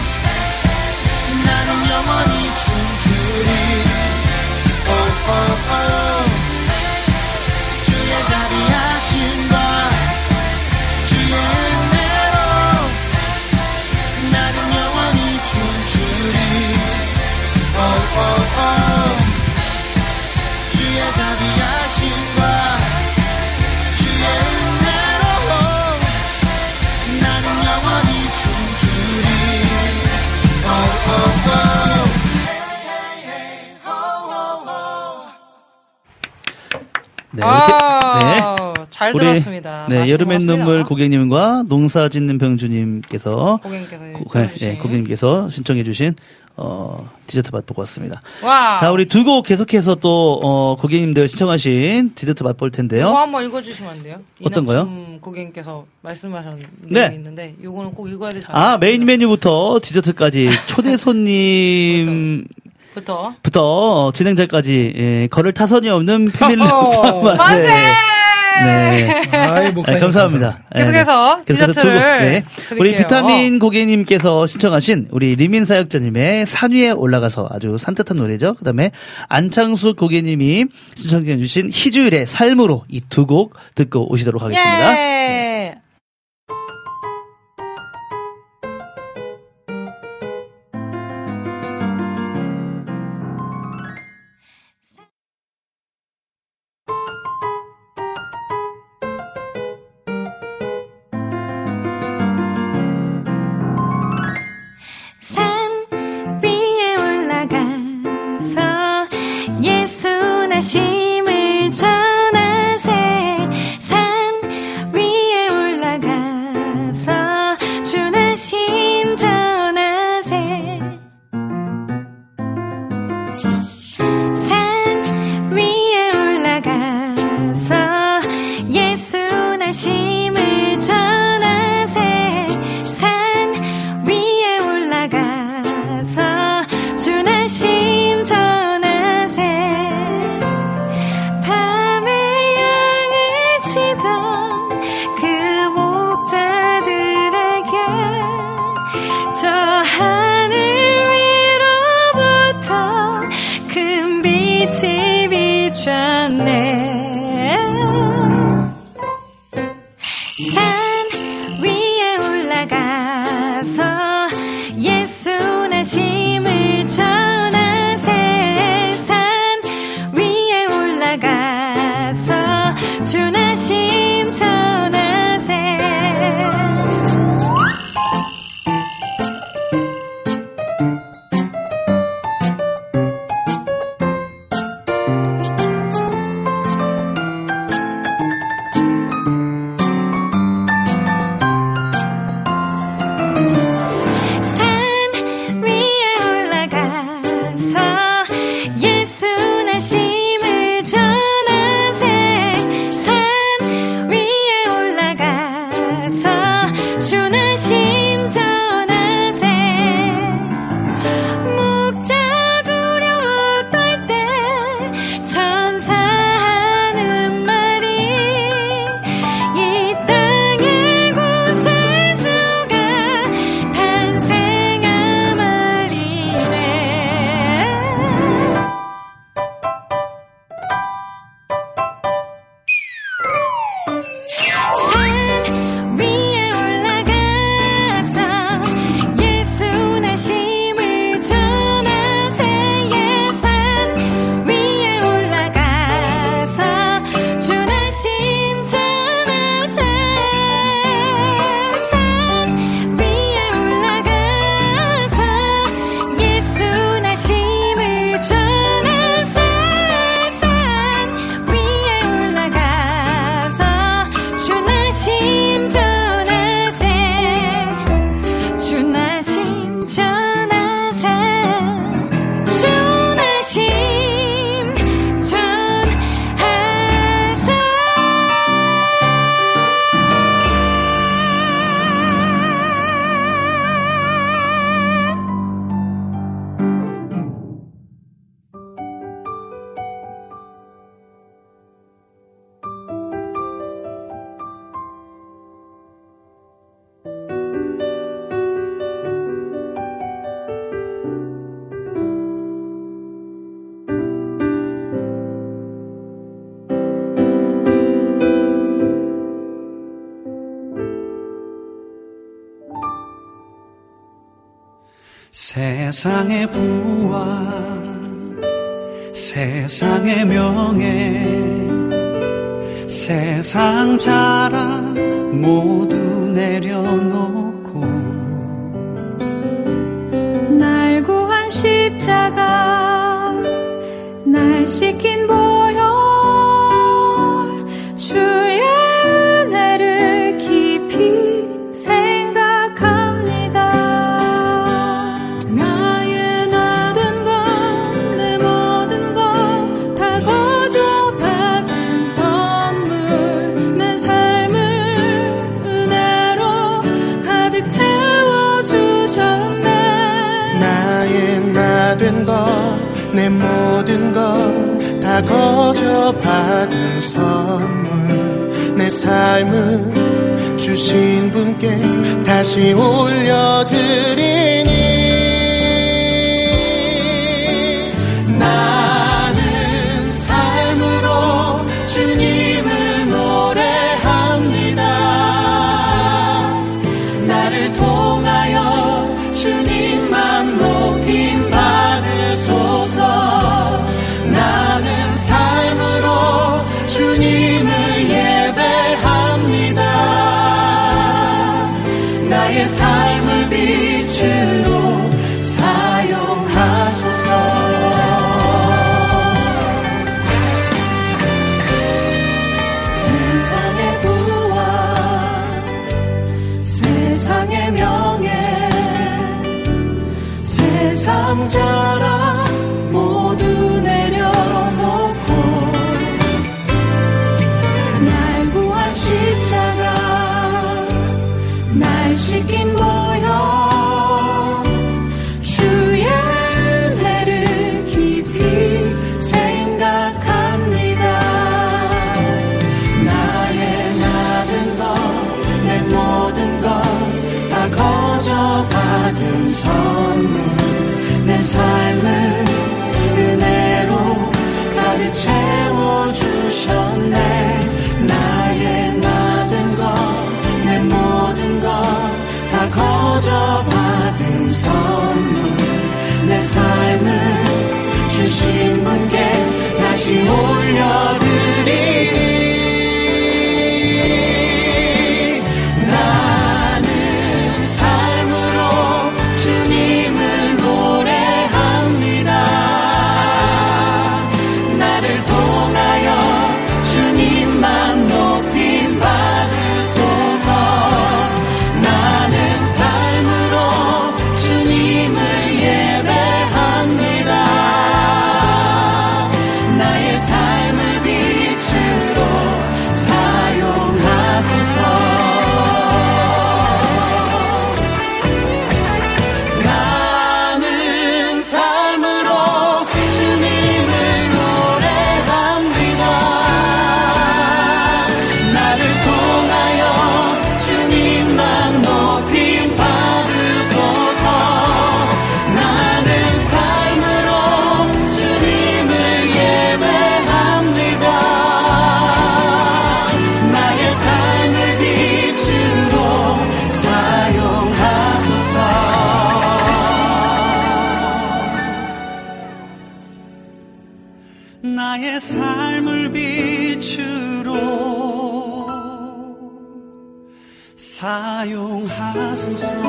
나는 영원히 춤추리 oh, oh, oh. 주의 자비하심과 주의 은혜로 나는 영원히 춤추리 oh, oh, oh. 주의 자비하심과 주의 은혜로 나는 영원히 춤추리 oh, oh, oh. 네, 이렇게, 네. 아, 잘 우리, 들었습니다. 네, 맛있는 여름의 것 같습니다. 눈물 고객님과 농사 짓는 병주님께서 고객님께서 고, 신청해주신. 네, 고객님께서 신청해주신 어, 디저트 맛보고 왔습니다. 와. 자, 우리 두 곡 계속해서 또 어, 고객님들 신청하신 디저트 맛볼 텐데요. 이거 한번 읽어주시면 안 돼요? 어떤 거요? 이낙준 고객님께서 말씀하신 네. 내용이 있는데 이거는 꼭 읽어야 되지 않나요? 아, 메인 메뉴부터 디저트까지 초대 손님 부터 부터 진행자까지 예, 걸을 타선이 없는 패밀리 어허. 맛. 만세! 네. 아이, 목사님, 네, 감사합니다. 계속해서 네. 계속해서 디저트를 두 곡, 네. 우리 드릴게요. 비타민 고객님께서 신청하신 우리 리민 사역자님의 산 위에 올라가서 아주 산뜻한 노래죠. 그다음에 안창수 고객님이 신청해 주신 희주일의 삶으로 이 두 곡 듣고 오시도록 하겠습니다. 예. 산 위에 올라가서 예수 나심을 전하세 산 위에 세상의 부와 세상의 명예 세상 자랑 모두 내려놓고 날 구한 십자가 날 씻긴 보혈 주의 은혜를 깊이 생각합니다. 나의 모든 것 내 모든 것 다 거저 받은 선물 내 삶을 은혜로 가득 채워주셨네. 나의 나 된 것 내 모든 것 다 거저 받은 선물 내 삶을 주신 분께 다시 올려드리니 나는 삶으로 주님을 노래합니다. 나를 통하여 주님만 높임 받으소서. 나는 삶으로 주님을 예배합니다. 나의 삶을 빛으로 사용하소서. 세상의 부와 세상의 명예 세상 자랑 모두 내려놓고 날 구한 십자가 날 씻긴 보혈 주의 은혜를 깊이 생각합니다. 나의 나든 것 내 모든 것 다 거저 받은 선물 내 삶을 은혜로 가득 채워주셨네. 나의 나든 것 내 모든 것 다 거저 받은 선물 내 삶을 주신 분께 다시 올려드리리. 나는 삶으로 주님을 노래합니다. 나를 통하여 주님만 높임 받으소서. 나는 삶으로 주님을 예배합니다. 나의 삶을 빛으로 사용하소서. 나는 삶으로 주님을 노래합니다. 나를 통하여 주님만 높임 받으소서. 나는 삶으로 주님을 예배합니다. 나의 삶을 빛으로 사용하소서. 나의 삶을 빛으로 사용하소서.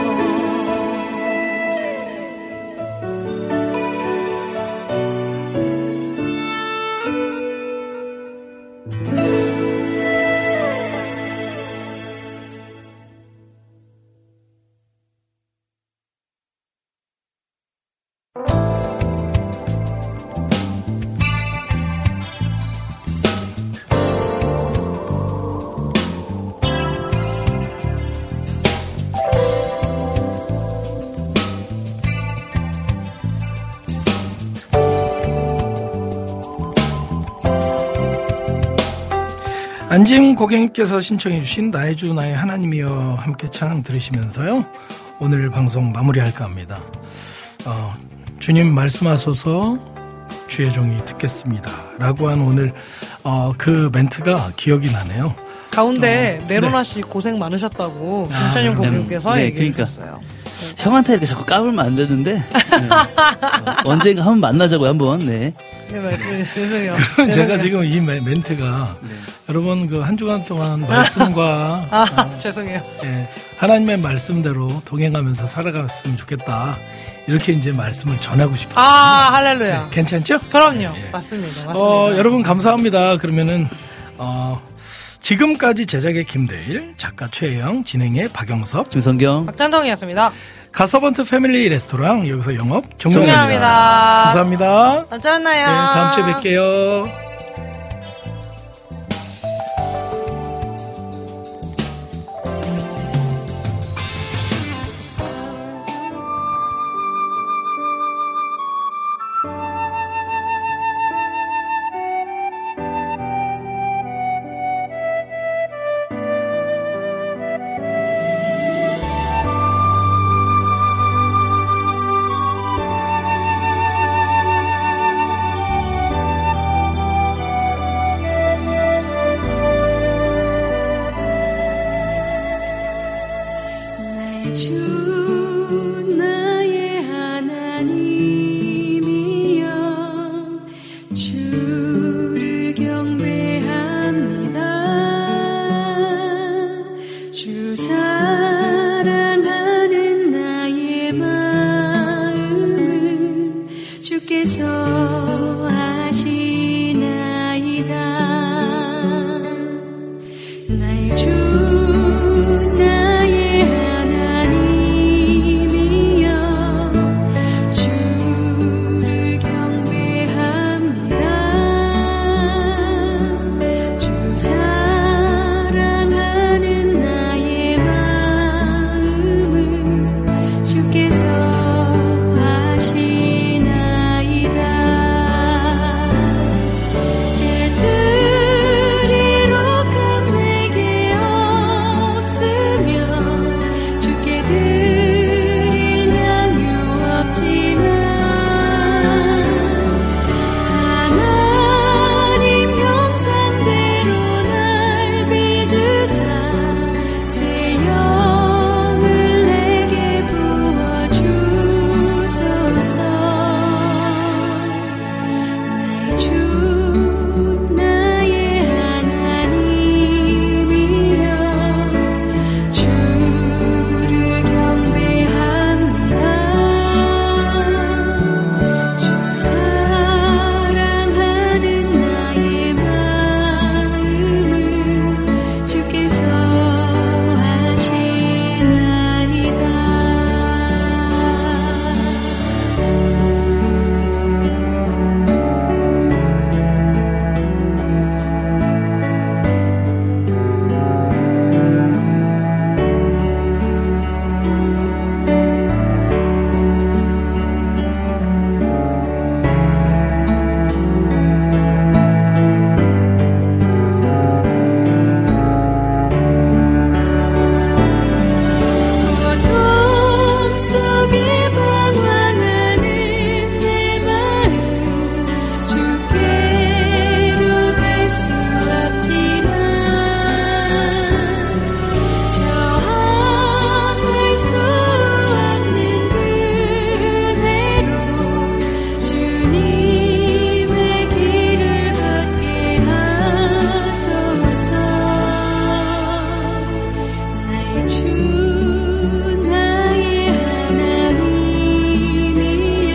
안지임 고객님께서 신청해 주신 나의 주 나의 하나님이여 함께 찬양 들으시면서요 오늘 방송 마무리할까 합니다. 어, 주님 말씀하소서 주의 종이 듣겠습니다 라고 한 오늘 어, 그 멘트가 기억이 나네요. 가운데 어, 메로나 네. 씨 고생 많으셨다고 김찬용 아, 고객님께서 네, 얘기해 그러니까. 주셨어요. 형한테 이렇게 자꾸 까불면 안 되는데 네. 어, 언젠가 한번 만나자고요 한번. 네. 네, 맞아요. 죄송해요. 그럼 제가 지금 이 멘- 멘트가 네. 여러분 그 한 주간 동안 말씀과 아, 어, 죄송해요. 예, 하나님의 말씀대로 동행하면서 살아갔으면 좋겠다. 이렇게 이제 말씀을 전하고 싶어요. 아, 할렐루야. 네, 괜찮죠? 그럼요. 예. 맞습니다. 맞습니다. 어, 여러분 감사합니다. 그러면은 어, 지금까지 제작의 김대일, 작가 최혜영, 진행의 박영섭, 김성경, 박찬동이었습니다. 가서번트 패밀리 레스토랑 여기서 영업 종료합니다. 종료합니다. 감사합니다. 다음 주에 만나요. 네, 다음 주에 뵐게요. 주 나의 하나님이여 주를 경배합니다. 주 사랑하는 나의 마음을 주께서 아시나이다. 나의 주 나의 하나님이여 주를 경배합니다. 주 사랑하는 나의 마음을 주께서 아시나이다. 개들이 록합 내게 없으며 주께 드릴 양유 없지만 하나님 형상대로 날 빚으사 새 영을 내게 부어주소서. 나의 주 나의 하나님이여 주를 경배합니다. 주 사랑하는 나의 마음을 주께서 아시나이다. 고통 속에 방황하는 내 마음 주께로 갈 수 없지만 저항할 수 없는 은혜로 주님의 길을 걷게 하소서. 나의 주 나의 하나님이여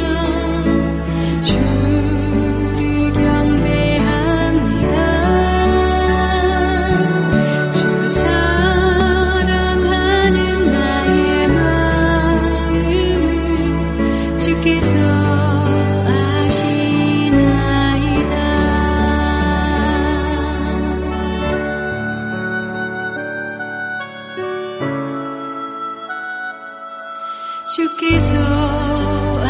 주를 경배합니다. 주 사랑하는 나의 마음을 주께서 아시나이다. 주께서